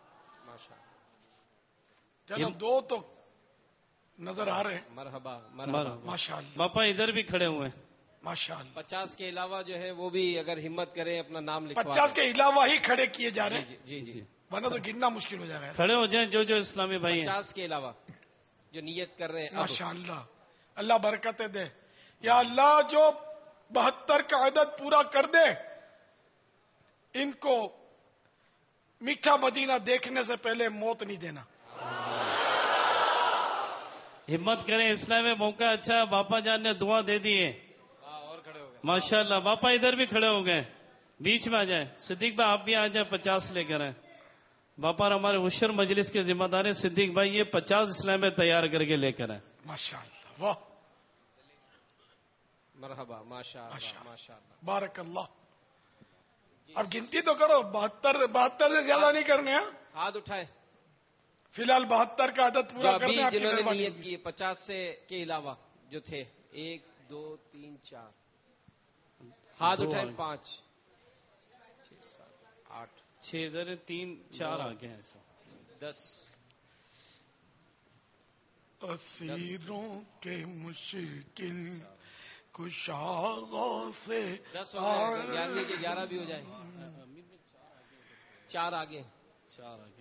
[SPEAKER 2] چلو دو تو نظر آ رہے ہیں.
[SPEAKER 18] مرحبا
[SPEAKER 2] ماشاء اللہ.
[SPEAKER 4] باپا ادھر بھی کھڑے ہوئے ہیں
[SPEAKER 2] ماشاء اللہ.
[SPEAKER 18] پچاس کے علاوہ جو ہے وہ بھی اگر ہمت کریں اپنا نام لکھوا.
[SPEAKER 2] پچاس کے علاوہ ہی کھڑے کیے جا رہے ہیں.
[SPEAKER 18] جی جی
[SPEAKER 2] ورنہ تو گننا مشکل ہو جائے گا.
[SPEAKER 4] کھڑے ہو جائیں جو جو اسلامی بھائی ہیں
[SPEAKER 18] پچاس کے علاوہ جو نیت کر رہے ہیں.
[SPEAKER 2] ماشاء اللہ اللہ برکتیں دے. یا اللہ جو بہتر کا عدد پورا کر دے ان کو میٹھا مدینہ دیکھنے سے پہلے موت نہیں دینا.
[SPEAKER 4] ہمت کریں اسلام میں موقع اچھا. باپا جان نے دعا دے دی ہے ماشاء اللہ. باپا ادھر بھی کھڑے ہو گئے بیچ میں آ جائیں. صدیق بھائی آپ بھی آ جائیں پچاس لے کر آئیں. باپا ہمارے عشر مجلس کے ذمہ دار صدیق بھائی یہ پچاس اسلام میں تیار کر کے لے کر آئیں.
[SPEAKER 2] ماشاء اللہ. واہ
[SPEAKER 18] مرحبا ماشاء اللہ ماشاء اللہ
[SPEAKER 2] بارک اللہ. اب گنتی تو کرو. بہتر بہتر سے زیادہ نہیں کرنے ہیں.
[SPEAKER 18] ہاتھ اٹھائے
[SPEAKER 2] فی الحال بہتر کا عدد پورا کرنے.
[SPEAKER 18] جنہوں نے نیت کی پچاس سے کے علاوہ جو تھے ایک دو تین چار ہاتھ اٹھائیں پانچ چھ سات آٹھ
[SPEAKER 4] چھ ادھر تین چار آگے ہیں سر
[SPEAKER 18] دس
[SPEAKER 2] اسیروں کے مشکل کشاغوں سے
[SPEAKER 18] دس ہو جائے گیارہویں کے گیارہ بھی ہو جائے چار آگے
[SPEAKER 4] چار آگے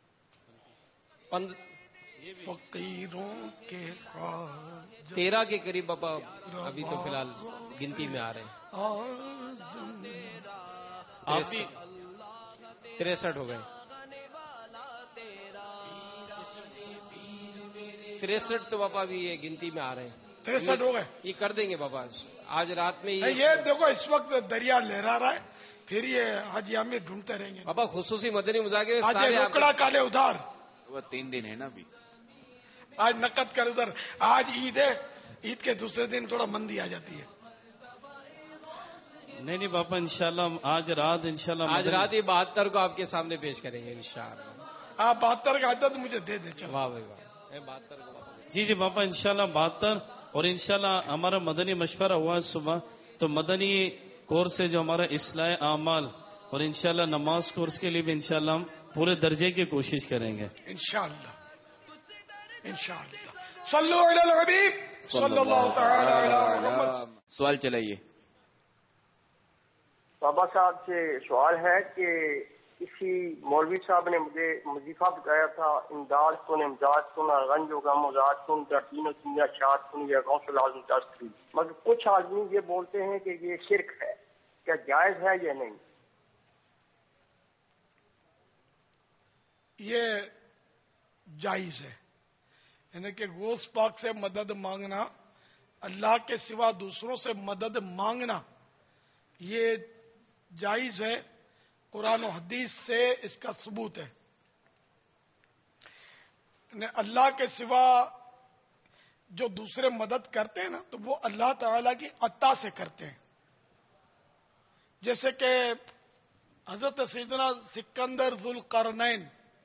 [SPEAKER 2] فقیروں کے
[SPEAKER 18] تیرہ کے قریب بابا ابھی تو فی الحال گنتی میں آ رہے ہیں تریسٹھ ہو گئے تریسٹھ تو بابا بھی یہ گنتی میں آ رہے ہیں
[SPEAKER 2] تریسٹھ ہو گئے
[SPEAKER 18] یہ کر دیں گے بابا آج رات میں
[SPEAKER 2] یہ دیکھو اس وقت دریا لہرا رہا ہے پھر یہ حاجی عامر ڈھونڈتے رہیں گے
[SPEAKER 18] بابا خصوصی مدنی مذاکرے
[SPEAKER 2] آج روکڑا کالے ادھار
[SPEAKER 13] وہ تین دن ہے نا ابھی
[SPEAKER 2] آج نقد کر ادھر آج عید ہے عید کے دوسرے دن تھوڑا مندی آ جاتی ہے
[SPEAKER 4] نہیں نہیں باپا انشاءاللہ آج رات انشاءاللہ
[SPEAKER 18] آج رات یہ بہتر کو آپ کے سامنے پیش کریں گے انشاءاللہ
[SPEAKER 2] آپ بہتر کا عدد مجھے دے دیں چلو
[SPEAKER 18] واہ بھائی واہ بہتر کو
[SPEAKER 4] جی جی باپا انشاءاللہ بہتر اور انشاءاللہ ہمارا مدنی مشورہ ہوا ہے صبح تو مدنی کورس سے جو ہمارا اصلاح اعمال اور انشاءاللہ نماز کورس کے لیے بھی انشاءاللہ ہم پورے درجے کی کوشش کریں گے
[SPEAKER 2] انشاءاللہ انشاءاللہ صلو علی الحبیب صلی اللہ تعالی علی محمد.
[SPEAKER 13] سوال چلائیے.
[SPEAKER 6] بابا صاحب سے سوال ہے کہ کسی مولوی صاحب نے مجھے وظیفہ بتایا تھا امداد کن امداد کن رنج و غم ازاد کن در دین و دنیا شاد کن یا غوث العظم دست. مگر کچھ آدمی یہ بولتے ہیں کہ یہ شرک ہے, کیا جائز ہے یا نہیں؟
[SPEAKER 2] یہ جائز ہے, یعنی کہ غوث پاک سے مدد مانگنا, اللہ کے سوا دوسروں سے مدد مانگنا یہ جائز ہے. قرآن و حدیث سے اس کا ثبوت ہے. یعنی اللہ کے سوا جو دوسرے مدد کرتے ہیں نا تو وہ اللہ تعالی کی عطا سے کرتے ہیں. جیسے کہ حضرت سیدنا سکندر ذوالقرنین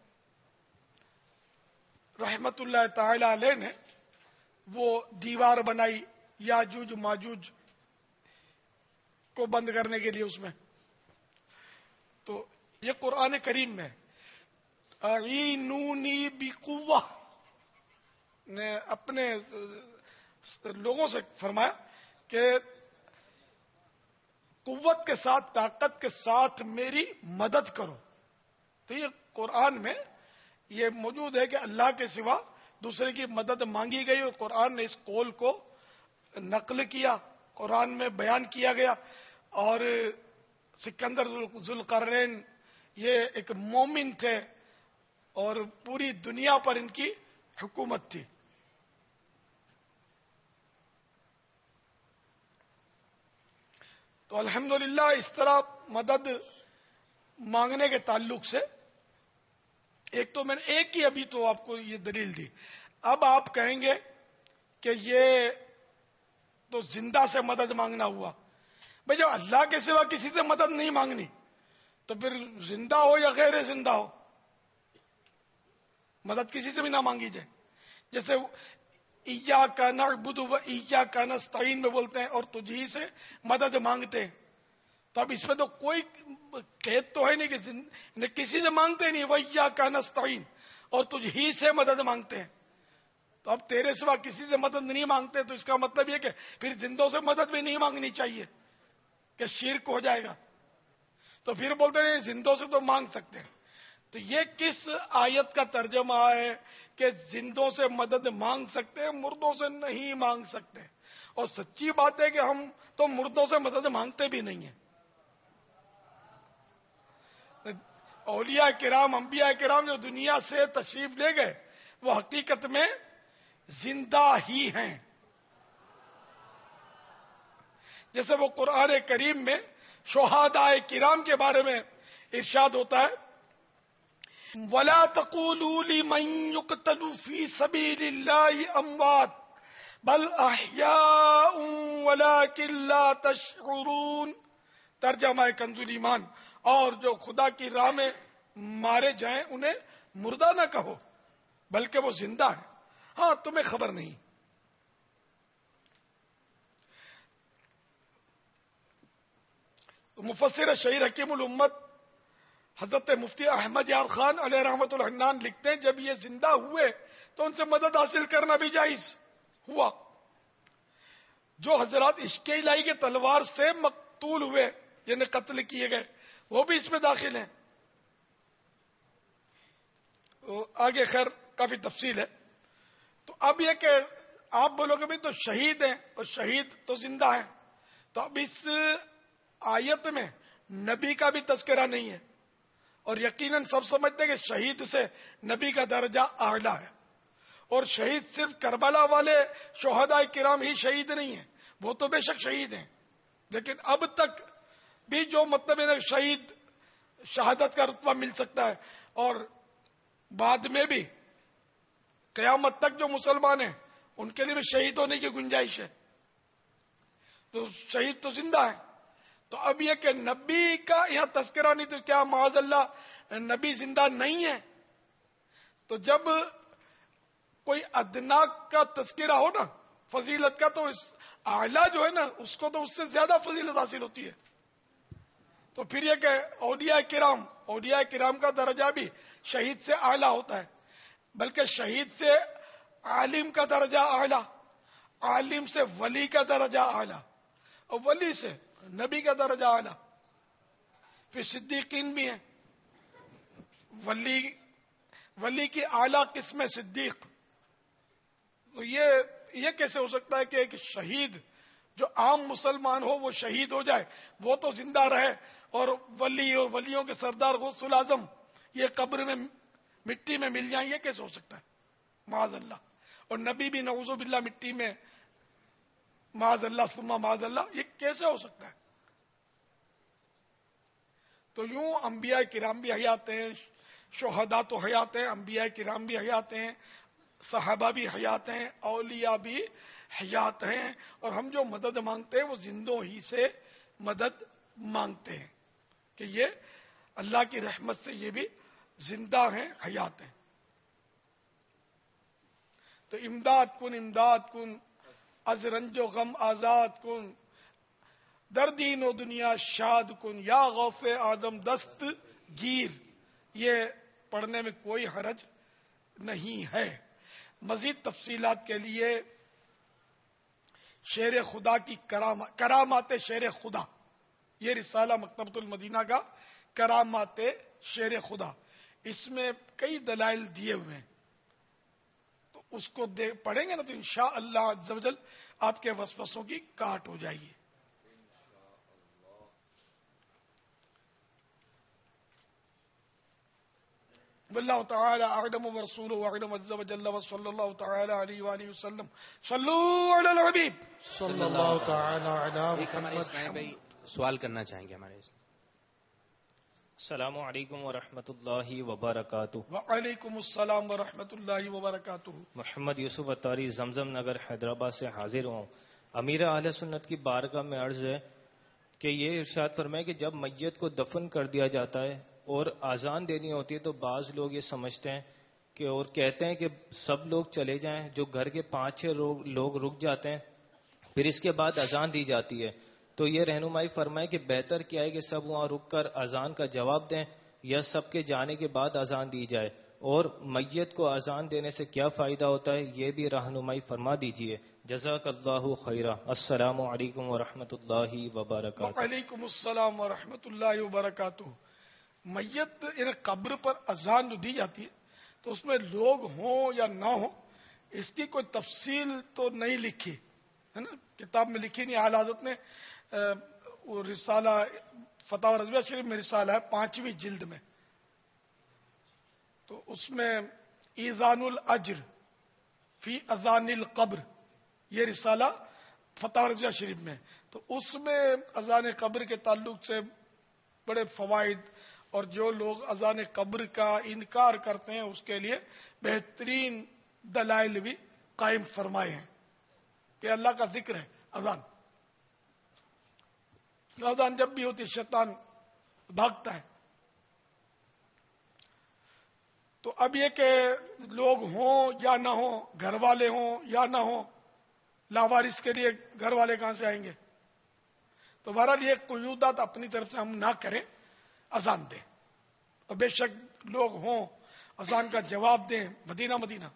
[SPEAKER 2] رحمت اللہ تعالی علیہ نے وہ دیوار بنائی یاجوج ماجوج کو بند کرنے کے لیے اس میں. تو یہ قرآن کریم میں اعینونی بقوہ نے اپنے لوگوں سے فرمایا کہ قوت کے ساتھ طاقت کے ساتھ میری مدد کرو. تو یہ قرآن میں یہ موجود ہے کہ اللہ کے سوا دوسرے کی مدد مانگی گئی اور قرآن نے اس قول کو نقل کیا, قرآن میں بیان کیا گیا. اور سکندر ذوالقرنین یہ ایک مومن تھے اور پوری دنیا پر ان کی حکومت تھی. تو الحمدللہ اس طرح مدد مانگنے کے تعلق سے ایک تو میں نے ایک ہی ابھی تو آپ کو یہ دلیل دی. اب آپ کہیں گے کہ یہ تو زندہ سے مدد مانگنا ہوا. بھائی جب اللہ کے سوا کسی سے مدد نہیں مانگنی تو پھر زندہ ہو یا غیر زندہ ہو مدد کسی سے بھی نہ مانگی جائے. جیسے ایاک نعبد و ایاک نستعین میں بولتے ہیں اور تجھ ہی سے مدد مانگتے ہیں. تو اب اس میں تو کوئی قید تو ہے نہیں کہ کسی سے مانگتے نہیں, وہ ایاک نستعین اور تجھ ہی سے مدد مانگتے ہیں. تو اب تیرے سوا کسی سے مدد نہیں مانگتے تو اس کا مطلب یہ کہ پھر زندوں سے مدد بھی نہیں مانگنی چاہیے کہ شرک ہو جائے گا. تو پھر بولتے ہیں زندوں سے تو مانگ سکتے ہیں. تو یہ کس آیت کا ترجمہ ہے کہ زندوں سے مدد مانگ سکتے ہیں, مردوں سے نہیں مانگ سکتے؟ اور سچی بات ہے کہ ہم تو مردوں سے مدد مانگتے بھی نہیں ہیں. اولیاء کرام انبیاء کرام جو دنیا سے تشریف لے گئے وہ حقیقت میں زندہ ہی ہیں. جیسے وہ قرآن کریم میں شہداء کرام کے بارے میں ارشاد ہوتا ہے, وَلَا تَقُولُوا لِمَن يُقْتَلُ فِي سَبِيلِ اللَّهِ أَمْوَاتٌ بَلْ أَحْيَاءٌ وَلَكِن لَّا تَشْعُرُونَ. ترجمہ کنز ایمان, اور جو خدا کی راہ میں مارے جائیں انہیں مردہ نہ کہو بلکہ وہ زندہ ہیں, ہاں تمہیں خبر نہیں. مفسر شہیر حکیم الامت حضرت مفتی احمد یار خان علیہ رحمۃ الحنان لکھتے ہیں جب یہ زندہ ہوئے تو ان سے مدد حاصل کرنا بھی جائز ہوا. جو حضرات عشق الہی کے تلوار سے مقتول ہوئے یعنی قتل کیے گئے وہ بھی اس میں داخل ہیں. آگے خیر کافی تفصیل ہے. تو اب یہ کہ آپ بولو گے بھی تو شہید ہیں اور شہید تو زندہ ہیں, تو اب اس آیت میں نبی کا بھی تذکرہ نہیں ہے, اور یقیناً سب سمجھتے ہیں کہ شہید سے نبی کا درجہ اعلیٰ ہے, اور شہید صرف کربلا والے شہداء کرام ہی شہید نہیں ہیں, وہ تو بے شک شہید ہیں, لیکن اب تک بھی جو مطلب ہے شہید شہادت کا رتبہ مل سکتا ہے, اور بعد میں بھی قیامت تک جو مسلمان ہیں ان کے لیے بھی شہید ہونے کی گنجائش ہے. تو شہید تو زندہ ہے. تو اب یہ کہ نبی کا یہاں تذکرہ نہیں, تو کیا معاذ اللہ نبی زندہ نہیں ہے؟ تو جب کوئی ادنا کا تذکرہ ہو نا فضیلت کا, تو اس اعلیٰ جو ہے نا اس کو تو اس سے زیادہ فضیلت حاصل ہوتی ہے. تو پھر یہ کہ اولیاء کرام اولیاء کرام کا درجہ بھی شہید سے اعلیٰ ہوتا ہے, بلکہ شہید سے عالم کا درجہ اعلیٰ, عالم سے ولی کا درجہ اعلیٰ, اور ولی سے نبی کا درجہ اعلیٰ. پھر صدیقین بھی ہیں, ولی ولی کی اعلیٰ قسم صدیق. تو یہ یہ کیسے ہو سکتا ہے کہ ایک شہید جو عام مسلمان ہو وہ شہید ہو جائے, وہ تو زندہ رہے, اور ولی اور ولیوں کے سردار غوث الاعظم یہ قبر میں مٹی میں مل جائیں, یہ کیسے ہو سکتا ہے؟ معاذ اللہ. اور نبی بھی نعوذ باللہ مٹی میں, معاذ اللہ ثم معاذ اللہ, یہ کیسے ہو سکتا ہے؟ تو یوں انبیاء کرام بھی حیات ہیں, شہداء تو حیات ہیں, انبیاء کرام بھی حیات ہیں, صحابہ بھی حیات ہیں, اولیاء بھی حیات ہیں, اور ہم جو مدد مانگتے ہیں وہ زندوں ہی سے مدد مانگتے ہیں کہ یہ اللہ کی رحمت سے یہ بھی زندہ ہیں, حیات ہیں. تو امداد کن امداد کن از رنج و غم آزاد کن, در دین و دنیا شاد کن, یا غوث آدم دست گیر. یہ پڑھنے میں کوئی حرج نہیں ہے. مزید تفصیلات کے لیے شیر خدا کی کرامات شیر خدا, یہ رسالہ مکتبۃ المدینہ کا کرامات شیر خدا, اس میں کئی دلائل دیے ہوئے ہیں. تو اس کو پڑھیں گے نا تو انشاءاللہ عز و جل آپ کے وسوسوں کی کاٹ ہو جائے گی. واللہ تعالی اعلم ورسولہ اعلم عز و جل وصلی اللہ تعالی علیہ وآلہ وسلم. صلو علی الحبیب
[SPEAKER 19] صلی اللہ تعالی علی
[SPEAKER 20] ایک ہمارے اسلام بھائی سوال کرنا چاہیں گے ہمارے.
[SPEAKER 7] السلام علیکم ورحمۃ اللہ وبرکاتہ.
[SPEAKER 2] وعلیکم السلام ورحمۃ اللہ وبرکاتہ.
[SPEAKER 7] محمد یوسف اتاری زمزم نگر حیدرآباد سے حاضر ہوں. امیر اہل سنت کی بارگاہ میں عرض ہے کہ یہ ارشاد فرمائے کہ جب میت کو دفن کر دیا جاتا ہے اور اذان دینی ہوتی ہے تو بعض لوگ یہ سمجھتے ہیں کہ اور کہتے ہیں کہ سب لوگ چلے جائیں, جو گھر کے پانچ چھ لوگ رک جاتے ہیں, پھر اس کے بعد اذان دی جاتی ہے. تو یہ رہنمائی فرمائے کہ بہتر کیا ہے کہ سب وہاں رک کر اذان کا جواب دیں یا سب کے جانے کے بعد اذان دی جائے, اور میت کو اذان دینے سے کیا فائدہ ہوتا ہے یہ بھی رہنمائی فرما دیجیے. جزاک اللہ خیرہ. السلام علیکم ورحمۃ اللہ وبرکاتہ.
[SPEAKER 2] وعلیکم السلام ورحمۃ اللہ وبرکاتہ. میت یعنی قبر پر اذان جو دی جاتی ہے تو اس میں لوگ ہوں یا نہ ہوں اس کی کوئی تفصیل تو نہیں لکھی ہے نا, کتاب میں لکھی نہیں. اعلی حضرت نے وہ رسالہ فتح رضویہ شریف میں رسالہ ہے پانچویں جلد میں, تو اس میں ایزان الاجر فی اذان القبر یہ رسالہ فتح رضویہ شریف میں, تو اس میں اذان قبر کے تعلق سے بڑے فوائد, اور جو لوگ اذان قبر کا انکار کرتے ہیں اس کے لیے بہترین دلائل بھی قائم فرمائے ہیں کہ اللہ کا ذکر ہے اذان. اذان جب بھی ہوتی شیطان بھاگتا ہے. تو اب یہ کہ لوگ ہوں یا نہ ہوں, گھر والے ہوں یا نہ ہوں, لاوارث کے لیے گھر والے کہاں سے آئیں گے؟ تو بہرحال یہ قیودات اپنی طرف سے ہم نہ کریں، اذان دیں، اور بے شک لوگ ہوں اذان کا جواب دیں مدینہ مدینہ۔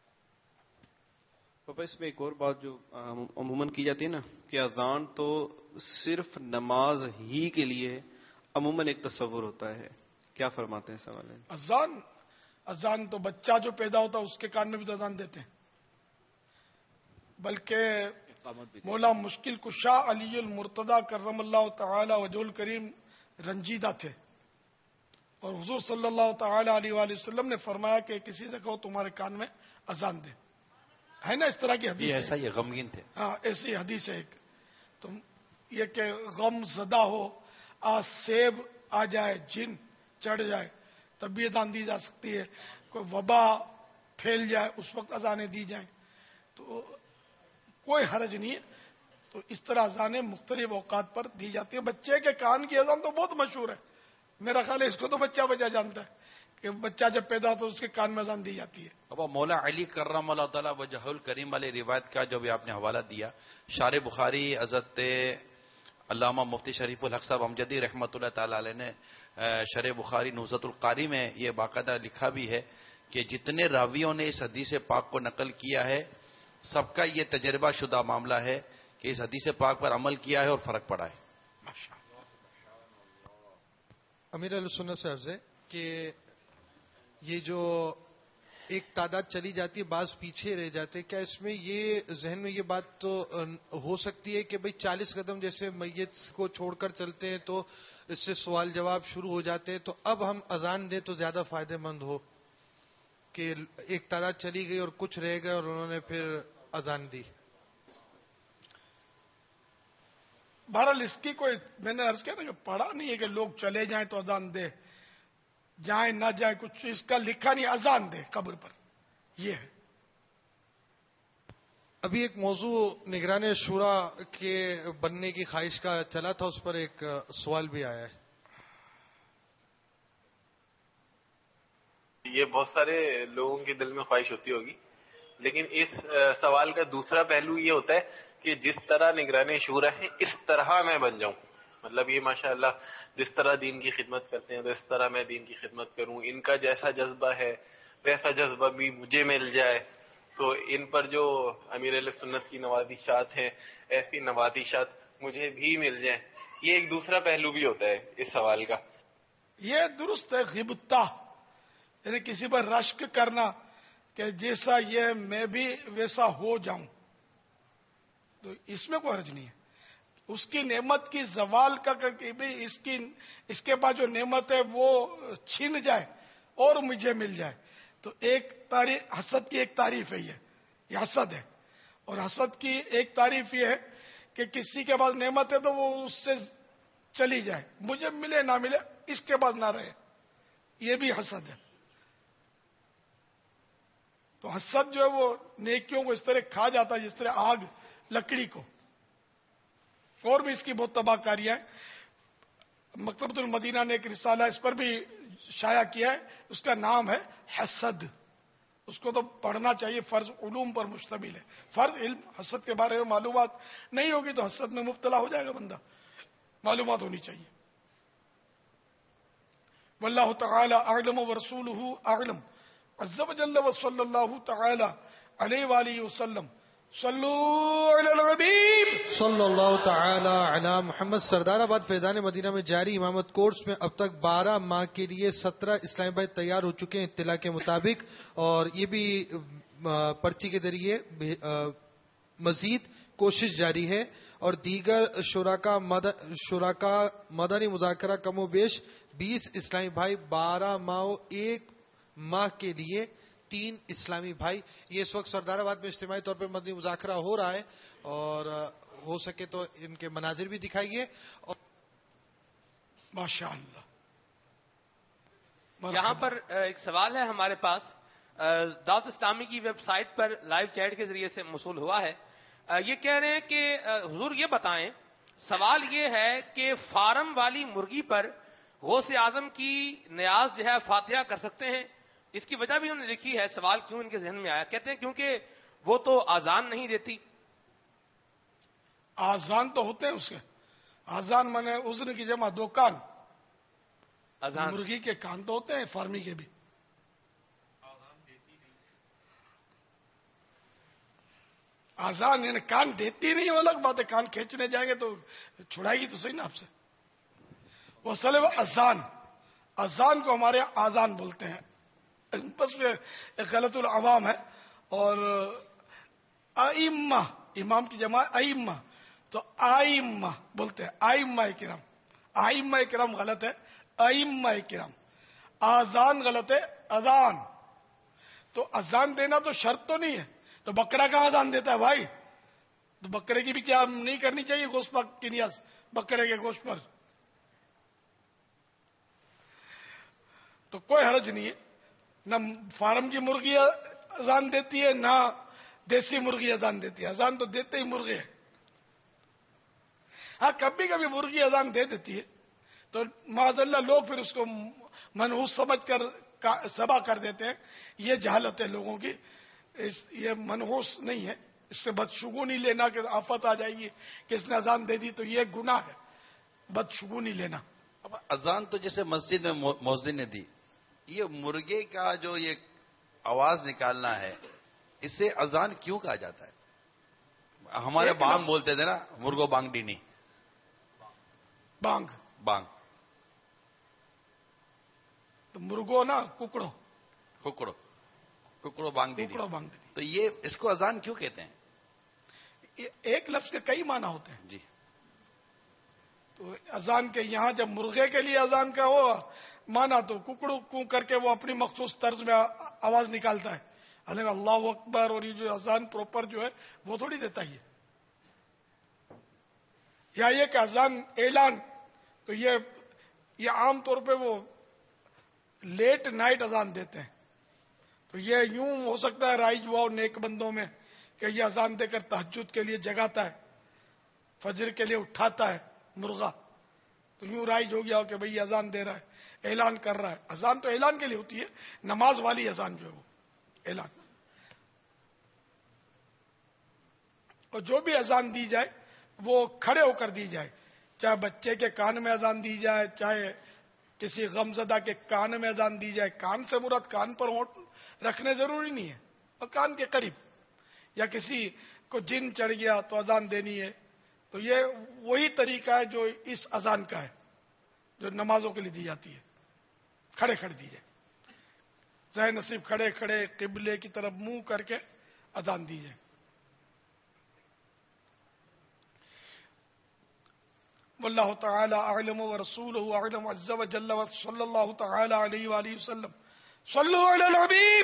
[SPEAKER 5] پاپا اس میں ایک اور بات جو عموماً کی جاتی ہے نا کہ اذان تو صرف نماز ہی کے لیے عموماً ایک تصور ہوتا ہے، کیا فرماتے ہیں سوال ہے؟
[SPEAKER 2] اذان اذان تو بچہ جو پیدا ہوتا ہے اس کے کان میں بھی تو اذان دیتے ہیں، بلکہ مولا مشکل کشا علی المرتضی کرم اللہ تعالی وجہ الکریم رنجیدہ تھے، اور حضور صلی اللہ تعالی علیہ وآلہ وسلم نے فرمایا کہ کسی سے کہو تمہارے کان میں اذان دے، ہے نا اس طرح کی حدیث؟
[SPEAKER 16] ایسا یہ غمگین تھے،
[SPEAKER 2] ہاں ایسی حدیث ہے ایک، تو یہ کہ غم زدہ ہو، آ سیب آ جائے، جن چڑھ جائے تب بھی اذان دی جا سکتی ہے، کوئی وبا پھیل جائے اس وقت اذانیں دی جائیں تو کوئی حرج نہیں ہے۔ تو اس طرح اذانیں مختلف اوقات پر دی جاتی ہیں۔ بچے کے کان کی اذان تو بہت مشہور ہے، میرا خیال ہے اس کو تو بچہ بچہ جانتا ہے کہ بچہ جب پیدا ہوتا ہے اس کے کان میں اذان دی جاتی ہے۔
[SPEAKER 16] ابا مولا علی کرم اللہ تعالیٰ وجہ الکریم والی روایت کا جو بھی آپ نے حوالہ دیا، شارح بخاری حضرت علامہ مفتی شریف الحق صاحب امجدی رحمۃ اللہ تعالی علیہ نے شرح بخاری نزہۃ القاری میں یہ باقاعدہ لکھا بھی ہے کہ جتنے راویوں نے اس حدیث پاک کو نقل کیا ہے سب کا یہ تجربہ شدہ معاملہ ہے کہ اس حدیث پاک پر عمل کیا ہے اور فرق پڑا ہے۔
[SPEAKER 8] امیر علیہ سنت سے عرض ہے کہ یہ جو ایک تعداد چلی جاتی ہے بعض پیچھے رہ جاتے، کیا اس میں یہ ذہن میں یہ بات تو ہو سکتی ہے کہ بھئی چالیس قدم جیسے میت کو چھوڑ کر چلتے ہیں تو اس سے سوال جواب شروع ہو جاتے ہیں، تو اب ہم اذان دیں تو زیادہ فائدہ مند ہو کہ ایک تعداد چلی گئی اور کچھ رہ گئے اور انہوں نے پھر اذان دی؟
[SPEAKER 2] بہرحال اس کی کوئی میں نے عرض کیا نا کہ پڑھا نہیں ہے کہ لوگ چلے جائیں تو اذان دے، جائیں نہ جائیں کچھ اس کا لکھا نہیں، اذان دے قبر پر، یہ ہے۔
[SPEAKER 8] ابھی ایک موضوع نگران شورا کے بننے کی خواہش کا چلا تھا، اس پر ایک سوال بھی آیا ہے۔
[SPEAKER 23] یہ بہت سارے لوگوں کے دل میں خواہش ہوتی ہوگی، لیکن اس سوال کا دوسرا پہلو یہ ہوتا ہے کہ جس طرح نگران شورا ہے اس طرح میں بن جاؤں، مطلب یہ ماشاءاللہ جس طرح دین کی خدمت کرتے ہیں تو اس طرح میں دین کی خدمت کروں، ان کا جیسا جذبہ ہے ویسا جذبہ بھی مجھے مل جائے، تو ان پر جو امیر علیہ سنت کی نوازشات ہیں ایسی نوازشات مجھے بھی مل جائیں، یہ ایک دوسرا پہلو بھی ہوتا ہے اس سوال کا۔
[SPEAKER 2] یہ درست ہے، غبطہ یعنی کسی پر رشک کرنا کہ جیسا یہ میں بھی ویسا ہو جاؤں، تو اس میں کوئی حرج نہیں ہے۔ اس کی نعمت کی زوال کا کہ بھی اس کی اس کے بعد جو نعمت ہے وہ چھین جائے اور مجھے مل جائے، تو ایک تعریف حسد کی ایک تعریف ہے، یہ یہ حسد ہے۔ اور حسد کی ایک تعریف یہ ہے کہ کسی کے پاس نعمت ہے تو وہ اس سے چلی جائے، مجھے ملے نہ ملے اس کے پاس نہ رہے، یہ بھی حسد ہے۔ تو حسد جو ہے وہ نیکیوں کو اس طرح کھا جاتا ہے جس طرح آگ لکڑی کو، اور بھی اس کی بہت تباہ کاریاں ہیں۔ مکتبۃ المدینہ نے ایک رسالہ اس پر بھی شائع کیا ہے، اس کا نام ہے حسد، اس کو تو پڑھنا چاہیے، فرض علوم پر مشتمل ہے۔ فرض علم حسد کے بارے میں معلومات نہیں ہوگی تو حسد میں مبتلا ہو جائے گا بندہ، معلومات ہونی چاہیے۔ واللہ تعالی اعلم ورسولہ اعلم عز وجل وصلی اللہ تعالی علیہ وآلہ وسلم صلو علی الحبیب
[SPEAKER 8] صلی اللہ تعالی علی محمد۔ سردار آباد فیضان مدینہ میں جاری امامت کورس میں اب تک بارہ ماہ کے لیے سترہ اسلامی بھائی تیار ہو چکے ہیں اطلاع کے مطابق، اور یہ بھی پرچی کے ذریعے مزید کوشش جاری ہے، اور دیگر شرکا شرکا مدنی مذاکرہ کم و بیش بیس اسلامی بھائی، بارہ ماہ ایک ماہ کے لیے تین اسلامی بھائی۔ یہ اس وقت سردار آباد میں اجتماعی طور پر مدنی مذاکرہ ہو رہا ہے، اور ہو سکے تو ان کے مناظر بھی دکھائیے۔ اور
[SPEAKER 2] ماشاءاللہ
[SPEAKER 9] یہاں پر ایک سوال ہے ہمارے پاس، دعوت اسلامی کی ویب سائٹ پر لائیو چیٹ کے ذریعے سے موصول ہوا ہے۔ یہ کہہ رہے ہیں کہ حضور یہ بتائیں، سوال یہ ہے کہ فارم والی مرغی پر غوث اعظم کی نیاز جو ہے فاتحہ کر سکتے ہیں؟ اس کی وجہ بھی انہوں نے لکھی ہے، سوال کیوں ان کے ذہن میں آیا، کہتے ہیں کیونکہ وہ تو آزان نہیں دیتی۔
[SPEAKER 2] آزان تو ہوتے ہیں اس کے، आजान माने उज़्न की जमा दो कान।
[SPEAKER 9] अजान
[SPEAKER 2] मुर्गी के कान तो होते हैं, फार्मी के भी। आजान यानी कान देती नहीं, वो अलग बात है, कान खींचने जाएंगे तो छुड़ाएगी तो सही ना आपसे। वो असल है वो अजान। अजान को हमारे यहाँ आजान बोलते हैं, बस एक गलतुल अवाम है। और आइम्मा, इमाम की जमा आइम्मा, तो आइम्मा बोलते हैं, आइम्मा किराम। आइम्मा किराम गलत है, आइम्मा किराम। आजान गलत है, अजान। तो अजान देना तो शर्त तो नहीं है, तो बकरा कहाँ अजान देता है भाई? तो बकरे की भी क्या नहीं करनी चाहिए गोश्त पाक की नियाज बकरे के गोश्त पर? तो कोई हर्ज नहीं है। न फार्म की मुर्गी अजान देती है, ना देसी मुर्गी अजान देती है। अजान तो देते ही मुर्गे हैं। हाँ, कभी कभी मुर्गी अजान दे देती है तो माज़अल्लाह लोग फिर उसको मनहूस समझ कर सबा कर देते हैं। ये जहालत है लोगों की, इस ये मनहूस नहीं है। इससे बदशुगुनी लेना कि आफत आ जाएगी, किसने अजान दे दी, तो ये गुनाह है बदशुगुनी लेना।
[SPEAKER 16] अब अजान तो जैसे मस्जिद में मौज़िन ने दी, ये मुर्गे का जो ये आवाज निकालना है, इसे अजान क्यों कहा जाता है? हमारे बांग बोलते थे ना, मुर्गो बांग डीनी,
[SPEAKER 2] बांग
[SPEAKER 16] बांग
[SPEAKER 2] तो मुर्गो ना कुकड़ो,
[SPEAKER 16] कुकड़ो कुकड़ो बांग डीनी,
[SPEAKER 2] कुकड़ो बांग डीनी।
[SPEAKER 16] तो ये इसको अजान क्यों कहते हैं?
[SPEAKER 2] एक लफ्ज के कई माना होते हैं
[SPEAKER 16] जी।
[SPEAKER 2] तो अजान के यहाँ जब मुर्गे के लिए अजान का हो माना, तो कुकड़ू कू करके वो अपनी मखसूस तर्ज में आवाज निकालता है, हालांकि अल्लाह अकबर और ये जो अजान प्रॉपर जो है वो थोड़ी देता है। या ये कि अजान ऐलान, तो ये ये आम तौर पे वो लेट नाइट अजान देते हैं। तो ये यूं हो सकता है राइज हुआ और नेक बंदों में कि ये अजान देकर तहज्जुद के लिए जगाता है, फजर के लिए उठाता है मुर्गा, तो यूं राइज हो गया हो कि भाई ये अजान दे रहा है, ऐलान कर रहा है। अजान तो ऐलान के लिए होती है, नमाज वाली अजान जो है वो ऐलान। और जो भी अजान दी जाए वो खड़े होकर दी जाए, चाहे बच्चे के कान में अजान दी जाए, चाहे किसी गमजदा के कान में अजान दी जाए। कान से मुराद कान पर होंठ रखने जरूरी नहीं है, और कान के करीब। या किसी को जिन चढ़ गया तो अजान देनी है, तो ये वही तरीका है जो इस अजान का है, जो नमाजों के लिए दी जाती है। खड़े खड़े दी जाए, चाहे नसीब खड़े खड़े किबले की तरफ मुंह करके अजान दी जाए। वल्लाहु तआला अअलम व रसूलुहु अअलम अज़्ज़ व जल्ल व सल्लल्लाहु तआला अलैहि व आलिहि वसल्लम। सल्लु अलल हबीब।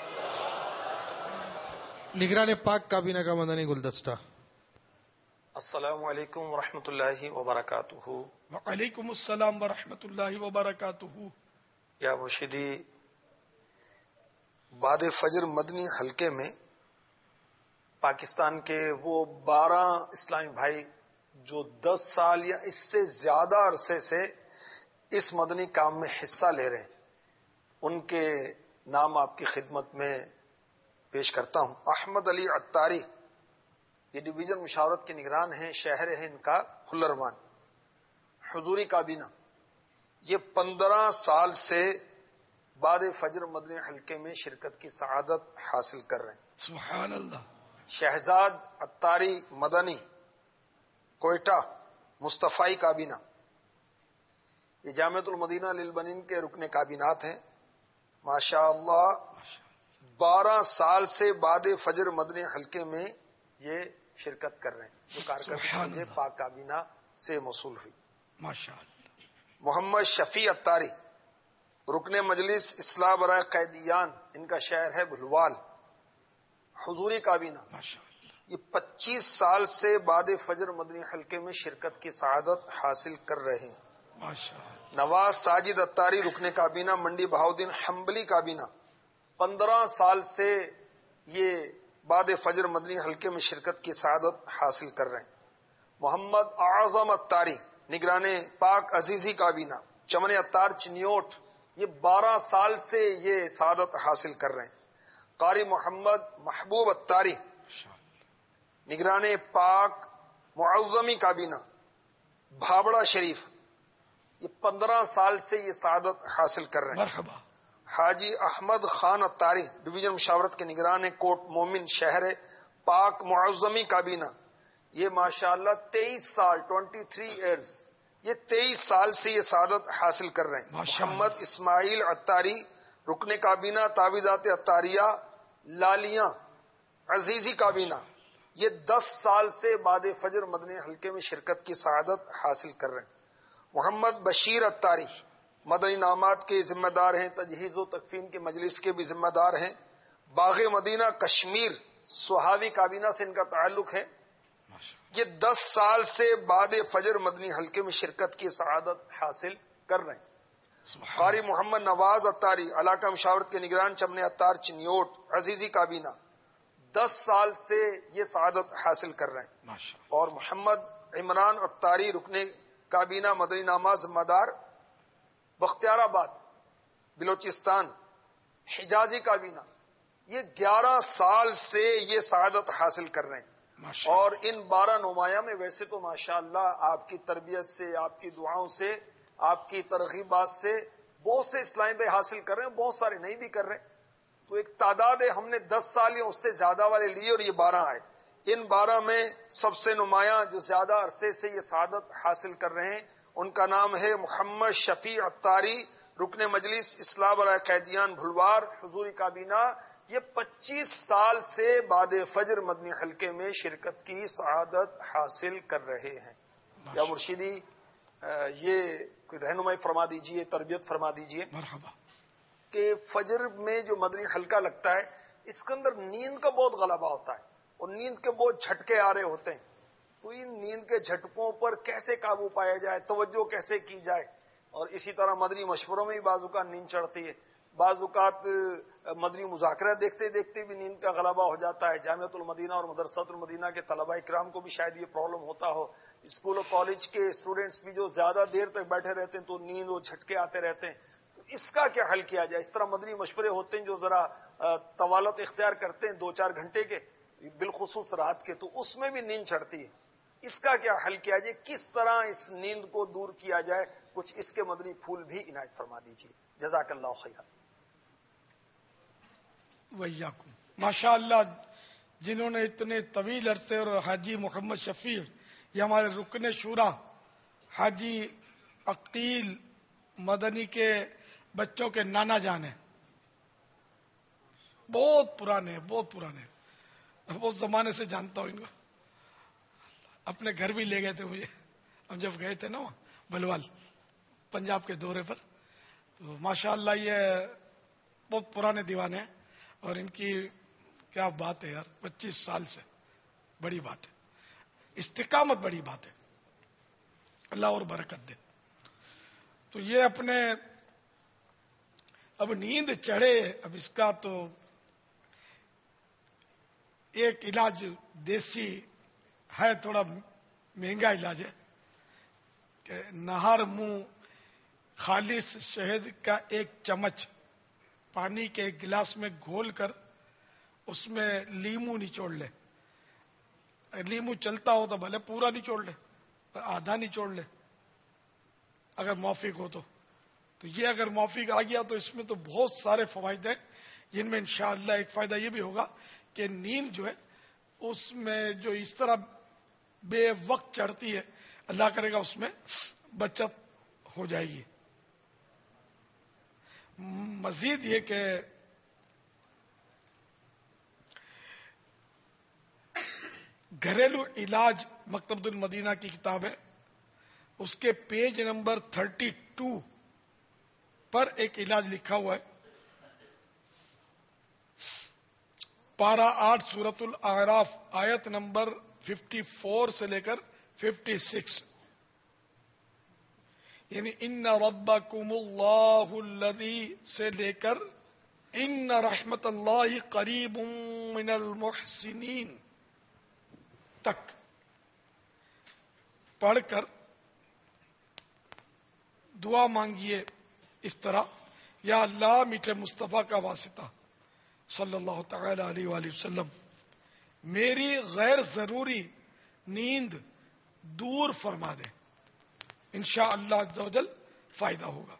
[SPEAKER 8] निगरान पाक काबीना का मदनी गुलदस्ता।
[SPEAKER 12] अस्सलामु अलैकुम व रहमतुल्लाहि व बरकातुहू।
[SPEAKER 2] व अलैकुम अस्सलाम व रहमतुल्लाहि व बरकातुहू।
[SPEAKER 12] या मुर्शिदी, बाद फजर मदनी हलके में पाकिस्तान के वो बारह इस्लामी भाई जो दस साल या इससे ज्यादा अरसे से इस मदनी काम में हिस्सा ले रहे हैं, उनके नाम आपकी खिदमत में पेश करता हूं। अहमद अली अत्तारी, ये डिवीजन मुशावरत के निगरान हैं, शहर है इनका खुल्लरवान। हुजूरी काबीना, ये पंद्रह साल से बाद फजर मदनी हलके में शिरकत की सआदत हासिल कर रहे हैं।
[SPEAKER 2] सुभान अल्लाह।
[SPEAKER 12] शहजाद अत्तारी मदनी, कोयटा, मुस्तफाई काबीना, ये जामिअतुल मदीना लिलबनीन के रुकने काबीनात हैं। माशाअल्लाह, बारह साल से बाद फजर मदनी हलके में ये शिरकत कर रहे हैं, जो कारकर्दगी पाक काबीना से मौसूल हुई।
[SPEAKER 2] माशाअल्लाह।
[SPEAKER 12] मोहम्मद शफी अत्तारी, रुकने मजलिस इस्लाह बराए कैदियान, इनका शहर है भुलवाल, हुजूरी काबीना। ये पच्चीस साल से बाद फजर मदनी हलके में शिरकत की सआदत हासिल कर रहे हैं।
[SPEAKER 2] माशाअल्लाह।
[SPEAKER 12] नवाज साजिद अत्तारी, रुकने काबीना मंडी बहाउद्दीन हम्बली काबीना, पंद्रह साल से ये बाद फजर मदनी हलके में शिरकत की सआदत हासिल कर रहे हैं। मोहम्मद आजम अत्तारी, निगराने पाक अजीजी काबीना, चमन अत्तार चिन्योट, ये बारह साल से ये सआदत हासिल कर रहे हैं। कारी मोहम्मद महबूब अत्तारी, निगराने पाक मुअज़्ज़मी काबीना, بھابڑا شریف، یہ پندرہ سال سے یہ سعادت حاصل کر رہے ہیں.
[SPEAKER 2] مرحبا.
[SPEAKER 12] حاجی احمد خان اتاری ڈویژن مشاورت کے نگران کوٹ مومن شہر پاک معظمی کابینہ، یہ ماشاءاللہ تیئیس سال ٹوینٹی تھری ایئرز یہ تیئیس سال سے یہ سعادت حاصل کر رہے ہیں. محمد اسماعیل اتاری رکن کابینہ تعویذات اتاریہ لالیاں عزیزی کابینہ، یہ دس سال سے بعد فجر مدنی حلقے میں شرکت کی سعادت حاصل کر رہے ہیں. محمد بشیر اتاری مدنی انعامات کے ذمہ دار ہیں، تجہیز و تکفین کے مجلس کے بھی ذمہ دار ہیں. باغ مدینہ کشمیر سہاوی کابینہ سے ان کا تعلق ہے. یہ دس سال سے بعد فجر مدنی حلقے میں شرکت کی سعادت حاصل کر رہے ہیں. قاری محمد نواز اتاری علاقہ مشاورت کے نگران چمن اتار چنیوٹ عزیزی کابینہ، دس سال سے یہ سعادت حاصل کر رہے ہیں. اور محمد عمران اتاری رکن کابینہ مدنی نامہ ذمہ دار بختیار آباد بلوچستان حجازی کابینہ، یہ گیارہ سال سے یہ سعادت حاصل کر رہے ہیں. اور ان بارہ نمایاں میں ویسے تو ماشاءاللہ آپ کی تربیت سے، آپ کی دعاؤں سے، آپ کی ترغیبات سے بہت سے اسلامی بھائی حاصل کر رہے ہیں، بہت سارے نہیں بھی کر رہے. تو ایک تعداد ہے، ہم نے دس سال یا اس سے زیادہ والے لیے اور یہ بارہ آئے. ان بارہ میں سب سے نمایاں جو زیادہ عرصے سے یہ سعادت حاصل کر رہے ہیں ان کا نام ہے محمد شفیع اتاری رکن مجلس اصلاح برائے قیدیان بھلوار حضوری کابینہ. یہ پچیس سال سے بعد فجر مدنی حلقے میں شرکت کی سعادت حاصل کر رہے ہیں. یا مرشدی یہ رہنمائی فرما دیجئے، تربیت فرما دیجئے.
[SPEAKER 2] مرحبا.
[SPEAKER 12] کہ فجر میں جو مدنی حلقہ لگتا ہے اس کے اندر نیند کا بہت غلبہ ہوتا ہے اور نیند کے بہت جھٹکے آ رہے ہوتے ہیں. تو ان نیند کے جھٹکوں پر کیسے قابو پایا جائے، توجہ کیسے کی جائے. اور اسی طرح مدنی مشوروں میں بھی بعض اوقات نیند چڑھتی ہے، بعض اوقات مدنی مذاکرہ دیکھتے دیکھتے بھی نیند کا غلبہ ہو جاتا ہے. جامعۃ المدینہ اور مدرسۃ المدینہ کے طلباء کرام کو بھی شاید یہ پرابلم ہوتا ہو. اسکول اور کالج کے اسٹوڈینٹس بھی جو زیادہ دیر تک بیٹھے رہتے ہیں تو نیند اور جھٹکے آتے رہتے ہیں. تو اس کا کیا حل کیا جائے؟ اس طرح مدنی مشورے ہوتے ہیں جو ذرا طوالت اختیار کرتے ہیں دو چار گھنٹے کے، بالخصوص رات کے، تو اس میں بھی نیند چڑھتی ہے. اس کا کیا حل کیا جائے؟ کس طرح اس نیند کو دور کیا جائے؟ کچھ اس کے مدنی پھول بھی عنایت فرما دیجیے. جزاک اللہ خیرا.
[SPEAKER 2] ویاکم. ماشاء اللہ جنہوں نے اتنے طویل عرصے، اور حاجی محمد شفیع یہ ہمارے رکن شورا حاجی عقیل مدنی کے بچوں کے نانا جان ہیں، بہت پرانے بہت پرانے بہت زمانے سے جانتا ہوں ان کو. اپنے گھر بھی لے گئے تھے مجھے ہم جب گئے تھے نا بلوال پنجاب کے دورے پر. تو ماشاء اللہ یہ بہت پرانے دیوانے ہیں اور ان کی کیا بات ہے یار، پچیس سال سے بڑی بات ہے. استقامت بڑی بات ہے، اللہ اور برکت دے. تو یہ اپنے اب نیند چڑھے، اب اس کا تو ایک علاج دیسی ہے، تھوڑا مہنگا علاج ہے کہ نہار منہ خالص شہد کا ایک چمچ پانی کے ایک گلاس میں گھول کر اس میں لیمو نچوڑ لے. لیمو چلتا ہو تو بھلے پورا نچوڑ لے، آدھا نچوڑ لے اگر موافق ہو تو. تو یہ اگر موافق آ گیا تو اس میں تو بہت سارے فوائد ہیں، جن میں انشاءاللہ ایک فائدہ یہ بھی ہوگا کہ نیند جو ہے اس میں جو اس طرح بے وقت چڑھتی ہے، اللہ کرے گا اس میں بچت ہو جائے گی. مزید یہ کہ گھریلو علاج مکتبۃ المدینہ کی کتاب ہے، اس کے پیج نمبر تھرٹی ٹو پر ایک علاج لکھا ہوا ہے. پارہ آٹھ سورت الاعراف آیت نمبر ففٹی فور سے لے کر ففٹی سکس، یعنی ان ربکم اللہ الذی سے لے کر ان رحمت اللہ قریب من المحسنین تک پڑھ کر دعا مانگیے اس طرح: یا اللہ میٹھے مصطفیٰ کا واسطہ صلی اللہ تعالی علیہ وآلہ وسلم، میری غیر ضروری نیند دور فرما دے. इंशाअल्लाह अज़्ज़ा वजल फायदा होगा.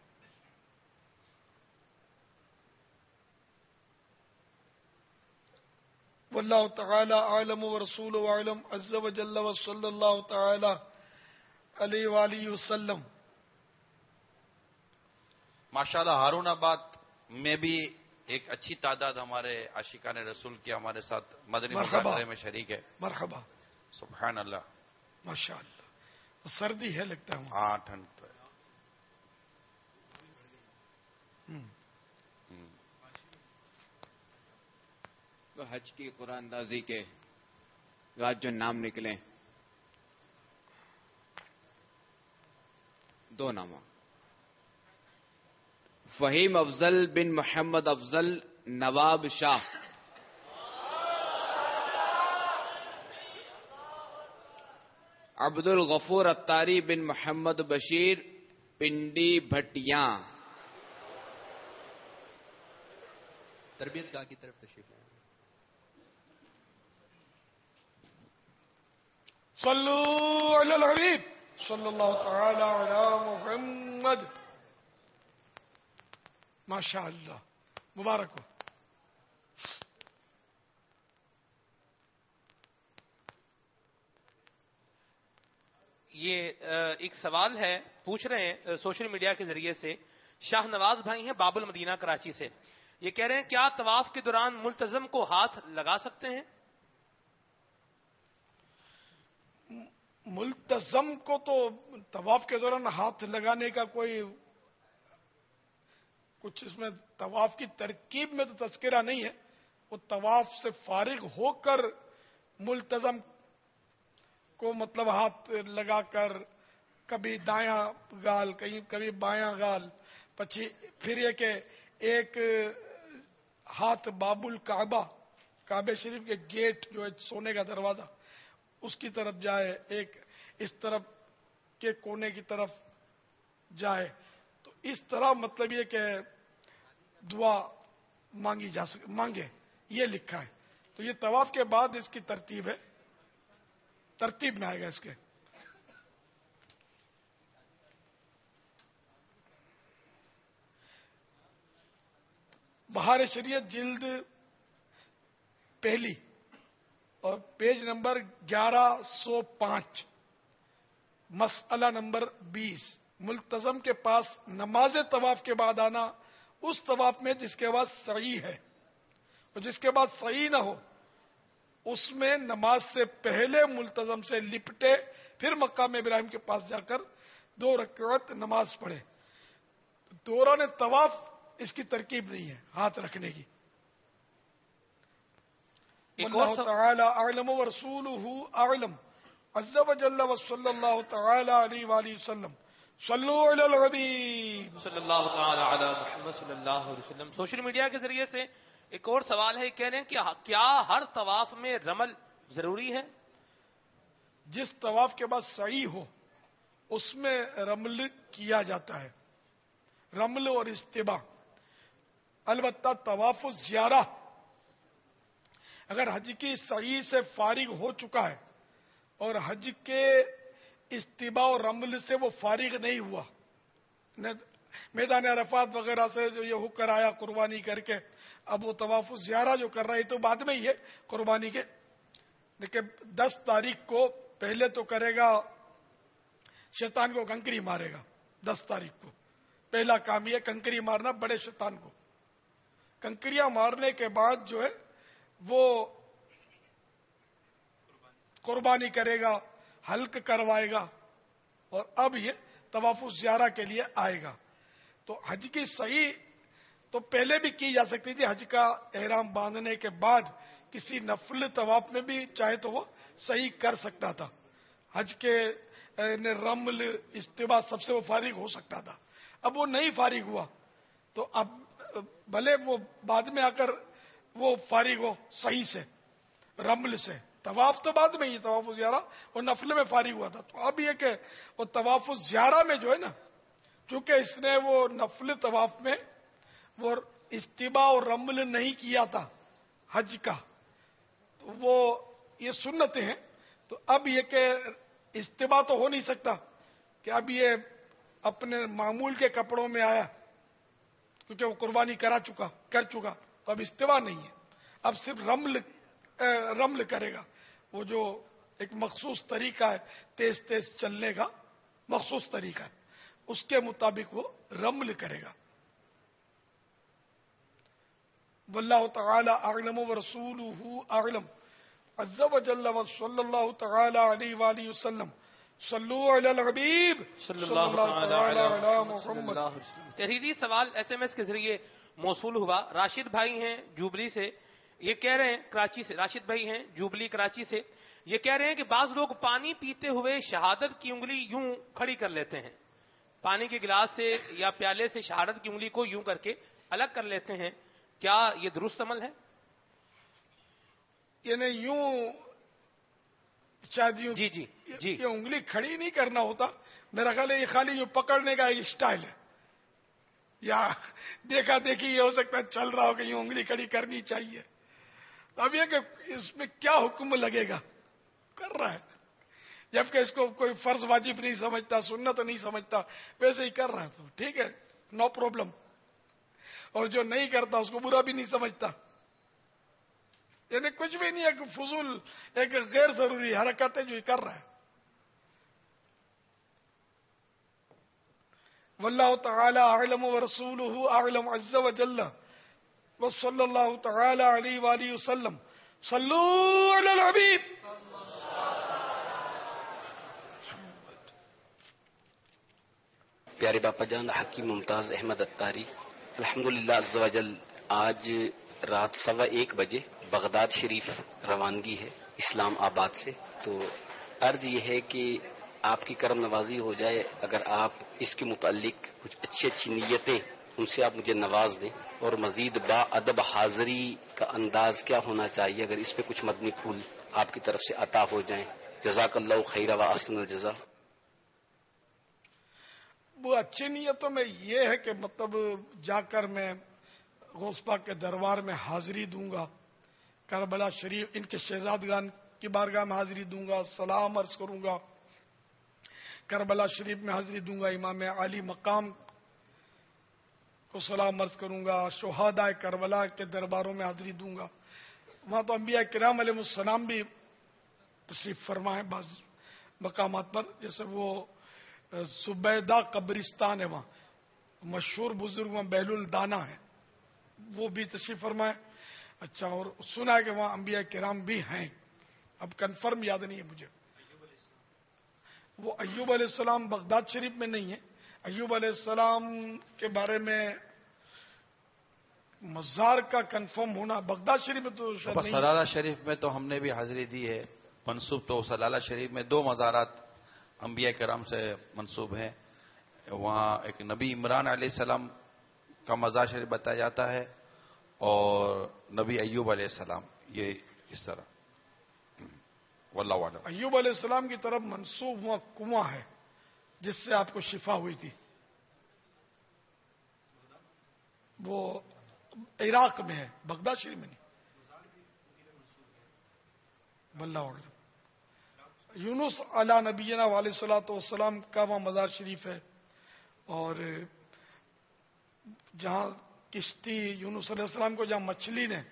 [SPEAKER 2] वल्लाहु तआला आलम व रसूलुहु आलम अज़्ज़ा व जल्ल व सल्लल्लाहु तआला अलैहि व आलिहि वसल्लम.
[SPEAKER 16] माशाल्लाह हारूनाबाद में भी एक अच्छी तादाद हमारे आशिकान रसूल की हमारे साथ मदनी मुजाहिरे में शरीक है.
[SPEAKER 2] मरहबा.
[SPEAKER 16] सुभान अल्लाह.
[SPEAKER 2] माशाअल्लाह. सर्दी है लगता है.
[SPEAKER 16] हाँ ठंड तो है.
[SPEAKER 13] तो हज की कुरान अंदाजी के आज जो नाम निकले, दो नाम, फहीम अफजल बिन मोहम्मद अफजल नवाब शाह, अब्दुल गफूर अत्तारी बिन मोहम्मद बशीर पिंडी भटिया.
[SPEAKER 20] तरबियत गाह की तरफ तशरीफ लाए.
[SPEAKER 2] सल्लू अलल हबीब सल्लल्लाहु तआला अला मुहम्मद. माशाअल्लाह, मुबारक हो.
[SPEAKER 9] ये एक सवाल है, पूछ रहे हैं सोशल मीडिया के जरिए से, शाहनवाज भाई हैं बाबुल मदीना कराची से. ये कह रहे हैं क्या तवाफ के दौरान मुल्तजम को हाथ लगा सकते हैं?
[SPEAKER 2] मुल्तजम को तो तवाफ के दौरान हाथ लगाने का कोई कुछ इसमें तवाफ की तरकीब में तो तस्करा नहीं है. वो तवाफ से फारिग होकर मुल्तजम को मतलब हाथ लगाकर कभी दायां गाल कहीं कभी बायां गाल, पछी फिर ये के एक हाथ बाबुल काबा, काबे शरीफ के गेट जो है सोने का दरवाजा, उसकी तरफ जाए, एक इस तरफ के कोने की तरफ जाए. तो इस तरह मतलब ये कि दुआ मांगी जा सके, मांगे, ये लिखा है. तो ये तवाफ के बाद इसकी तरतीब है, तरतीब में आएगा इसके. बहार शरीयत जिल्द पहली और पेज नंबर ग्यारह सौ पांच, मसला नंबर बीस. मुल्तजम के पास नमाज तवाफ के बाद आना उस तवाफ में जिसके बाद सही है, और जिसके बाद सही ना हो उसमें नमाज से पहले मुल्तजम से लिपटे फिर मकाम इब्राहिम के पास जाकर दो रकात नमाज पढ़े. दौरान तवाफ इसकी तरकीब नहीं है हाथ रखने की. अल्लाह तआला अअलम व रसूलुहु अअलम अज़्ज़ा व जल्ल व सल्लल्लाहु तआला अलैहि व आलिहि वसल्लम. सल्लू अलल हबीब
[SPEAKER 9] सल्लल्लाहु तआला अला मुहम्मद सल्लल्लाहु अलैहि वसल्लम. सोशल मीडिया के जरिए से एक और सवाल है, कह रहे हैं कि क्या हर तवाफ में रमल जरूरी है?
[SPEAKER 2] जिस तवाफ के बाद सही हो उसमें रमल किया जाता है, रमल और इस्तिबा. अलबत्ता तवाफ ज़ियारा अगर हज की सही से फारिग हो चुका है और हज के इस्तिबा और रमल से वो फारिग नहीं हुआ, मैदान अरफात वगैरह से जो ये हुक्र आया कुर्बानी करके, अब वो तवाफ ज़ियारा जो कर रहा है तो बाद में ही है कुर्बानी के. देखिए दस तारीख को पहले तो करेगा, शैतान को कंकरी मारेगा. दस तारीख को पहला काम ये कंकरी मारना बड़े शैतान को. कंकरियां मारने के बाद जो है वो कुर्बानी करेगा, हल्क करवाएगा, और अब ये तवाफ ज़ियारा के लिए आएगा. तो हज की सही तो पहले भी की जा सकती थी, हज का एहराम बांधने के बाद किसी नफल तवाफ में भी चाहे तो वो सही कर सकता था. हज के रमल इस्तिबा सबसे वो फारिग हो सकता था. अब वो नहीं फारिग हुआ तो अब भले वो बाद में आकर वो फारिग हो सही से रमल से. तवाफ तो बाद में ही तवाफ ज़ियारा और नफल में फारिग हुआ था. तो अब ये कि वो तवाफ ज़ियारा में जो है ना, चूंकि इसने वो नफल तवाफ में वो इस्तिबा और रमल नहीं किया था हज का, तो वो ये सुन्नतें हैं. तो अब ये कि इस्तिबा तो हो नहीं सकता کہ اب یہ اپنے معمول کے کپڑوں میں آیا کیونکہ وہ قربانی کرا چکا کر چکا تو اب استوا نہیں ہے، اب صرف رمل رمل کرے گا. وہ جو ایک مخصوص طریقہ ہے تیز تیز چلنے کا مخصوص طریقہ ہے، اس کے مطابق وہ رمل کرے گا. واللہ تعالی اعلم ورسولہ اعلم عز وجل وصلی اللہ تعالی علیہ وآلہ وسلم. صلو علی الحبیب صلی اللہ تعالی علی محمد.
[SPEAKER 9] تحریری سوال ایس ایم ایس کے ذریعے موصول ہوا. راشد بھائی ہیں جوبلی سے، یہ کہہ رہے ہیں کراچی سے، راشد بھائی ہیں جوبلی کراچی سے، یہ کہہ رہے ہیں کہ بعض لوگ پانی پیتے ہوئے شہادت کی انگلی یوں کھڑی کر لیتے ہیں، پانی کے گلاس سے یا پیالے سے شہادت کی انگلی کو یوں کر کے الگ کر لیتے ہیں، کیا یہ درست عمل ہے؟
[SPEAKER 2] یعنی یوں شاید یوں
[SPEAKER 9] جی جی جی
[SPEAKER 2] یہ انگلی کھڑی نہیں کرنا ہوتا، میرا خیال ہے یہ خالی یوں پکڑنے کا ایک اسٹائل ہے، یا دیکھا دیکھی یہ ہو سکتا ہے چل رہا ہو کہ یوں انگلی کھڑی کرنی چاہیے. اب یہ کہ اس میں کیا حکم لگے گا، کر رہا ہے، جبکہ اس کو کوئی فرض واجب نہیں سمجھتا، سنت نہیں سمجھتا، ویسے ہی کر رہا ہے تو ٹھیک ہے، نو پرابلم. اور جو نہیں کرتا اس کو برا بھی نہیں سمجھتا. یعنی کچھ بھی نہیں، ایک فضول ایک غیر ضروری حرکت ہے جو یہ کر رہا ہے. واللہ تعالی اعلم ورسولہ اعلم عز وجل وصلی اللہ تعالی علیہ وآلہ وسلم. صلو علی الحبیب.
[SPEAKER 10] پیارے باپا جان حکیم ممتاز احمد اتاری، الحمدللہ عز وجل آج رات سوا ایک بجے بغداد شریف روانگی ہے اسلام آباد سے. تو عرض یہ ہے کہ آپ کی کرم نوازی ہو جائے، اگر آپ اس کے متعلق کچھ اچھی اچھی نیتیں ان سے آپ مجھے نواز دیں، اور مزید با ادب حاضری کا انداز کیا ہونا چاہیے، اگر اس پہ کچھ مدنی پھول آپ کی طرف سے عطا ہو جائیں. جزاک اللہ خیر و احسن الجزا.
[SPEAKER 2] وہ اچھی نیتوں میں یہ ہے کہ مطلب جا کر میں غوث پاک کے دربار میں حاضری دوں گا، کربلا شریف ان کے شہزادگان کی بارگاہ میں حاضری دوں گا، سلام عرض کروں گا، کربلا شریف میں حاضری دوں گا، امام علی مقام کو سلام عرض کروں گا، شہداء کربلا کے درباروں میں حاضری دوں گا. وہاں تو انبیاء کرام علیہ السلام بھی تشریف فرما ہے بعض مقامات پر، جیسے وہ سبیدہ قبرستان ہے، وہاں مشہور بزرگ وہاں بیل الدانہ ہے، وہ بھی تشریف فرما ہے. اچھا، اور سنا ہے کہ وہاں انبیاء کرام بھی ہیں، اب کنفرم یاد نہیں ہے مجھے. وہ ایوب علیہ السلام بغداد شریف میں نہیں ہے. ایوب علیہ السلام کے بارے میں مزار کا کنفرم ہونا بغداد شریف میں تو شاید نہیں.
[SPEAKER 16] سلالہ شریف میں تو ہم نے بھی حاضری دی ہے، منسوب تو سلالہ شریف میں دو مزارات انبیاء کرام سے منسوب ہیں. وہاں ایک نبی عمران علیہ السلام کا مزار شریف بتایا جاتا ہے، اور نبی ایوب علیہ السلام، یہ اس طرح. واللہ اعلم.
[SPEAKER 2] ایوب علیہ السلام کی طرف منسوب ہوا کنواں ہے جس سے آپ کو شفا ہوئی تھی، وہ عراق میں ہے، بغداد شریف میں نہیں. واللہ اعلم. یونس علی نبینا علیہ الصلوۃ والسلام کا وہاں مزار شریف ہے، اور جہاں کشتی یونس علیہ السلام کو جہاں مچھلی نے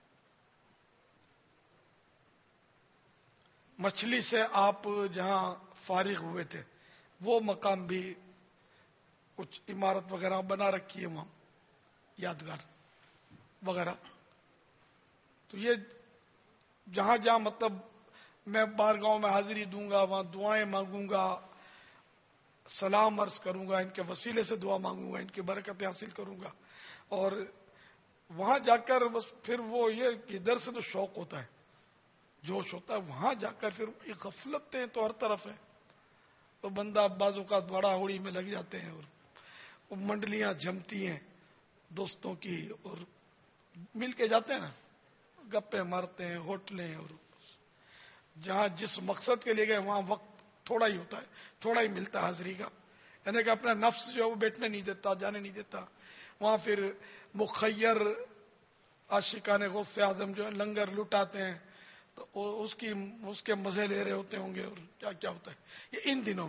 [SPEAKER 2] مچھلی سے آپ جہاں فارغ ہوئے تھے، وہ مقام بھی کچھ عمارت وغیرہ بنا رکھی ہے وہاں، یادگار وغیرہ. تو یہ جہاں جہاں مطلب میں بارگاہوں میں حاضری دوں گا، وہاں دعائیں مانگوں گا، سلام عرض کروں گا، ان کے وسیلے سے دعا مانگوں گا، ان کی برکتیں حاصل کروں گا. اور وہاں جا کر بس پھر وہ یہ ادھر سے تو شوق ہوتا ہے، جوش ہوتا ہے، وہاں جا کر پھر یہ غفلتیں تو ہر طرف ہے، تو بندہ بعض اوقات بڑا ہوڑی میں لگ جاتے ہیں، اور وہ منڈلیاں جمتی ہیں دوستوں کی، اور مل کے جاتے ہیں نا، گپے مارتے ہیں، ہوٹلیں، اور جہاں جس مقصد کے لیے گئے وہاں وقت تھوڑا ہی ہوتا ہے، تھوڑا ہی ملتا ہے حاضری کا. یعنی کہ اپنا نفس جو ہے وہ بیٹھنے نہیں دیتا، جانے نہیں دیتا. وہاں پھر مخیر عاشقان غوث اعظم جو ہے لنگر لٹاتے ہیں، تو اس کی اس کے مزے لے رہے ہوتے ہوں گے، اور کیا کیا ہوتا ہے یہ ان دنوں میں.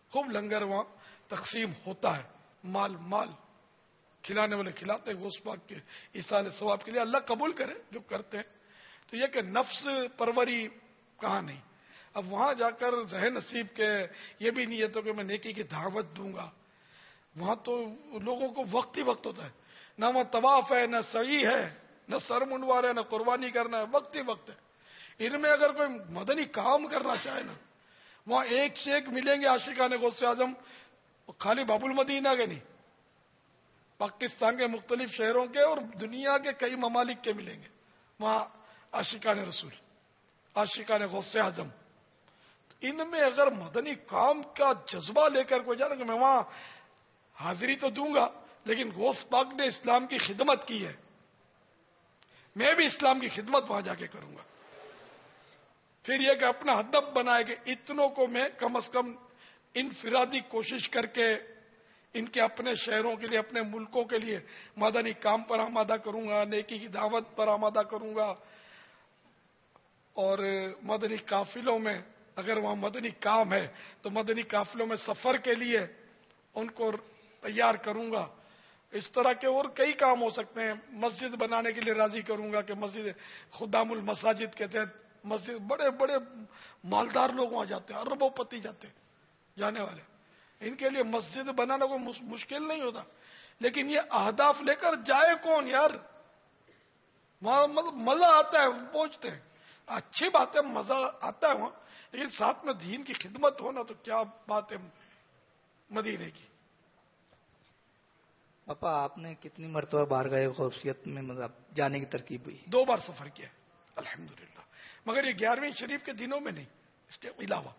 [SPEAKER 2] خوب لنگر وہاں تقسیم ہوتا ہے، مال مال کھلانے والے کھلاتے ہیں غوث پاک کے ایصال ثواب کے لیے، اللہ قبول کرے جو کرتے ہیں۔ تو یہ کہ نفس پروری کہاں نہیں، اب وہاں جا کر ذہن نصیب کے یہ بھی نیت ہو کہ میں نیکی کی دعوت دوں گا، وہاں تو لوگوں کو وقت ہی وقت ہوتا ہے، نہ وہاں طواف ہے، نہ سعی ہے، نہ سر منڈوار ہے، نہ قربانی کرنا ہے، وقت ہی وقت ہے۔ ان میں اگر کوئی مدنی کام کرنا چاہے نا، وہاں ایک سے ایک ملیں گے عاشقان غوث اعظم، خالی باب المدینہ کے نہیں، پاکستان کے مختلف شہروں کے اور دنیا کے کئی ممالک کے ملیں گے وہاں عاشقان رسول، عاشقان غوث اعظم۔ ان میں اگر مدنی کام کا جذبہ لے کر کوئی جانا کہ میں وہاں حاضری تو دوں گا لیکن غوث پاک نے اسلام کی خدمت کی ہے، میں بھی اسلام کی خدمت وہاں جا کے کروں گا، پھر یہ کہ اپنا ہدف بنائے کہ اتنوں کو میں کم از کم انفرادی کوشش کر کے ان کے اپنے شہروں کے لیے، اپنے ملکوں کے لیے مدنی کام پر آمادہ کروں گا، نیکی کی دعوت پر آمادہ کروں گا، اور مدنی قافلوں میں اگر وہاں مدنی کام ہے تو مدنی قافلوں میں سفر کے لیے ان کو تیار کروں گا۔ اس طرح کے اور کئی کام ہو سکتے ہیں، مسجد بنانے کے لیے راضی کروں گا کہ مسجد خدام المساجد کے تحت مسجد، بڑے بڑے مالدار لوگ وہاں جاتے ہیں، اربوں پتی جاتے ہیں جانے والے، ان کے لیے مسجد بنانا کوئی مشکل نہیں ہوتا، لیکن یہ اہداف لے کر جائے کون یار؟ وہاں مطلب مزہ آتا ہے پہنچتے ہیں، اچھی بات ہے، مزہ آتا ہے وہاں، لیکن ساتھ میں دین کی خدمت ہونا تو کیا بات ہے مدینے کی۔
[SPEAKER 11] پاپا آپ نے کتنی مرتبہ بارگاہ غوثیت میں مطلب جانے کی ترکیب ہوئی؟
[SPEAKER 2] دو بار سفر کیا الحمدللہ، مگر یہ گیارہویں شریف کے دنوں میں نہیں، اس کے علاوہ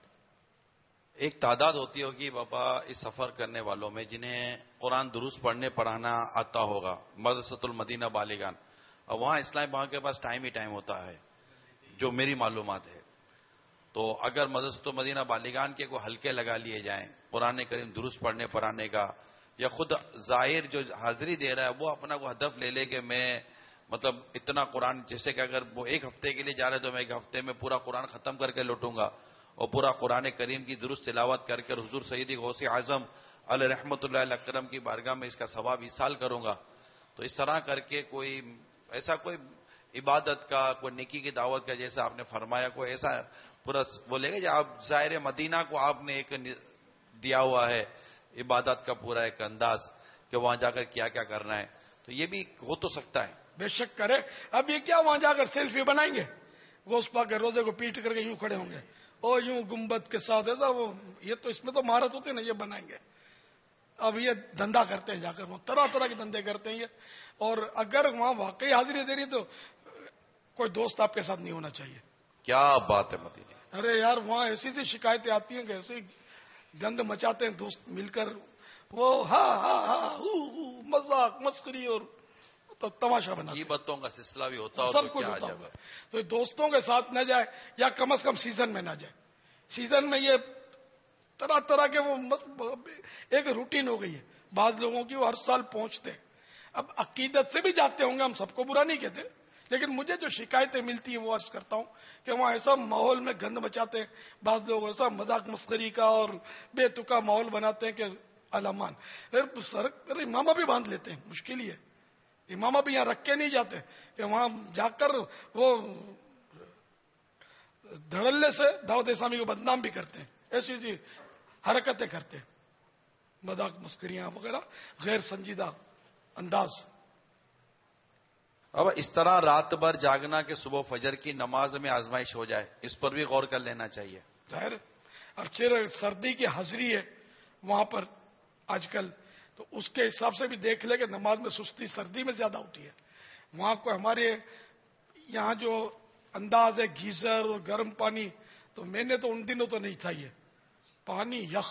[SPEAKER 16] ایک تعداد ہوتی ہوگی بابا اس سفر کرنے والوں میں جنہیں قرآن درست پڑھنے پڑھانا آتا ہوگا، مدرسۃ المدینہ بالیگان، اور وہاں اسلام بھائی کے پاس ٹائم ہی ٹائم ہوتا ہے جو میری معلومات ہے۔ تو اگر مدرسۃ المدینہ بالیگان کے کوئی حلقے لگا لیے جائیں قرآن کریم درست پڑھنے پڑھانے کا، یا خود ظاہر جو حاضری دے رہا ہے وہ اپنا کو ہدف لے لے کہ میں مطلب اتنا قرآن، جیسے کہ اگر وہ ایک ہفتے کے لیے جا رہے تو میں ایک ہفتے میں پورا قرآن ختم کر کے لوٹوں گا اور پورا قرآن کریم کی درست تلاوت کر کے حضور سیدی غوث اعظم علیہ رحمۃ اللہ علیہ اکرم کی بارگاہ میں اس کا ثواب ایصال کروں گا، تو اس طرح کر کے کوئی ایسا کوئی عبادت کا، کوئی نیکی کی دعوت کا، جیسا آپ نے فرمایا، کوئی ایسا پورا بولے گا جو آپ ظاہر مدینہ کو آپ نے ایک دیا ہوا ہے عبادت کا پورا ایک انداز کہ وہاں جا کر کیا کیا کرنا ہے، تو یہ بھی ہو تو سکتا ہے۔
[SPEAKER 2] بے شک کرے، اب یہ کیا وہاں جا کر سیلفی بنائیں گے، غوث پاک کے روزے کو پیٹ کر کے یوں کھڑے ہوں گے اور یوں گنبد کے ساتھ ایسا، وہ یہ تو اس میں تو مہارت ہوتی ہے نا، یہ بنائیں گے۔ اب یہ دھندا کرتے ہیں جا کر، وہ طرح طرح کے دھندے کرتے ہیں یہ، اور اگر وہاں واقعی حاضری دے رہی تو کوئی دوست آپ کے ساتھ نہیں ہونا چاہیے۔
[SPEAKER 16] کیا بات ہے مدینے،
[SPEAKER 2] ارے یار وہاں ایسی سی شکایتیں آتی ہیں کہ ایسی گند مچاتے ہیں دوست مل کر، وہ ہاں ہاں ہاں مذاق مسخری اور تماشا بنا،
[SPEAKER 16] غیبتوں کا سلسلہ بھی ہوتا ہو،
[SPEAKER 2] سب کچھ ہوتا ہوگا، تو دوستوں کے ساتھ نہ جائے، یا کم از کم سیزن میں نہ جائے۔ سیزن میں یہ طرح طرح کے وہ ایک روٹین ہو گئی ہے بعض لوگوں کی، وہ ہر سال پہنچتے ہیں۔ اب عقیدت سے بھی جاتے ہوں گے، ہم سب کو برا نہیں کہتے، لیکن مجھے جو شکایتیں ملتی ہیں وہ عرض کرتا ہوں کہ وہاں ایسا ماحول میں گند مچاتے ہیں بعض لوگ، ایسا مذاق مسخری کا اور بے تکا ماحول بناتے ہیں کہ علامان سر امامہ بھی باندھ لیتے ہیں، مشکل ہی ہے، امامہ بھی یہاں رکھ کے نہیں جاتے کہ وہاں جا کر وہ دھڑلے سے دعوت اسلامی کو بدنام بھی کرتے ہیں، ایسی ایسی حرکتیں کرتے ہیں، مذاق مسکریاں وغیرہ، غیر سنجیدہ انداز۔
[SPEAKER 16] اب اس طرح رات بھر جاگنا کہ صبح فجر کی نماز میں آزمائش ہو جائے، اس پر بھی غور کر لینا چاہیے۔
[SPEAKER 2] ظاہر اب چیر سردی کی حاضری ہے وہاں پر آج کل، تو اس کے حساب سے بھی دیکھ لے کہ نماز میں سستی سردی میں زیادہ ہوتی ہے وہاں کو، ہمارے یہاں جو انداز ہے گیزر اور گرم پانی، تو میں نے تو ان دنوں تو نہیں تھا یہ پانی یخ،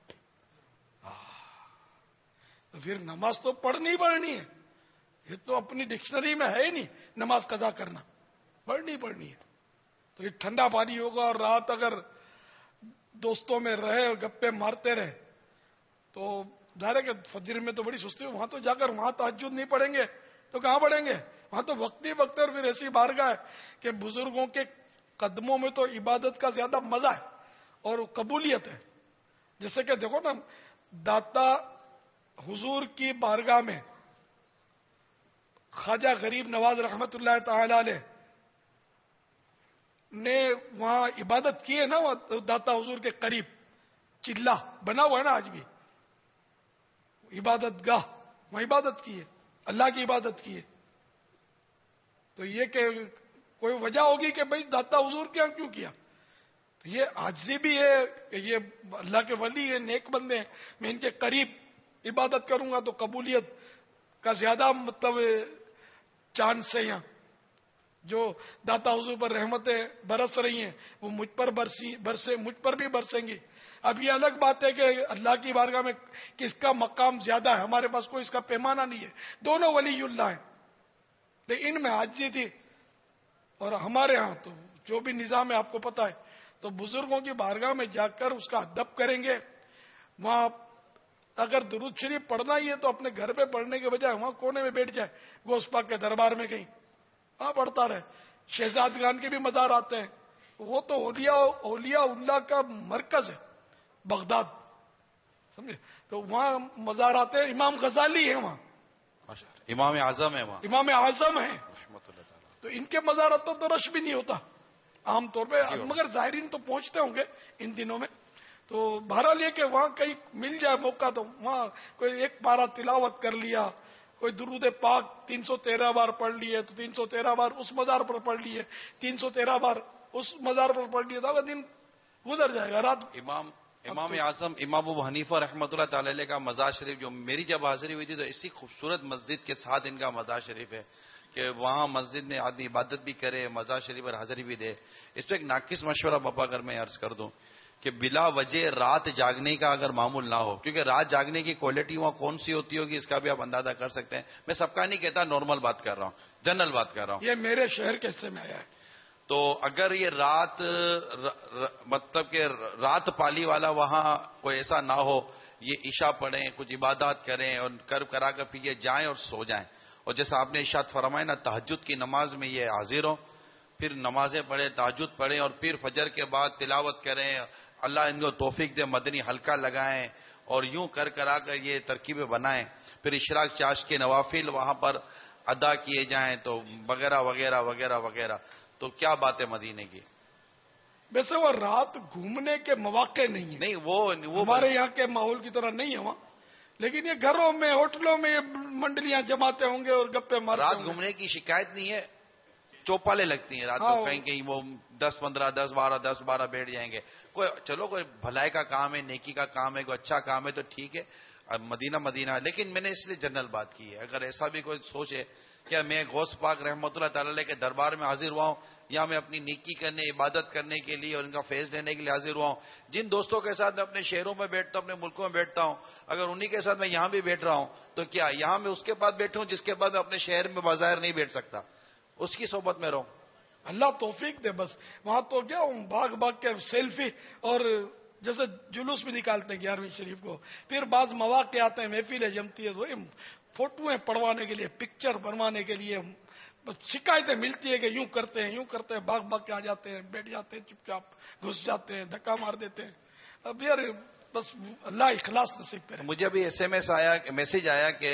[SPEAKER 2] تو پھر نماز تو پڑھنی پڑھنی ہے، یہ تو اپنی ڈکشنری میں ہے ہی نہیں نماز قضا کرنا، پڑھنی پڑھنی ہے۔ تو یہ ٹھنڈا پانی ہوگا اور رات اگر دوستوں میں رہے اور گپے مارتے رہے تو ظاہر ہے کہ فجر میں تو بڑی سستی ہو، وہاں تو جا کر وہاں تہجد نہیں پڑھیں گے تو کہاں پڑھیں گے، وہاں تو وقت ہی وقت، اور پھر ایسی بارگاہ ہے کہ بزرگوں کے قدموں میں تو عبادت کا زیادہ مزہ ہے اور قبولیت ہے، جیسے کہ دیکھو نا داتا حضور کی بارگاہ میں خواجہ غریب نواز رحمت اللہ تعالی علیہ نے وہاں عبادت کی ہے نا، وہ داتا حضور کے قریب چلا بنا ہوا ہے نا آج بھی، عبادت گاہ، وہاں عبادت کی ہے، اللہ کی عبادت کی ہے. تو یہ کہ کوئی وجہ ہوگی کہ بھئی داتا حضور کیا کیوں کیا؟ تو یہ عاجزی بھی ہے کہ یہ اللہ کے ولی ہیں، نیک بندے ہیں، میں ان کے قریب عبادت کروں گا تو قبولیت کا زیادہ مطلب چانس ہے. یہاں جو داتا حضور پر رحمتیں برس رہی ہیں وہ مجھ پر برسی برسے مجھ پر بھی برسیں گی. اب یہ الگ بات ہے کہ اللہ کی بارگاہ میں کس کا مقام زیادہ ہے، ہمارے پاس کوئی اس کا پیمانہ نہیں ہے، دونوں ولی اللہ ہیں. لیکن ان میں عاجزی تھی. اور ہمارے ہاں تو جو بھی نظام ہے آپ کو پتا ہے، تو بزرگوں کی بارگاہ میں جا کر اس کا ادب کریں گے. وہاں اگر درود شریف پڑھنا ہی ہے تو اپنے گھر پہ پڑھنے کے بجائے وہاں کونے میں بیٹھ جائے، غوث پاک کے دربار میں کہیں وہاں پڑھتا رہے. شہزادگان کے بھی مزار آتے ہیں، وہ تو اولیاء اولیاء اللہ کا مرکز ہے بغداد، سمجھے؟ تو وہاں مزار آتے ہیں. امام غزالی ہے وہاں،
[SPEAKER 16] امام اعظم ہے وہاں،
[SPEAKER 2] امام اعظم ہے. تو ان کے مزاراتوں تو رش بھی نہیں ہوتا عام طور پہ، مگر زائرین تو پہنچتے ہوں گے ان دنوں میں. تو بہرحال یہ کہ وہاں کہیں مل جائے موقع تو وہاں کوئی ایک پارہ تلاوت کر لیا، کوئی درود پاک تین سو تیرہ بار پڑھ لیے تو تین سو تیرہ بار اس مزار پر پڑھ لیے، تین سو تیرہ بار اس مزار پر پڑھ لیے، تو دن گزر جائے گا. رات
[SPEAKER 16] امام امام اعظم امام ابو حنیفہ رحمۃ اللہ تعالی علیہ کا مزار شریف، جو میری جب حاضری ہوئی تھی تو اسی خوبصورت مسجد کے ساتھ ان کا مزار شریف ہے کہ وہاں مسجد میں آدمی عبادت بھی کرے، مزار شریف پر حاضری بھی دے. اس پہ ایک ناقص مشورہ باپا اگر میں عرض کر دوں کہ بلا وجہ رات جاگنے کا اگر معمول نہ ہو، کیونکہ رات جاگنے کی کوالٹی وہاں کون سی ہوتی ہوگی اس کا بھی آپ اندازہ کر سکتے ہیں. میں سب کا نہیں کہتا، نارمل بات کر رہا ہوں، جنرل بات کر رہا ہوں.
[SPEAKER 2] یہ میرے شہر کے حصے میں آیا ہے.
[SPEAKER 16] تو اگر یہ رات مطلب کہ رات پالی والا وہاں کوئی ایسا نہ ہو، یہ عشاء پڑھیں، کچھ عبادات کریں اور کر کرا کر پھر یہ جائیں اور سو جائیں. اور جیسا آپ نے ارشاد فرمایا نا، تہجد کی نماز میں یہ حاضر ہوں، پھر نمازیں پڑھیں، تہجد پڑھیں اور پھر فجر کے بعد تلاوت کریں، اللہ ان کو توفیق دے، مدنی حلقہ لگائیں اور یوں کر کرا کر یہ ترکیبیں بنائیں. پھر اشراق چاش کے نوافل وہاں پر ادا کیے جائیں تو وغیرہ وغیرہ وغیرہ وغیرہ. تو کیا بات ہے مدینے کی.
[SPEAKER 2] ویسے وہ رات گھومنے کے مواقع نہیں ہیں،
[SPEAKER 16] نہیں وہ
[SPEAKER 2] ہمارے یہاں کے ماحول کی طرح نہیں ہے وہاں، لیکن یہ گھروں میں ہوٹلوں میں منڈلیاں جماتے ہوں گے اور گپے مارتے.
[SPEAKER 16] رات گھومنے کی شکایت نہیں ہے، چوپالے لگتی ہیں رات کو، کہیں کہیں وہ دس پندرہ دس بارہ دس بارہ بیٹھ جائیں گے. کوئی چلو کوئی بھلائی کا کام ہے، نیکی کا کام ہے، کوئی اچھا کام ہے تو ٹھیک ہے، مدینہ مدینہ. لیکن میں نے اس لیے جنرل بات کی ہے، اگر ایسا بھی کوئی سوچے کہ میں غوث پاک رحمۃ اللہ تعالی علیہ کے دربار میں حاضر ہوا ہوں یا میں اپنی نیکی کرنے، عبادت کرنے کے لیے اور ان کا فیض لینے کے لیے حاضر ہوا ہوں، جن دوستوں کے ساتھ میں اپنے شہروں میں بیٹھتا ہوں، اپنے ملکوں میں بیٹھتا ہوں، اگر انہی کے ساتھ میں یہاں بھی بیٹھ رہا ہوں تو کیا یہاں میں اس کے بعد بیٹھوں جس کے بعد میں اپنے شہر میں بظاہر نہیں بیٹھ سکتا، اس کی صحبت میں رہوں.
[SPEAKER 2] اللہ توفیق دے. بس وہاں تو کیا باغ باغ کے سیلفی اور جیسے جلوس بھی نکالتے ہیں گیارہویں شریف کو، پھر بعض مواقع آتے ہیں، محفلیں جمتی ہے تو فوٹویں پڑوانے کے لیے، پکچر بنوانے کے لیے شکایتیں ملتی ہے کہ یوں کرتے ہیں یوں کرتے ہیں، باغ باغ کے آ جاتے ہیں، بیٹھ جاتے ہیں، چپ چاپ گھس جاتے ہیں، دھکا مار دیتے ہیں. اب یار بس اللہ اخلاص نصیب کرے.
[SPEAKER 16] مجھے ابھی ایس ایم ایس آیا، میسج آیا کہ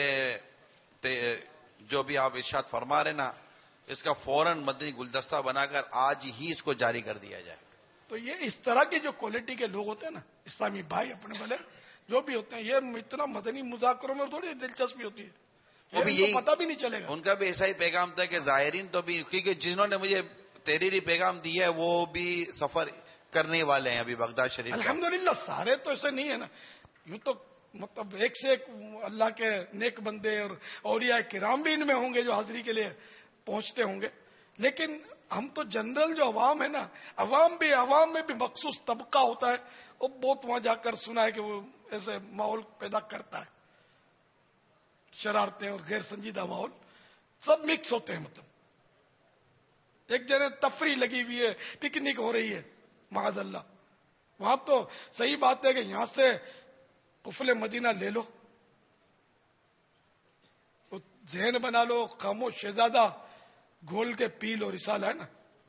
[SPEAKER 16] جو بھی آپ ارشاد فرما رہے نا، اس کا فوراً مدنی گلدستہ بنا کر آج ہی اس کو جاری کر دیا جائے.
[SPEAKER 2] تو یہ اس طرح کی جو کوالٹی کے لوگ ہوتے ہیں نا، اسلامی بھائی اپنے والے جو بھی ہوتے ہیں، یہ اتنا مدنی مذاکروں میں تھوڑی دلچسپی ہوتی ہے،
[SPEAKER 16] وہ بھی یہی
[SPEAKER 2] پتہ بھی نہیں چلے گا.
[SPEAKER 16] ان کا بھی ایسا ہی پیغام تھا کہ ظاہرین تو بھی، کیونکہ جنہوں نے مجھے تحریری پیغام دی ہے وہ بھی سفر کرنے والے ہیں ابھی بغداد شریف.
[SPEAKER 2] الحمدللہ سارے تو ایسے نہیں ہے نا، یوں تو مطلب ایک سے ایک اللہ کے نیک بندے اور اولیاء کرام بھی ان میں ہوں گے جو حاضری کے لیے پہنچتے ہوں گے. لیکن ہم تو جنرل جو عوام ہے نا، عوام بھی عوام میں بھی مخصوص طبقہ ہوتا ہے، وہ بہت وہاں جا کر سنا ہے کہ وہ ایسے ماحول پیدا کرتا ہے، شرارتیں اور غیر سنجیدہ ماحول سب مکس ہوتے ہیں. مطلب ایک جگہ تفریح لگی ہوئی ہے، پکنک ہو رہی ہے، معاذ اللہ. وہاں تو صحیح بات ہے کہ یہاں سے قفل مدینہ لے لو، ذہن بنا لو، خاموش شہزادہ گھول کے پی لو، رسالہ ہے نا،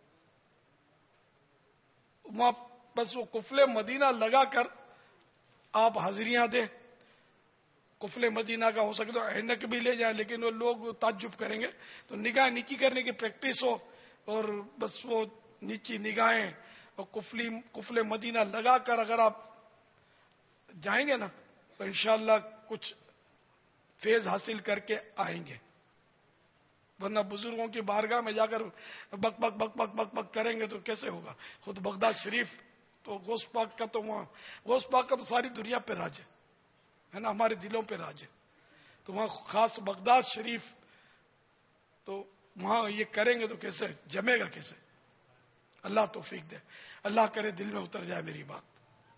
[SPEAKER 2] وہاں بس وہ قفل مدینہ لگا کر آپ حاضریاں دیں. قفل مدینہ کا ہو سکے تو اینک بھی لے جائیں, لیکن وہ لوگ تعجب کریں گے. تو نگاہ نیچی کرنے کی پریکٹس ہو, اور بس وہ نیچی نگاہیں اور قفلی قفل مدینہ لگا کر اگر آپ جائیں گے نا تو انشاءاللہ کچھ فیض حاصل کر کے آئیں گے. ورنہ بزرگوں کی بارگاہ میں جا کر بک بک بک بک بک بک کریں گے تو کیسے ہوگا. خود بغداد شریف تو غوث پاک کا تو وہاں غوث پاک کا تو ساری دنیا پہ راج ہے نا, ہمارے دلوں پہ راج ہے. تو وہاں خاص بغداد شریف تو وہاں یہ کریں گے تو کیسے جمے گا کیسے. اللہ توفیق دے, اللہ کرے دل میں اتر جائے میری بات.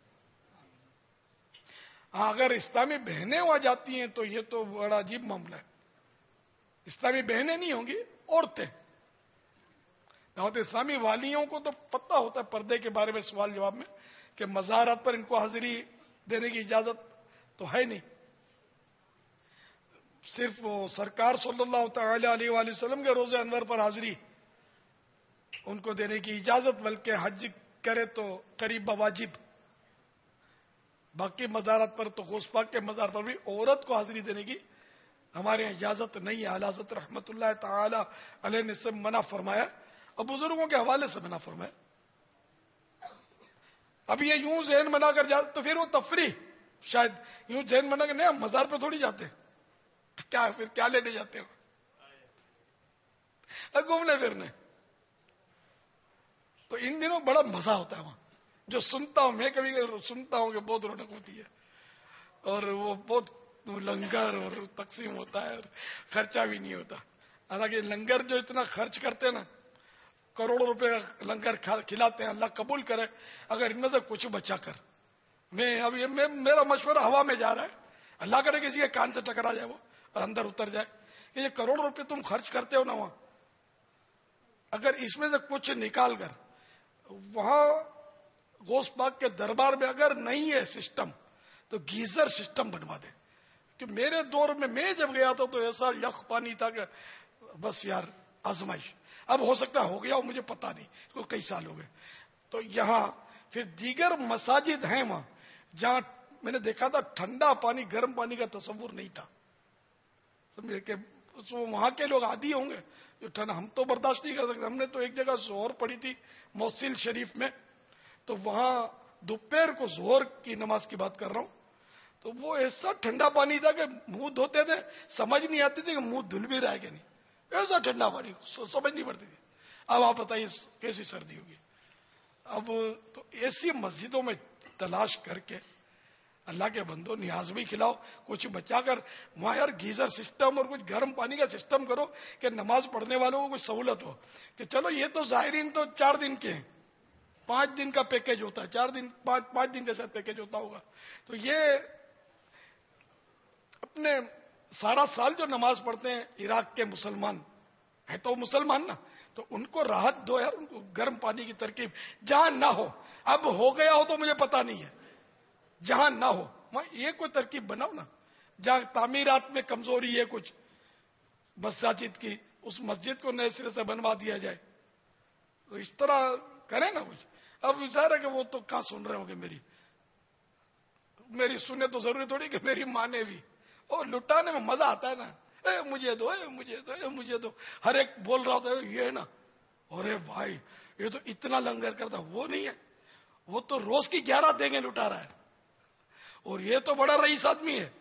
[SPEAKER 2] ہاں اگر اسلامی بہنیں وہاں جاتی ہیں تو یہ تو بڑا عجیب معاملہ ہے. اسلامی بہنیں نہیں ہوں گی, عورتیں. دعوت اسلامی والیوں کو تو پتہ ہوتا ہے پردے کے بارے میں سوال جواب میں کہ مزارات پر ان کو حاضری دینے کی اجازت تو ہے نہیں. صرف وہ سرکار صلی اللہ تعالی علیہ وآلہ وسلم کے روزے انور پر حاضری ان کو دینے کی اجازت, بلکہ حج کرے تو قریب بواجب. باقی مزارات پر تو غوث پاک کے مزار پر بھی عورت کو حاضری دینے کی ہمارے یہاں اجازت نہیں ہے. اعلیٰ حضرت رحمت اللہ تعالی علیہ نے سے منع فرمایا اور بزرگوں کے حوالے سے منع فرمایا. اب یہ یوں ذہن بنا کر جاتے تو پھر وہ تفریح, شاید یوں ذہن بنا کر نہیں, ہم مزار پہ تھوڑی جاتے, کیا پھر کیا لینے جاتے ہو, گھومنے پھرنے. تو ان دنوں بڑا مزہ ہوتا ہے وہاں. جو سنتا ہوں میں کبھی سنتا ہوں کہ بہت رونق ہوتی ہے, اور وہ بہت لنگر اور تقسیم ہوتا ہے اور خرچہ بھی نہیں ہوتا. حالانکہ لنگر جو اتنا خرچ کرتے ہیں نا, کروڑوں روپے کا لنگر کھلاتے ہیں, اللہ قبول کرے اگر ان میں سے کچھ بچا کر. میں اب یہ میرا مشورہ ہوا میں جا رہا ہے, اللہ کرے کسی کے کان سے ٹکرا جائے وہ اور اندر اتر جائے کہ یہ کروڑوں روپے تم خرچ کرتے ہو نا وہاں, اگر اس میں سے کچھ نکال کر وہاں غوث پاک کے دربار میں اگر نہیں ہے سسٹم تو گیزر سسٹم بنوا دے. کہ میرے دور میں میں جب گیا تھا تو ایسا یخ پانی تھا کہ بس یار آزمائش. اب ہو سکتا ہو گیا ہو, مجھے پتا نہیں, اس کو کئی سال ہو گئے. تو یہاں پھر دیگر مساجد ہیں وہاں جہاں میں نے دیکھا تھا ٹھنڈا پانی گرم پانی کا تصور نہیں تھا. سمجھے کہ وہاں کے لوگ عادی ہوں گے جو ٹھنڈا, ہم تو برداشت نہیں کر سکتے. ہم نے تو ایک جگہ زہر پڑھی تھی موصل شریف میں, تو وہاں دوپہر کو زہر کی نماز کی بات کر رہا ہوں, تو وہ ایسا ٹھنڈا پانی تھا کہ منہ دھوتے تھے سمجھ نہیں آتی تھی کہ منہ دھل بھی رہا ہے کہ نہیں, ایسا ٹھنڈا پانی سمجھ نہیں پڑتی تھی. اب آپ بتائیے کیسی سردی ہوگی. اب تو ایسی مسجدوں میں تلاش کر کے اللہ کے بندو نیاز بھی کھلاؤ, کچھ بچا کر وہاں یار گیزر سسٹم اور کچھ گرم پانی کا سسٹم کرو کہ نماز پڑھنے والوں کو کچھ سہولت ہو. کہ چلو یہ تو ظاہرین تو چار دن کے ہیں, پانچ دن کا پیکج ہوتا ہے, چار دن پانچ پانچ دن کا شاید پیکج ہوتا ہوگا. تو یہ اپنے سارا سال جو نماز پڑھتے ہیں عراق کے مسلمان ہے تو مسلمان نا, تو ان کو راحت دو یار, ان کو گرم پانی کی ترکیب جہاں نہ ہو. اب ہو گیا ہو تو مجھے پتا نہیں ہے, جہاں نہ ہو وہاں یہ کوئی ترکیب بناؤ نا. جہاں تعمیرات میں کمزوری ہے کچھ مساجد کی, اس مسجد کو نئے سرے سے بنوا دیا جائے. تو اس طرح کریں نا کچھ. اب ظاہر ہے کہ وہ تو کہاں سن رہے ہوں گے میری میری سنیں تو ضروری تھوڑی کہ میری مانے بھی. اور لٹانے میں مزہ آتا ہے نا, اے مجھے دو اے مجھے دو اے مجھے دو, ہر ایک بول رہا ہوتا ہے یہ ہے نا, ارے بھائی یہ تو اتنا لنگر کرتا. وہ نہیں ہے, وہ تو روز کی گیارہ دیں گے لٹا رہا ہے, اور یہ تو بڑا رئیس آدمی ہے.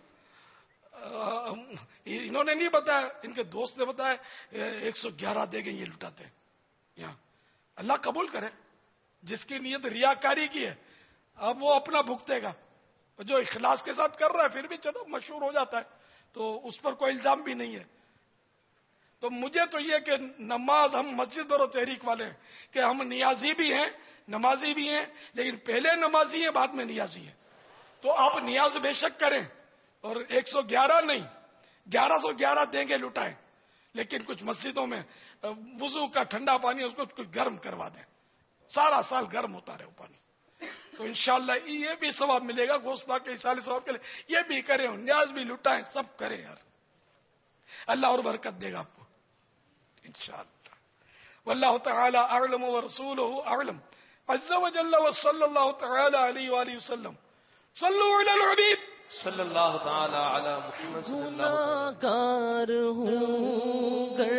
[SPEAKER 2] انہوں نے نہیں بتایا, ان کے دوست نے بتایا ایک سو گیارہ دے گے یہ لٹاتے ہیں یہاں. اللہ قبول کرے, جس کی نیت ریاکاری کی ہے اب وہ اپنا بھگتے گا, جو اخلاص کے ساتھ کر رہا ہے پھر بھی چلو مشہور ہو جاتا ہے تو اس پر کوئی الزام بھی نہیں ہے. تو مجھے تو یہ کہ نماز ہم مسجد برو تحریک والے ہیں کہ ہم نیازی بھی ہیں نمازی بھی ہیں, لیکن پہلے نمازی ہیں بعد میں نیازی ہیں. تو آپ نیاز بے شک کریں, اور ایک سو گیارہ نہیں گیارہ سو گیارہ دیں گے لٹائیں, لیکن کچھ مسجدوں میں وضو کا ٹھنڈا پانی اس کو کچھ گرم کروا دیں, سارا سال گرم ہوتا رہے وہ پانی. تو انشاءاللہ یہ بھی ثواب ملے گا غوث پاک کے اصال ثواب کے لیے. یہ بھی کریں, نیاز بھی لٹائیں, سب کریں یار, اللہ اور برکت دے گا آپ کو انشاءاللہ. واللہ تعالی اعلم ورسولہ اعلم عز وجل وصلی اللہ تعالی علیہ وآلہ وسلم. صلو علی الحبیب
[SPEAKER 9] صلی اللہ تعالی علی محمد صلی اللہ
[SPEAKER 1] گناہگار ہوں گر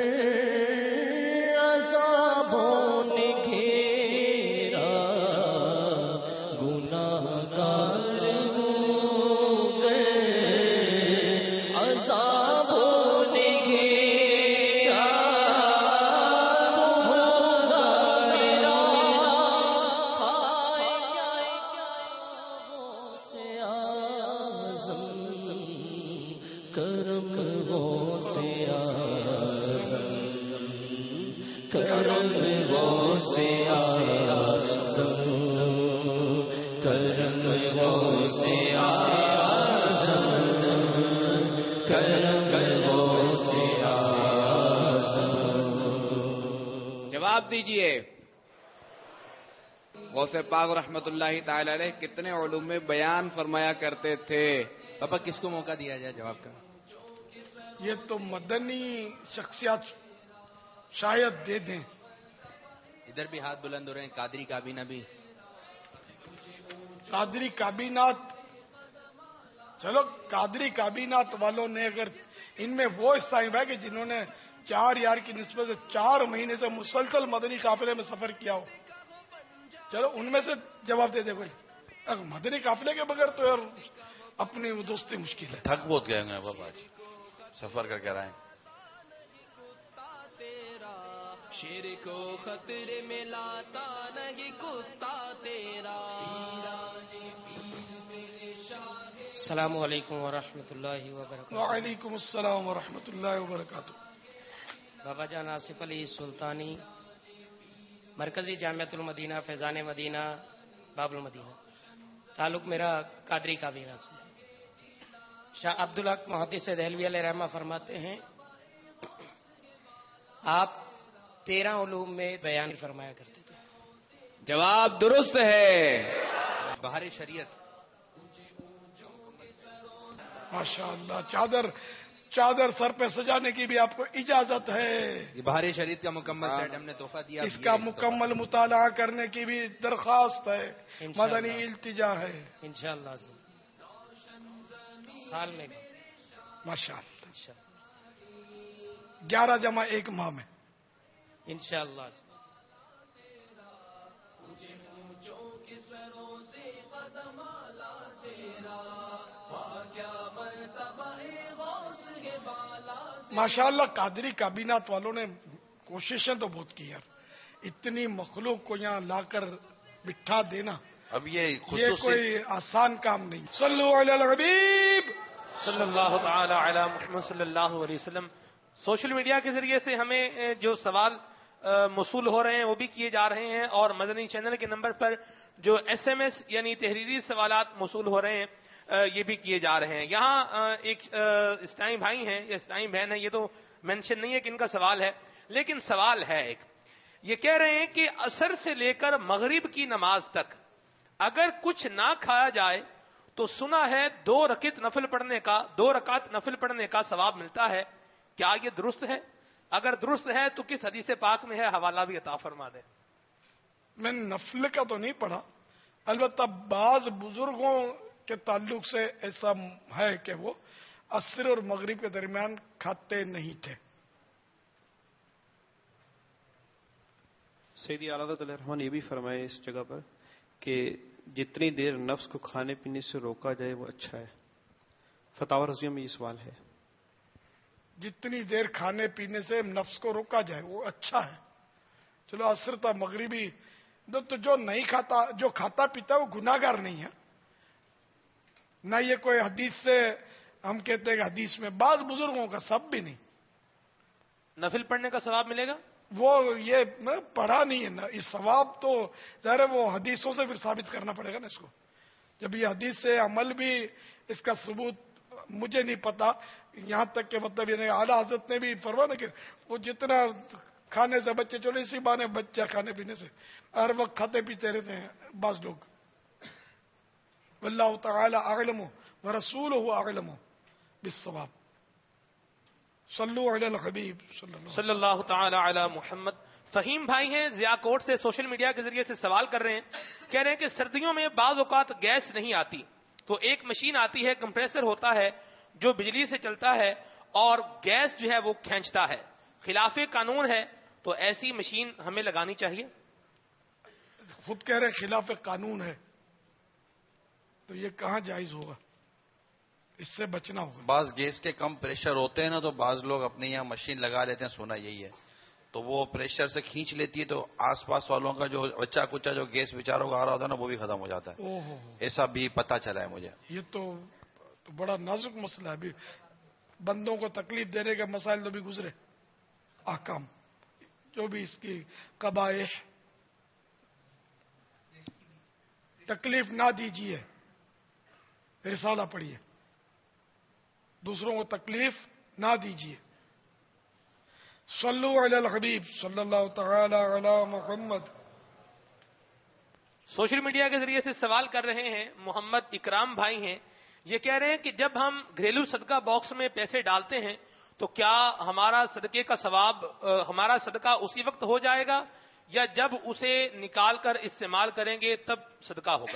[SPEAKER 1] عذابوں نے گھیرا گناہگار ہوں گر عذابوں نے گھیرا تو ہوگا میرا سے کرم وہ سے آزم کرم وہ سے آزم کرم وہ سے آزم کرم وہ سے آزم.
[SPEAKER 13] جواب دیجئے. غوث پاک رحمت اللہ تعالی علیہ کتنے علوم میں بیان فرمایا کرتے تھے؟
[SPEAKER 20] پاپا کس کو موقع دیا جائے جواب کا؟
[SPEAKER 2] یہ تو مدنی شخصیات شاید دے دیں.
[SPEAKER 20] ادھر بھی ہاتھ بلند ہو رہے ہیں. قادری کابینہ بھی.
[SPEAKER 2] قادری کابینات، چلو قادری کابینات والوں نے اگر ان میں وہ صاحب ہے کہ جنہوں نے چار یار کی نسبت سے چار مہینے سے مسلسل مدنی قافلے میں سفر کیا ہو، چلو ان میں سے جواب دے دے کوئی. اگر مدنی قافلے کے بغیر تو یار اپنی وہ دوستی مشکل ہے.
[SPEAKER 16] تھک بہت گئے ہیں بابا جی سفر کر کے رہے ہیں.
[SPEAKER 1] شیر کو خطرے میں لاتا نہیں کتا تیرا. السلام علیکم ورحمۃ اللہ وبرکاتہ.
[SPEAKER 2] وعلیکم السلام ورحمۃ اللہ وبرکاتہ.
[SPEAKER 1] بابا جان آصف علی سلطانی، مرکزی جامعۃ المدینہ فیضان مدینہ باب المدینہ. تعلق میرا قادری کابینہ سے. شاہ عبدالحق محدث دہلوی علیہ رحمہ فرماتے ہیں آپ تیرہ علوم میں بیان فرمایا کرتے تھے.
[SPEAKER 13] جواب درست ہے.
[SPEAKER 20] بہار شریعت.
[SPEAKER 2] ماشاء اللہ. چادر چادر سر پہ سجانے کی بھی آپ کو اجازت ہے.
[SPEAKER 20] یہ بہار شریعت کا مکمل سیٹ ہم نے تحفہ دیا.
[SPEAKER 2] اس کا مکمل مطالعہ کرنے کی بھی درخواست ہے، مدنی التجا ہے.
[SPEAKER 1] انشاءاللہ سال میں
[SPEAKER 2] ماشاء اللہ گیارہ جمع ایک ماہ میں
[SPEAKER 1] انشاءاللہ.
[SPEAKER 2] ماشاء اللہ قادری کابینات والوں نے کوششیں تو بہت کی یار. اتنی مخلوق کو یہاں لا کر بٹھا دینا
[SPEAKER 16] اب یہ
[SPEAKER 2] یہ کوئی آسان کام نہیں. صلو علی الحبیب
[SPEAKER 9] صلی اللہ تعالی علی محمد صلی اللہ علیہ وسلم. سوشل میڈیا کے ذریعے سے ہمیں جو سوال موصول ہو رہے ہیں وہ بھی کیے جا رہے ہیں، اور مدنی چینل کے نمبر پر جو ایس ایم ایس یعنی تحریری سوالات موصول ہو رہے ہیں یہ بھی کیے جا رہے ہیں. یہاں ایک اسلامی بھائی ہیں یا اسلامی بہن ہے، یہ تو مینشن نہیں ہے کہ ان کا سوال ہے، لیکن سوال ہے ایک. یہ کہہ رہے ہیں کہ عصر سے لے کر مغرب کی نماز تک اگر کچھ نہ کھایا جائے تو سنا ہے دو رکعت نفل پڑھنے کا دو رکعت نفل پڑھنے کا ثواب ملتا ہے. کیا یہ درست ہے؟ اگر درست ہے تو کس حدیث پاک میں ہے؟ حوالہ بھی عطا فرما دیں.
[SPEAKER 2] میں نے نفل کا تو نہیں پڑھا، البتہ بعض بزرگوں کے تعلق سے ایسا ہے کہ وہ عصر اور مغرب کے درمیان کھاتے نہیں تھے.
[SPEAKER 5] سیدی اعلیٰ حضرت علیہ الرحمن یہ بھی فرمائے اس جگہ پر کہ جتنی دیر نفس کو کھانے پینے سے روکا جائے وہ اچھا ہے. فتاوی رضویہ میں یہ سوال ہے.
[SPEAKER 2] جتنی دیر کھانے پینے سے نفس کو روکا جائے وہ اچھا ہے. چلو عصر تا مغربی تو جو نہیں کھاتا جو کھاتا پیتا وہ گناہگار نہیں ہے. نہ یہ کوئی حدیث سے ہم کہتے ہیں کہ حدیث میں بعض بزرگوں کا سب بھی نہیں.
[SPEAKER 9] نفل پڑھنے کا ثواب ملے گا؟
[SPEAKER 2] وہ یہ پڑھا نہیں ہے نا، اس ثواب تو ظاہر ہے وہ حدیثوں سے پھر ثابت کرنا پڑے گا نا اس کو. جب یہ حدیث سے عمل بھی اس کا ثبوت مجھے نہیں پتا، یہاں تک کہ مطلب یہ نہیں اعلیٰ حضرت نے بھی فرمایا کہ وہ جتنا کھانے سے بچے چلو اسی بہانے بچہ کھانے پینے سے ہر وقت کھاتے پیتے رہتے ہیں بعض لوگ. واللہ تعالی اعلم ورسولہ اعلم بالصواب. صلو علی الحبیب
[SPEAKER 9] صلی اللہ تعالی علی محمد. فہیم بھائی ہیں ضیاء کوٹ سے، سوشل میڈیا کے ذریعے سے سوال کر رہے ہیں. کہہ رہے ہیں کہ سردیوں میں بعض اوقات گیس نہیں آتی تو ایک مشین آتی ہے، کمپریسر ہوتا ہے جو بجلی سے چلتا ہے اور گیس جو ہے وہ کھینچتا ہے، خلاف قانون ہے، تو ایسی مشین ہمیں لگانی چاہیے؟
[SPEAKER 2] خود کہہ رہے خلاف قانون ہے، تو یہ کہاں جائز ہوگا؟ اس سے بچنا ہوگا.
[SPEAKER 16] بعض گیس کے کم پریشر ہوتے ہیں نا، تو بعض لوگ اپنے یہاں مشین لگا لیتے ہیں، سونا یہی ہے، تو وہ پریشر سے کھینچ لیتی ہے، تو آس پاس والوں کا جو بچہ کچا جو گیس بیچاروں کا آ رہا ہوتا ہے نا، وہ بھی ختم ہو جاتا ہے. ایسا بھی پتہ چلا ہے مجھے.
[SPEAKER 2] یہ تو تو بڑا نازک مسئلہ ہے. ابھی بندوں کو تکلیف دینے کے مسائل تو بھی گزرے، احکام جو بھی اس کی قبائح. تکلیف نہ دیجیے، رسالہ پڑھیے. دوسروں کو تکلیف نہ دیجیے. صلو علی الحبیب صلی اللہ تعالی علی محمد.
[SPEAKER 9] سوشل میڈیا کے ذریعے سے سوال کر رہے ہیں، محمد اکرام بھائی ہیں، یہ کہہ رہے ہیں کہ جب ہم گھریلو صدقہ باکس میں پیسے ڈالتے ہیں تو کیا ہمارا صدقے کا ثواب، ہمارا صدقہ اسی وقت ہو جائے گا یا جب اسے نکال کر استعمال کریں گے تب صدقہ ہوگا؟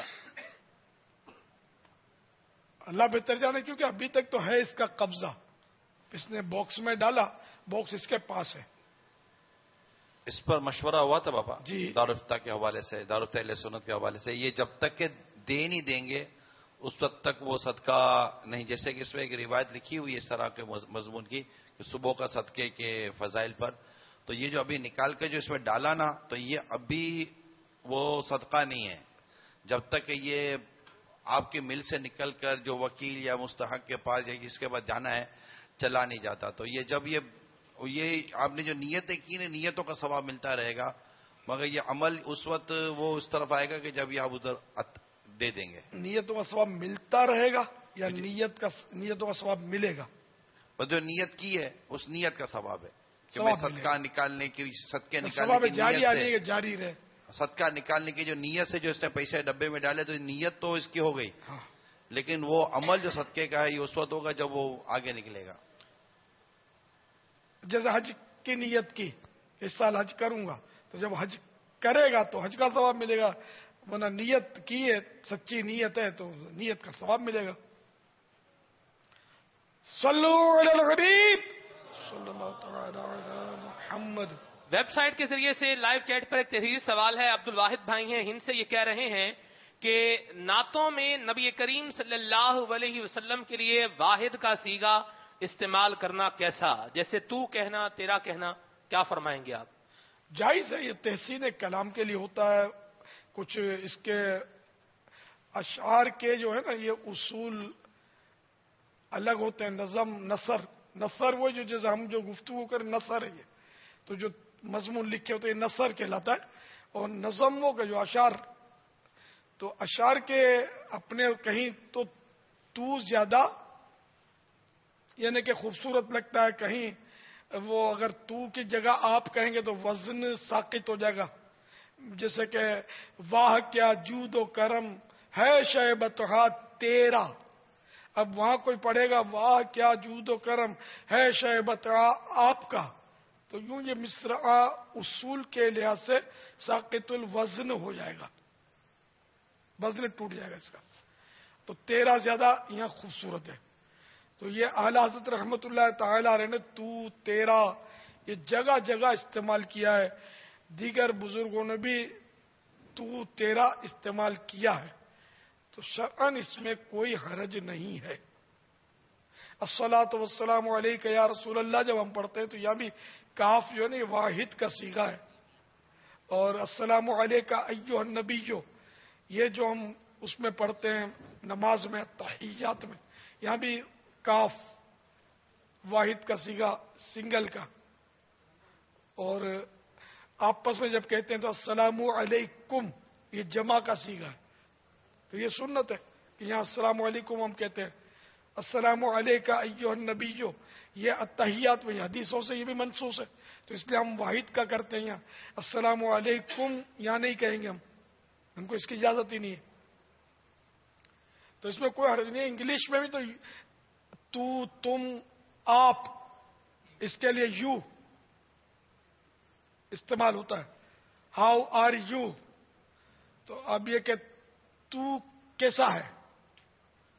[SPEAKER 2] اللہ بہتر جانے، کیونکہ ابھی تک تو ہے اس کا قبضہ. اس نے باکس میں ڈالا، باکس اس کے پاس ہے.
[SPEAKER 16] اس پر مشورہ ہوا تھا بابا
[SPEAKER 2] جی
[SPEAKER 16] دارالفتہ کے حوالے سے، دارالفتہ اہل سنت کے حوالے سے. یہ جب تک کہ دے نہیں دیں گے اس وقت تک وہ صدقہ نہیں. جیسے کہ اس میں ایک روایت لکھی ہوئی ہے اس طرح کے مضمون کی کہ صبح کا صدقے کے فضائل پر، تو یہ جو ابھی نکال کے جو اس میں ڈالا نا، تو یہ ابھی وہ صدقہ نہیں ہے جب تک کہ یہ آپ کے مل سے نکل کر جو وکیل یا مستحق کے پاس یا جس کے بعد جانا ہے چلا نہیں جاتا. تو یہ جب یہ یہ آپ نے جو نیتیں کی نا، نیتوں کا ثواب ملتا رہے گا، مگر یہ عمل اس وقت وہ اس طرف آئے گا کہ جب یہ آپ ادھر دے دیں گے.
[SPEAKER 2] نیتوں کا ثواب ملتا رہے گا یا نیت کا نیتوں کا ثواب ملے گا؟
[SPEAKER 16] بس جو نیت کی ہے اس نیت کا ثواب ہے کہ میں صدقہ نکالنے کی صدقے نکالنے
[SPEAKER 2] ثواب
[SPEAKER 16] کی
[SPEAKER 2] جاری
[SPEAKER 16] نیت
[SPEAKER 2] آنے
[SPEAKER 16] سے
[SPEAKER 2] کے جاری رہے.
[SPEAKER 16] صدقہ نکالنے کی جو نیت سے جو اس نے پیسے ڈبے میں ڈالے، تو نیت تو اس کی ہو گئی، لیکن وہ عمل جو صدقے کا ہے یہ اس وقت ہوگا جب وہ آگے نکلے گا.
[SPEAKER 2] جیسے حج کی نیت کی، اس سال حج کروں گا، تو جب حج کرے گا تو حج کا ثواب ملے گا، ورنہ نیت کی ہے، سچی نیت ہے تو نیت کا ثواب ملے گا. صلو علی الحبیب صلی اللہ تعالی علی محمد.
[SPEAKER 9] ویب سائٹ کے ذریعے سے لائیو چیٹ پر ایک تحریری سوال ہے. عبد الواحد بھائی ہیں ہند سے، یہ کہہ رہے ہیں کہ نعتوں میں نبی کریم صلی اللہ علیہ وسلم کے لیے واحد کا صیغہ استعمال کرنا کیسا؟ جیسے تو کہنا، تیرا کہنا، کیا فرمائیں گے آپ؟
[SPEAKER 2] جائز ہے، یہ تحسین کلام کے لیے ہوتا ہے. کچھ اس کے اشعار کے جو ہے نا یہ اصول الگ ہوتے ہیں. نظم، نثر، نثر وہ جو جیسے ہم جو گفتگو کریں نثر ہے، یہ تو جو مضمون لکھے ہوتے ہیں نثر کہلاتا ہے. اور نظموں کا جو اشعار، تو اشعار کے اپنے کہیں تو تو زیادہ یعنی کہ خوبصورت لگتا ہے، کہیں وہ اگر تو کی جگہ آپ کہیں گے تو وزن ساقط ہو جائے گا. جیسے کہ واہ کیا جود و کرم ہے شے بتہا تیرا، اب وہاں کوئی پڑھے گا واہ کیا جود و کرم ہے شے بتہا آپ کا، تو یوں یہ مصرعہ اصول کے لحاظ سے ساقط الوزن ہو جائے گا، وزن ٹوٹ جائے گا اس کا. تو تیرا زیادہ یہاں خوبصورت ہے. تو یہ اعلی حضرت رحمت اللہ تعالی علیہ نے تو، تیرا یہ جگہ جگہ استعمال کیا ہے. دیگر بزرگوں نے بھی تو، تیرا استعمال کیا ہے، تو شرعاً اس میں کوئی حرج نہیں ہے. الصلاۃ والسلام علیک یا رسول اللہ جب ہم پڑھتے ہیں تو یہاں بھی کاف جو ہے نا یہ واحد کا صیغہ ہے. اور السلام علیک ایھا النبی جو یہ جو ہم اس میں پڑھتے ہیں نماز میں تحیات میں، یہاں بھی کاف واحد کا صیغہ سنگل کا. اور آپس میں جب کہتے ہیں تو السلام علیکم یہ جمع کا صیغہ ہے. تو یہ سنت ہے کہ یہاں السلام علیکم ہم کہتے ہیں. السلام علیک ایھا النبی جو یہ التحیات میں حدیثوں سے یہ بھی منسوخ ہے، تو اس لیے ہم واحد کا کرتے ہیں. یہاں السلام علیکم یہاں نہیں کہیں گے ہم، ہم کو اس کی اجازت ہی نہیں ہے. تو اس میں کوئی حرج نہیں ہے. انگلش میں بھی تو تو، تم، آپ، اس کے لیے یو استعمال ہوتا ہے. How are you. تو اب یہ کہ تو کیسا ہے،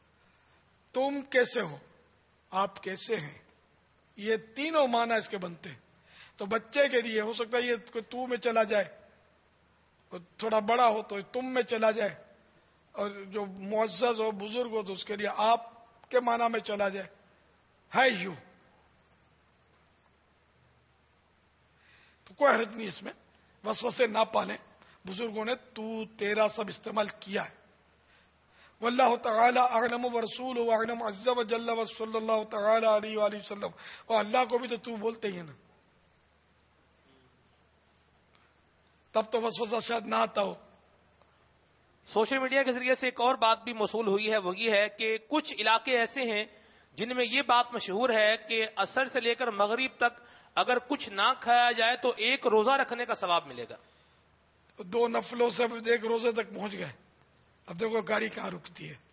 [SPEAKER 2] تم کیسے ہو، آپ کیسے ہیں، یہ تینوں معنی اس کے بنتے ہیں. تو بچے کے لیے ہو سکتا ہے یہ کوئی تو میں چلا جائے، تھوڑا بڑا ہو تو تم میں چلا جائے، اور جو معزز ہو بزرگ ہو تو اس کے لیے آپ کے معنی میں چلا جائے. ہے یوں تو کوئی حرج نہیں اس میں، وسوسے نہ پالیں. بزرگوں نے تو تیرا سب استعمال کیا ہے. واللہ تعالی اعلم ورسولہ اعلم عز وجل وصلی اللہ تعالی علیہ وآلہ وسلم. اور اللہ کو بھی تو تو بولتے ہی نا، تب تو وسوسہ شاید نہ آتا ہو.
[SPEAKER 9] سوشل میڈیا کے ذریعے سے ایک اور بات بھی موصول ہوئی ہے، وہ یہ ہے کہ کچھ علاقے ایسے ہیں جن میں یہ بات مشہور ہے کہ عصر سے لے کر مغرب تک اگر کچھ نہ کھایا جائے تو ایک روزہ رکھنے کا ثواب ملے گا.
[SPEAKER 2] دو نفلوں سے ایک روزے تک پہنچ گئے. اب دیکھو گاڑی کہاں رکتی ہے.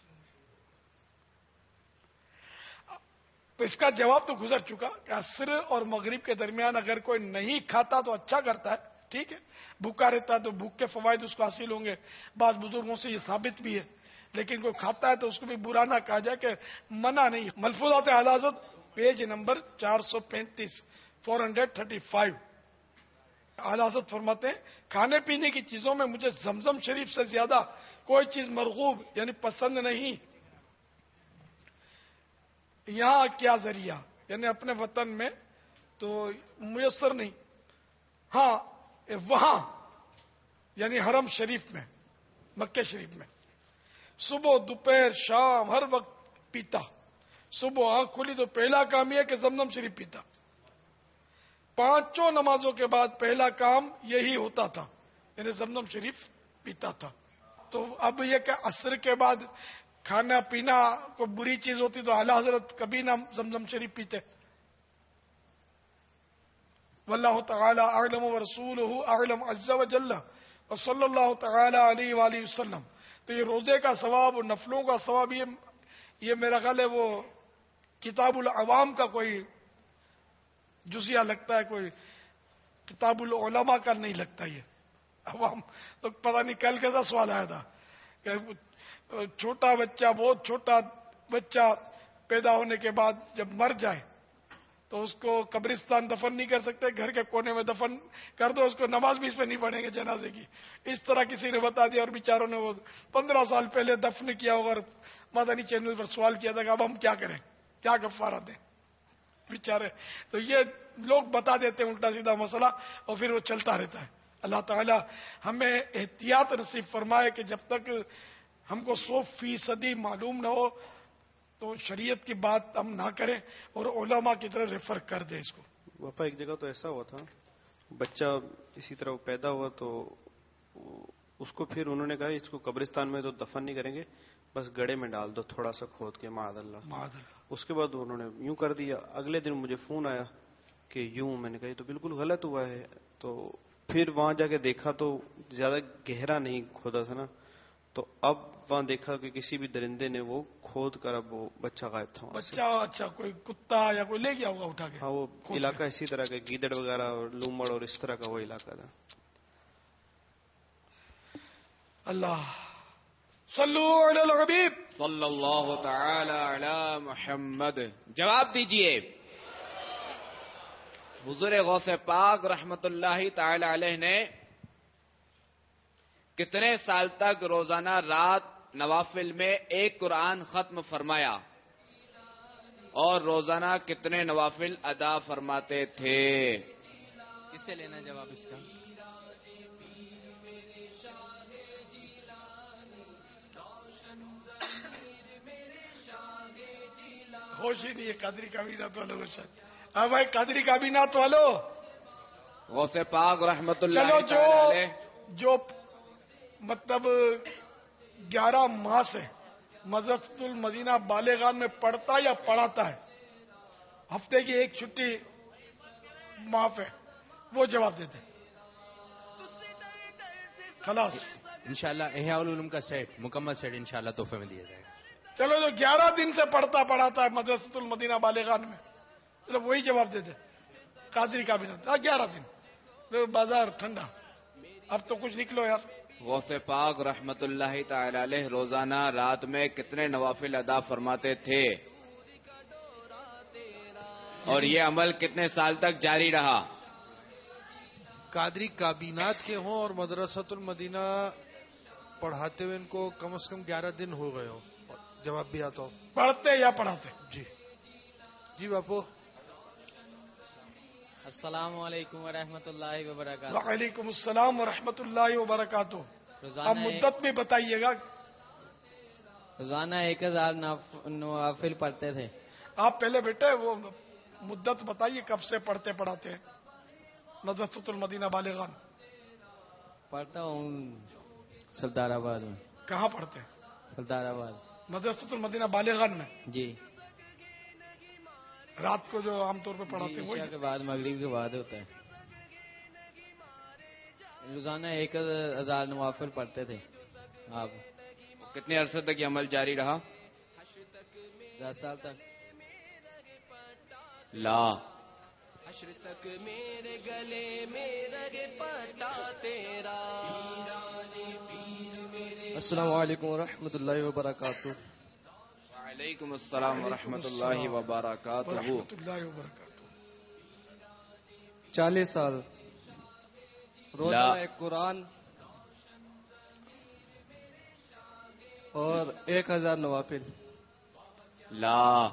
[SPEAKER 2] تو اس کا جواب تو گزر چکا کہ عصر اور مغرب کے درمیان اگر کوئی نہیں کھاتا تو اچھا کرتا ہے، ٹھیک ہے. بھوکا رہتا ہے تو بھوک کے فوائد اس کو حاصل ہوں گے، بعض بزرگوں سے یہ ثابت بھی ہے. لیکن کوئی کھاتا ہے تو اس کو بھی برا نہ کہا جائے کہ منع نہیں. ملفوظات اعلی حضرت پیج نمبر چار سو پینتیس فور ہنڈریڈ تھرٹی فائیو. اعلی حضرت فرماتے ہیں کھانے پینے کی چیزوں میں مجھے زمزم شریف سے زیادہ کوئی چیز مرغوب یعنی پسند نہیں. یہاں کیا ذریعہ یعنی اپنے وطن میں تو میسر نہیں، ہاں وہاں یعنی حرم شریف میں، مکہ شریف میں صبح دوپہر شام ہر وقت پیتا. صبح آنکھ کھلی تو پہلا کام یہ کہ زمزم شریف پیتا. پانچوں نمازوں کے بعد پہلا کام یہی ہوتا تھا، یعنی زمزم شریف پیتا تھا. تو اب یہ کہ عصر کے بعد کھانا پینا کو بری چیز ہوتی تو اعلی حضرت کبھی نہ زمزم شریف پیتے. واللہ تعالی اعلم ورسولہ اعلم عز وجل وصلی اللہ تعالی علیہ وآلہ وسلم. تو یہ روزے کا ثواب اور نفلوں کا ثواب یہ یہ میرا خیال ہے وہ کتاب العوام کا کوئی جزیہ لگتا ہے، کوئی کتاب العلماء کا نہیں لگتا. یہ عوام تو پتہ نہیں کل کیسا سوال آیا تھا کہ چھوٹا بچہ بہت چھوٹا بچہ پیدا ہونے کے بعد جب مر جائے تو اس کو قبرستان دفن نہیں کر سکتے، گھر کے کونے میں دفن کر دو، اس کو نماز بھی اس پہ نہیں پڑھیں گے جنازے کی. اس طرح کسی نے بتا دیا اور بیچاروں نے وہ پندرہ سال پہلے دفن کیا ہوگا اور مدنی چینل پر سوال کیا تھا کہ اب ہم کیا کریں، کیا کفارہ دیں بیچارے. تو یہ لوگ بتا دیتے ہیں الٹا سیدھا مسئلہ اور پھر وہ چلتا رہتا ہے. اللہ تعالی ہمیں احتیاط نصیب فرمائے کہ جب تک ہم کو سو فیصدی معلوم نہ ہو تو شریعت کی بات ہم نہ کریں اور علماء کی طرف ریفر کر دیں اس کو.
[SPEAKER 5] وفا ایک جگہ تو ایسا ہوا تھا، بچہ اسی طرح پیدا ہوا تو اس کو پھر انہوں نے کہا اس کو قبرستان میں تو دفن نہیں کریں گے، بس گڑے میں ڈال دو تھوڑا سا کھود کے، معاذ اللہ. اس کے بعد انہوں نے یوں کر دیا. اگلے دن مجھے فون آیا کہ یوں. میں نے کہا یہ تو بالکل غلط ہوا ہے. تو پھر وہاں جا کے دیکھا تو زیادہ گہرا نہیں کھودا تھا نا، تو اب وہاں دیکھا کہ کسی بھی درندے نے وہ کھود کر اب وہ بچہ غائب تھا.
[SPEAKER 2] بچہ اچھا کوئی کتا یا کوئی لے گیا ہوگا اٹھا کے.
[SPEAKER 5] ہاں وہ علاقہ اسی طرح کا گیدڑ وغیرہ اور لومڑ اور اس طرح کا وہ علاقہ تھا.
[SPEAKER 2] اللہ صلو علی الحبیب
[SPEAKER 13] صلی اللہ تعالی علی محمد. جواب دیجئے. حضور غوث پاک رحمت اللہ تعالی علیہ نے کتنے سال تک روزانہ رات نوافل میں ایک قرآن ختم فرمایا اور روزانہ کتنے نوافل ادا فرماتے تھے؟
[SPEAKER 20] کس سے لینا جواب اس کا؟
[SPEAKER 2] ہوش ہی نہیں ہے قادری کابینات والوں کو. ہاں بھائی قادری کابینات والوں،
[SPEAKER 13] غوث پاک رحمت اللہ
[SPEAKER 2] چلو جو
[SPEAKER 13] تعالی علیہ
[SPEAKER 2] جو مطلب گیارہ ماہ سے مدرسۃ المدینہ بالغان میں پڑھتا یا پڑھاتا ہے، ہفتے کی ایک چھٹی معاف ہے، وہ جواب دیتے خلاص.
[SPEAKER 20] انشاءاللہ احیاء العلوم کا سیٹ مکمل سیٹ انشاءاللہ تحفے میں دیا جائے گا.
[SPEAKER 2] چلو جو گیارہ دن سے پڑھتا پڑھاتا ہے مدرسۃ المدینہ بالغان میں، چلو وہی جواب دیتے قادری کابینات. ہاں گیارہ دن بازار ٹھنڈا، اب تو کچھ نکلو یار.
[SPEAKER 13] غوث پاک رحمت اللہ تعالی علیہ روزانہ رات میں کتنے نوافل ادا فرماتے تھے اور یہ عمل کتنے سال تک جاری رہا؟
[SPEAKER 8] قادری کابینات کے ہوں اور مدرسۃ المدینہ پڑھاتے ہوئے ان کو کم از کم گیارہ دن ہو گئے ہو. جواب بھی آتا ہو.
[SPEAKER 2] پڑھتے یا پڑھاتے؟
[SPEAKER 8] جی جی باپو.
[SPEAKER 14] السلام علیکم ورحمۃ اللہ وبرکاتہ.
[SPEAKER 2] وعلیکم السلام ورحمۃ اللہ وبرکاتہ. اب مدت میں بتائیے گا.
[SPEAKER 14] روزانہ ایک ہزار نوافل پڑھتے تھے.
[SPEAKER 2] آپ پہلے بیٹے وہ مدت بتائیے کب سے پڑھتے پڑھاتے ہیں. مدرسۃ المدینہ بالغان
[SPEAKER 14] پڑھتا ہوں سردار آباد میں.
[SPEAKER 2] کہاں پڑھتے ہیں؟
[SPEAKER 14] سردار آباد.
[SPEAKER 2] مدرسۃ المدینہ بالغان میں.
[SPEAKER 14] جی.
[SPEAKER 2] رات کو جو عام طور پہ پڑھاتے ہیں
[SPEAKER 14] عشاء کے بعد مغرب کے بعد ہوتا ہے. روزانہ ایک ہزار نوافل پڑھتے تھے آپ.
[SPEAKER 13] کتنے عرصے تک یہ عمل جاری رہا؟
[SPEAKER 14] دس سال تک.
[SPEAKER 13] لا
[SPEAKER 15] حشر تک میرے گلے میں رگ پٹا تیرا.
[SPEAKER 17] السلام علیکم ورحمۃ اللہ وبرکاتہ.
[SPEAKER 13] وعلیکم السلام ورحمۃ اللہ وبرکاتہ.
[SPEAKER 17] چالیس سال روزانہ ایک قرآن اور ایک ہزار نوافل.
[SPEAKER 13] لا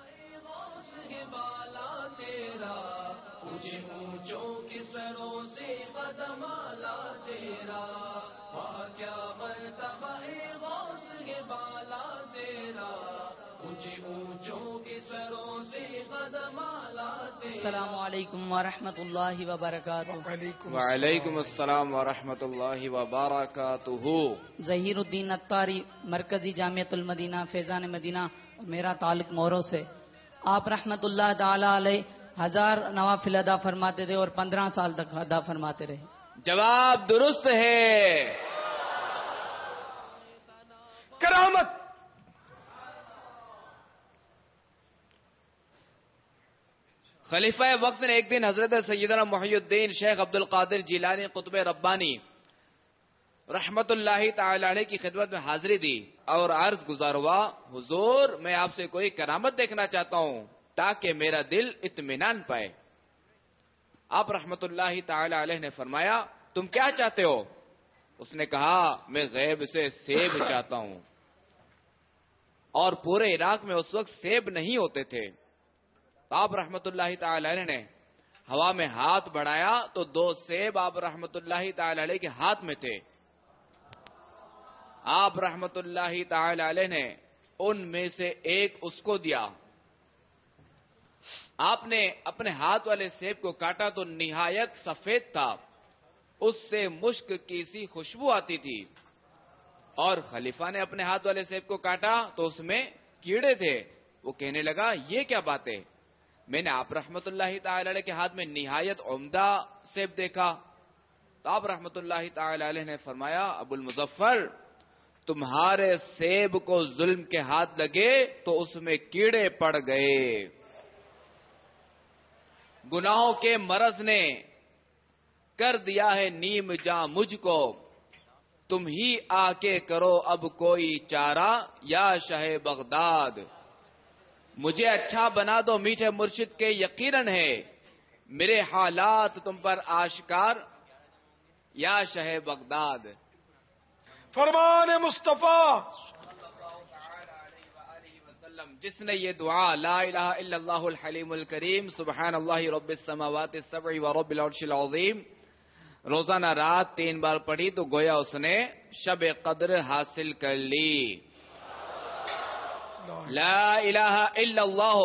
[SPEAKER 15] اونچوں کے سروں سے قدم آلا تیرا. واہ کیا مرتبہ غوث کے بالا تیرا. اونچے اونچوں کے سروں سے قدم آلا تیرا.
[SPEAKER 24] السلام علیکم ورحمۃ اللہ وبرکاتہ.
[SPEAKER 13] وعلیکم السلام ورحمۃ اللہ وبرکاتہ.
[SPEAKER 24] ظہیر الدین اتاری مرکزی جامعۃ المدینہ فیضان مدینہ. میرا تعلق مورو سے. آپ رحمت اللہ تعالی علیہ ہزار نوافل ادا فرماتے تھے اور پندرہ سال تک ادا فرماتے رہے.
[SPEAKER 13] جواب درست ہے.
[SPEAKER 2] کرامت.
[SPEAKER 13] خلیفہ وقت نے ایک دن حضرت سیدنا محی الدین شیخ عبد القادر جیلانی قطب ربانی رحمت اللہ تعالی علیہ کی خدمت میں حاضری دی اور عرض گزار ہوا، حضور میں آپ سے کوئی کرامت دیکھنا چاہتا ہوں تاکہ میرا دل اطمینان پائے. آپ رحمت اللہ تعالی علیہ نے فرمایا، تم کیا چاہتے ہو؟ اس نے کہا، میں غیب سے سیب چاہتا ہوں. اور پورے عراق میں اس وقت سیب نہیں ہوتے تھے. آپ رحمت اللہ تعالی علیہ نے ہوا میں ہاتھ بڑھایا تو دو سیب آپ رحمت اللہ تعالی علیہ کے ہاتھ میں تھے. آپ رحمت اللہ تعالی علیہ نے ان میں سے ایک اس کو دیا. آپ نے اپنے ہاتھ والے سیب کو کاٹا تو نہایت سفید تھا، اس سے مشک کی سی خوشبو آتی تھی. اور خلیفہ نے اپنے ہاتھ والے سیب کو کاٹا تو اس میں کیڑے تھے. وہ کہنے لگا، یہ کیا بات ہے؟ میں نے آپ رحمت اللہ تعالی علیہ کے ہاتھ میں نہایت عمدہ سیب دیکھا. تو آپ رحمت اللہ تعالی علیہ نے فرمایا، ابو المظفر، تمہارے سیب کو ظلم کے ہاتھ لگے تو اس میں کیڑے پڑ گئے. گناہوں کے مرض نے کر دیا ہے نیم جاں مجھ کو، تم ہی آ کے کرو اب کوئی چارہ یا شہ بغداد. مجھے اچھا بنا دو میٹھے مرشد کے یقیناً ہے، میرے حالات تم پر آشکار یا شہ بغداد.
[SPEAKER 2] فرمان مصطفیٰ
[SPEAKER 13] جس نے یہ دعا لا الہ الا اللہ الحلیم الکریم سبحان اللہ رب السماوات السبع و رب العرش العظیم روزانہ رات تین بار پڑھی تو گویا اس نے شب قدر حاصل کر لی. لا الہ الا اللہ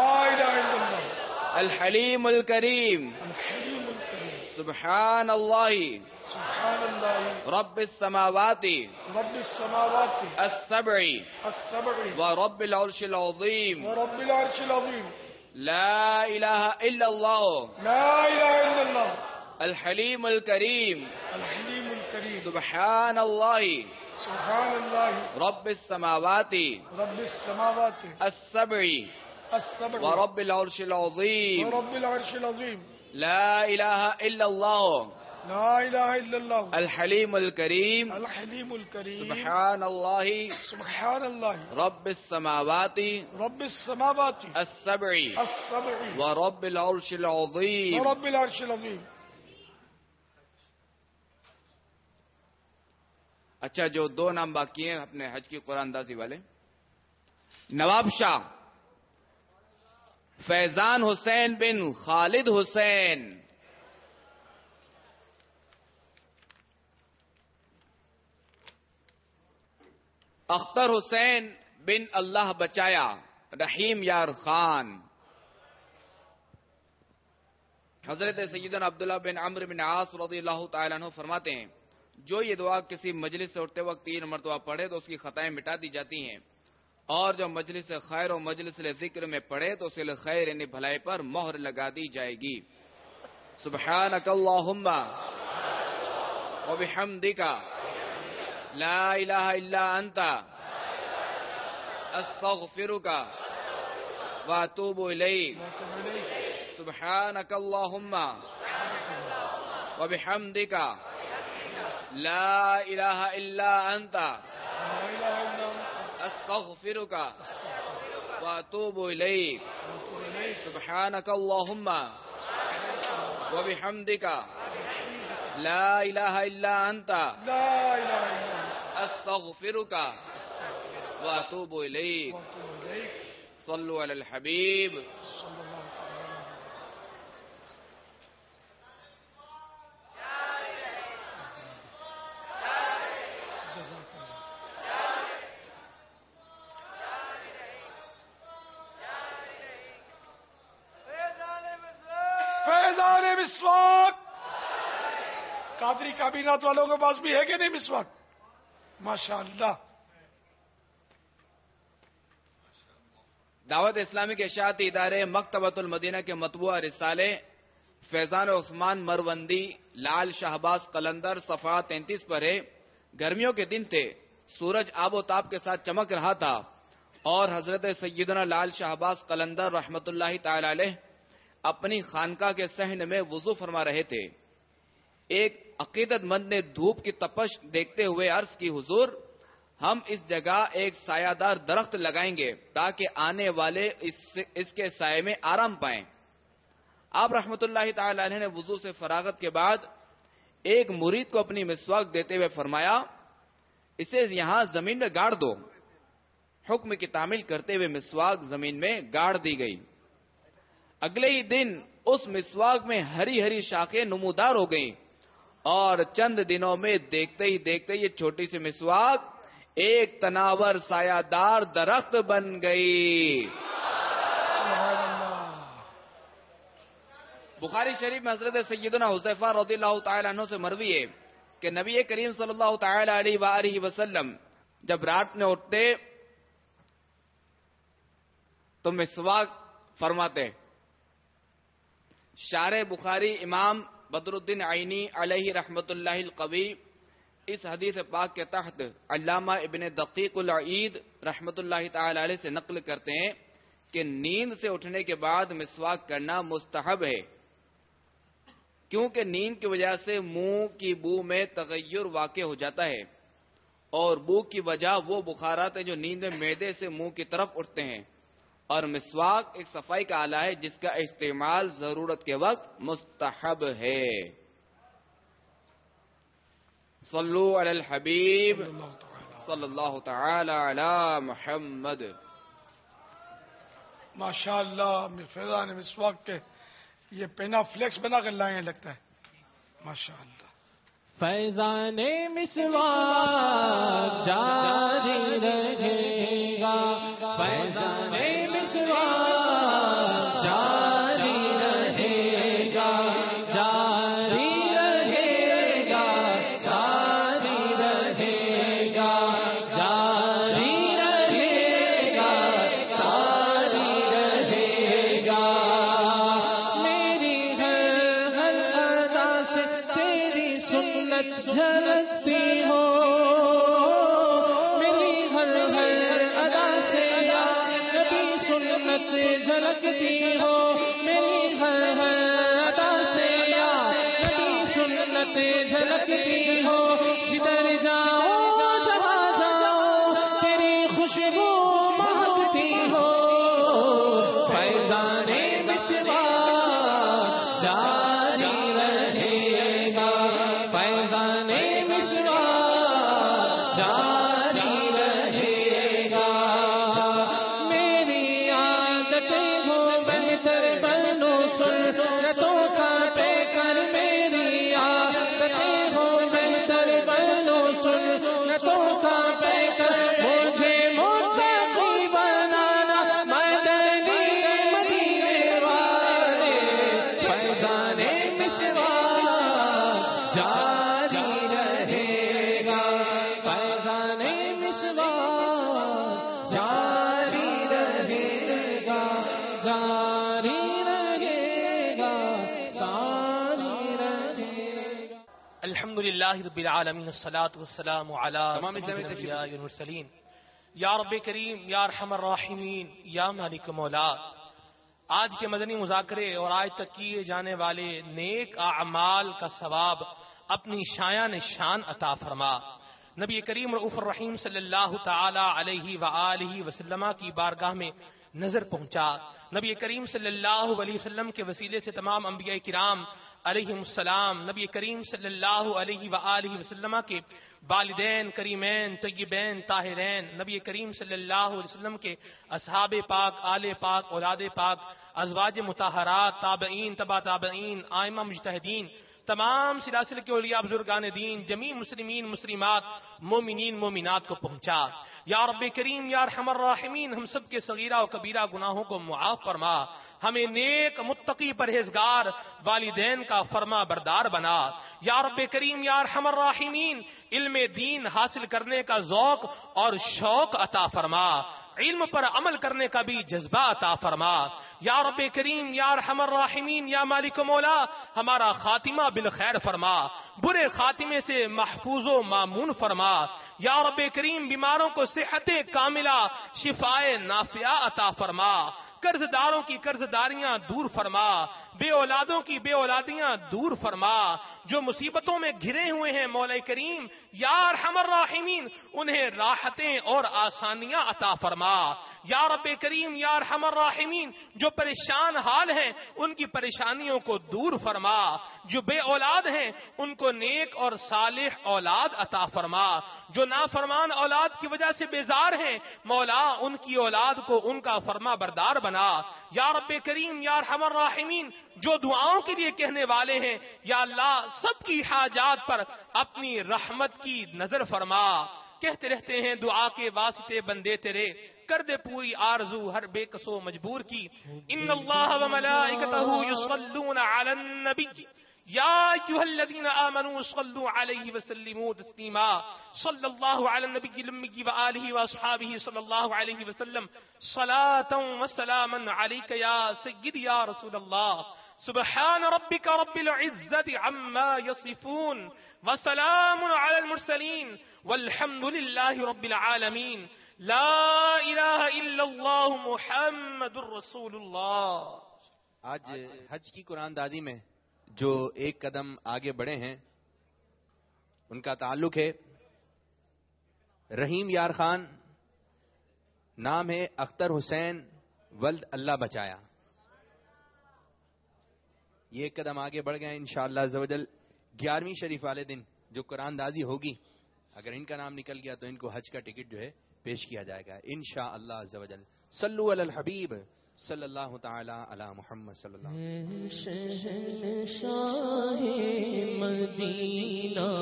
[SPEAKER 13] الحلیم الکریم سبحان اللہ رب السماوات
[SPEAKER 2] رب السماوات
[SPEAKER 13] السبع
[SPEAKER 2] السبع
[SPEAKER 13] ورب العرش العظیم
[SPEAKER 2] ورب العرش العظیم
[SPEAKER 13] لا الہ الا اللہ
[SPEAKER 2] لا الہ الا اللہ
[SPEAKER 13] الحلیم الکریم
[SPEAKER 2] الحلیم الکریم
[SPEAKER 13] سبحان اللہ
[SPEAKER 2] سبحان اللہ
[SPEAKER 13] رب السماوات
[SPEAKER 2] رب السماوات
[SPEAKER 13] السبع
[SPEAKER 2] السبع
[SPEAKER 13] ورب العرش العظیم
[SPEAKER 2] ورب العرش العظیم
[SPEAKER 13] لا الہ الا اللہ
[SPEAKER 2] لا الہ الا اللہ
[SPEAKER 13] الحلیم الکریم
[SPEAKER 2] الحلیم الکریم
[SPEAKER 13] سبحان اللہ
[SPEAKER 2] سبحان اللہ
[SPEAKER 13] رب السماوات
[SPEAKER 2] رب السماوات
[SPEAKER 13] السبع
[SPEAKER 2] السبع
[SPEAKER 13] ورب العرش العظیم
[SPEAKER 2] ورب العرش العظیم.
[SPEAKER 13] اچھا، جو دو نام باقی ہیں اپنے حج کی قرآن اندازی والے، نواب شاہ فیضان حسین بن خالد حسین، اختر حسین بن اللہ بچایا رحیم یار خان، حضرت سیدنا عبداللہ بن عمرو بن عاص رضی اللہ تعالیٰ عنہ فرماتے ہیں جو یہ دعا کسی مجلس سے اٹھتے وقت تین مرتبہ پڑھے تو اس کی خطائیں مٹا دی جاتی ہیں، اور جو مجلس خیر و مجلس ذکر میں پڑھے تو اسے خیر یعنی بھلائی پر مہر لگا دی جائے گی. سبحانک اللہم و بحمدک لا الہ الا انت استغفرک و اتوب الیک. سبحانک اللہم و بحمدک لا الہ الا انت استغفرک و اتوب الیک. سبحانک اللہم و بحمدک لا الہ الا انت استغفرک و اتوب الیک. صلو علی الحبیب.
[SPEAKER 2] فیضان مسواک. قادری کابینات والوں کے پاس بھی ہے کہ نہیں مسواک؟ ماشاء اللہ.
[SPEAKER 13] دعوت اسلامی کے اشاعتی ادارے مکتبۃ المدینہ کے مطبوعہ رسالے فیضان عثمان مروندی لال شہباز قلندر صفحہ تینتیس پر ہے. گرمیوں کے دن تھے، سورج آب و تاب کے ساتھ چمک رہا تھا اور حضرت سیدنا لال شہباز قلندر رحمت اللہ تعالی علیہ اپنی خانقاہ کے صحن میں وضو فرما رہے تھے. ایک عقیدت مند نے دھوپ کی تپش دیکھتے ہوئے عرض کی حضور ہم اس جگہ ایک سایہ دار درخت لگائیں گے تاکہ آنے والے اس, اس کے سائے میں آرام پائیں. آپ رحمت اللہ تعالی علیہ نے وضو سے فراغت کے بعد ایک مرید کو اپنی مسواک دیتے ہوئے فرمایا اسے یہاں زمین میں گاڑ دو. حکم کی تعمیل کرتے ہوئے مسواک زمین میں گاڑ دی گئی. اگلے ہی دن اس مسواک میں ہری ہری شاخیں نمودار ہو گئیں اور چند دنوں میں دیکھتے ہی دیکھتے یہ چھوٹی سی مسواک ایک تناور سایہ دار درخت بن گئی. بخاری شریف میں حضرت سیدنا حذیفہ رضی اللہ تعالی عنہ سے مروی ہے کہ نبی کریم صلی اللہ تعالی علیہ وآلہ وسلم جب رات میں اٹھتے تو مسواک فرماتے. شارح بخاری امام بدر الدین عینی علیہ رحمت اللہ القوی اس حدیث پاک کے تحت علامہ ابن دقیق العید رحمت اللہ تعالی علیہ سے نقل کرتے ہیں کہ نیند سے اٹھنے کے بعد مسواک کرنا مستحب ہے، کیونکہ نیند کی وجہ سے منہ کی بو میں تغیر واقع ہو جاتا ہے اور بو کی وجہ وہ بخارات ہیں جو نیند میں معدے سے منہ کی طرف اٹھتے ہیں، اور مسواک ایک صفائی کا آلہ ہے جس کا استعمال ضرورت کے وقت مستحب ہے. صلو علی الحبیب صلی اللہ تعالی علی محمد.
[SPEAKER 2] ماشاء اللہ فیضان مسواک کے یہ پینا فلیکس بنا کر لائے ہیں لگتا ہے. ماشاء اللہ.
[SPEAKER 15] فیضان مسواک جاری رہے گا، فیضان مسواک جاری رہے گا، جاری رہے گا، جاری رہے گا، جاری رہے گا، جاری رہے گا. میری ہر ہر ادا سے تیری سنت جھلکتی ہو، میری ہر ہر ادا سے یا نبی سنت جھلکتی ہو، میری ہر ہر ادا سے یا نبی سنت
[SPEAKER 9] الحمد للہ رب العالمین الصلاۃ والسلام علی سید الانبیاء والمرسلین یا رب کریم یا ارحم الراحمین یا مالک مولا. آج کے مدنی مذاکرے اور آج تک کیے جانے والے نیک اعمال کا ثواب اپنی شایان شان عطا فرما. نبی کریم رؤوف الرحیم صلی اللہ تعالی علیہ وآلہ وسلم کی بارگاہ میں نظر پہنچا. نبی کریم صلی اللہ علیہ وسلم کے وسیلے سے تمام انبیاء کرام علیہم السلام، نبی کریم صلی اللہ علیہ وآلہ وسلم کے والدین کریمین طیبین طاہرین، نبی کریم صلی اللہ علیہ وسلم کے اصحاب پاک، آل پاک، اولاد پاک، ازواج مطہرات، تابعین، تبع تابعین، ائمہ مجتہدین، تمام سلاسل کے اولیاء بزرگان دین، جمیع مسلمین مسلمات، مومنین مومنات کو پہنچا. یا رب کریم یا ارحم الراحمین، ہم سب کے صغیرہ و کبیرہ گناہوں کو معاف فرما، ہمیں نیک متقی پرہیزگار والدین کا فرما بردار بنا. یا رب کریم یا ارحم الراحمین، علم دین حاصل کرنے کا ذوق اور شوق عطا فرما، علم پر عمل کرنے کا بھی جذبہ عطا فرما. یا رب کریم یا ارحم الراحمین یا مالک مولا، ہمارا خاتمہ بالخیر فرما، برے خاتمے سے محفوظ و مامون فرما. یا رب کریم بیماروں کو صحت کاملہ شفائے نافعہ عطا فرما، قرض داروں کی قرض داریاں دور فرما، بے اولادوں کی بے اولادیاں دور فرما. جو مصیبتوں میں گھرے ہوئے ہیں مولا کریم یا ارحم الراحمین، انہیں راحتیں اور آسانیاں عطا فرما. یا رب کریم یا ارحم الراحمین، جو پریشان حال ہیں ان کی پریشانیوں کو دور فرما، جو بے اولاد ہیں ان کو نیک اور صالح اولاد عطا فرما، جو نافرمان اولاد کی وجہ سے بیزار ہیں مولا ان کی اولاد کو ان کا فرما بردار بنا. یا رب کریم یا ارحم الراحمین، جو دعاؤں کے لیے کہنے والے ہیں یا اللہ سب کی حاجات پر اپنی رحمت کی نظر فرما. کہتے رہتے ہیں دعا کے واسطے بندے تیرے، کر دے پوری آرزو ہر بے کسو مجبور کی. ان اللہ و ملائکتہ یصلون علی النبی یا ایھا الذین آمنوا صلوا علیہ وسلموا تسلیما. صلی اللہ علی النبی الامی وآلہ واصحابہ صلی اللہ علیہ وسلم صلاۃ و سلاما علیک یا سیدی یا رسول اللہ. سبحان ربک رب العزۃ عما یصفون وسلام علی المرسلین والحمد للہ رب العالمین. لا الہ الا اللہ محمد رسول اللہ.
[SPEAKER 20] آج حج کی قرآن دادی میں جو ایک قدم آگے بڑھے ہیں ان کا تعلق ہے رحیم یار خان، نام ہے اختر حسین ولد اللہ بچایا. یہ ایک قدم آگے بڑھ گئے انشاءاللہ عز و جل. گیارہویں شریف والے دن جو قرآن دازی ہوگی اگر ان کا نام نکل گیا تو ان کو حج کا ٹکٹ جو ہے پیش کیا جائے گا انشاءاللہ عز و جل. صلو علی الحبیب صلی اللہ تعالی علی محمد صلی اللہ علیہ وسلم.
[SPEAKER 15] شاہ مدینہ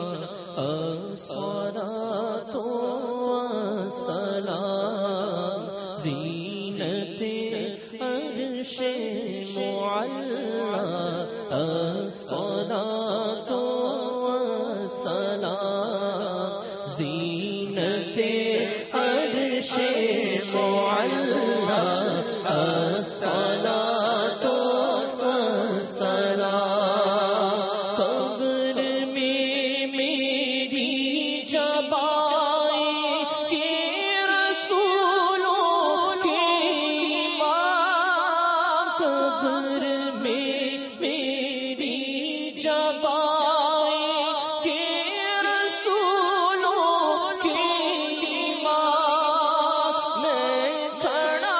[SPEAKER 15] الصلاۃ والسلام زینت عرش معلا الصلاۃ والسلام زینت عرش معلا الصلاۃ والسلام. قبر میں میری جب آئی کہ رسولوں کے امام، قبر میں میری جب آئی کہ رسولوں کے امام، میں کھڑا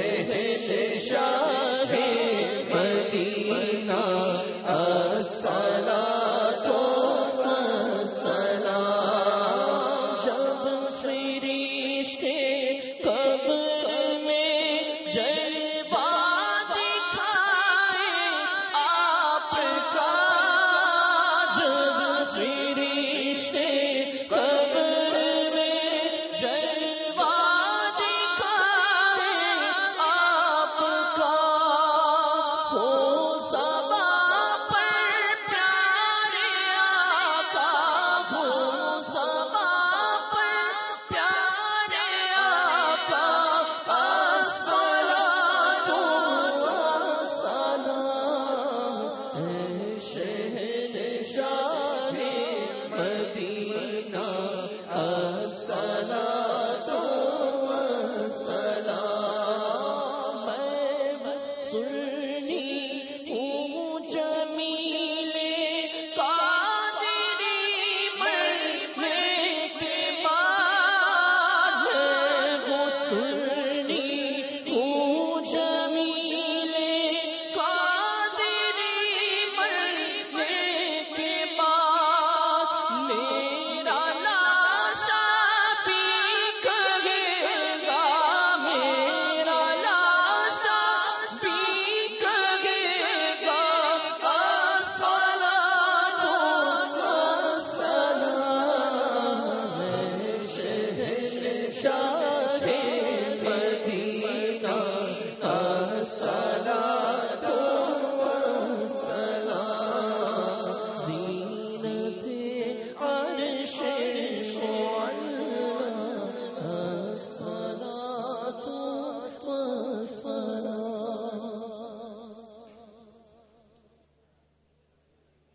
[SPEAKER 15] شاہ مدینہ الصلاۃ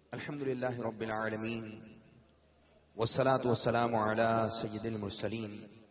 [SPEAKER 20] الحمدللہ رب العالمین والصلاة والسلام على سید المرسلین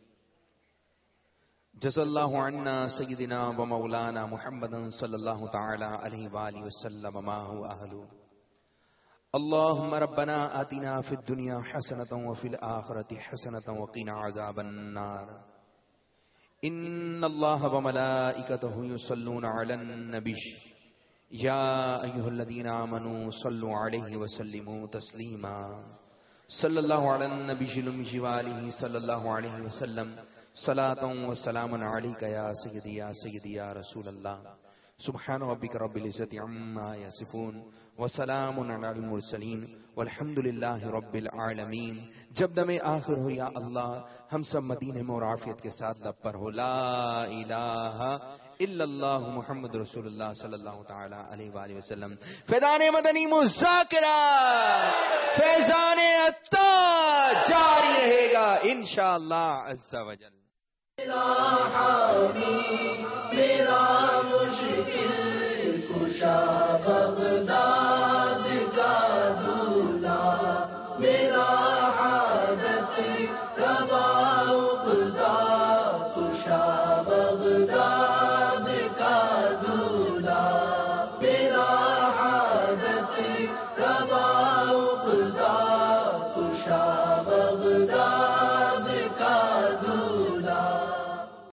[SPEAKER 20] جزا اللہ عنا سیدنا و مولانا محمد صلی اللہ تعالی علیہ وآلہ وسلم ما هو اہلو اللہم ربنا آتنا فی الدنیا حسنة وفی الآخرة حسنة وقنا عذاب النار ان اللہ وملائکتہ یصلون علی النبی یا ایہا الذین آمنوا صلوا علیہ وسلموا تسلیما صلی اللہ علی النبی الامی وآلہ صلی اللہ علیہ وسلم صلاة و سلام علیک یا سیدی یا سیدی یا رسول اللہ سبحان ربک رب العزت عما یصفون وسلام علی المرسلین والحمدللہ رب العالمین. جب دم آخر ہو یا اللہ ہم سب مدینے میں اور عافیت کے ساتھ لب پر ہو لا الہ الا اللہ محمد رسول اللہ صلی اللہ تعالی علیہ وآلہ وسلم. فیضان مدنی مذاکرہ فیضان عطار جاری رہے گا انشاءاللہ عز و جل.
[SPEAKER 15] میرا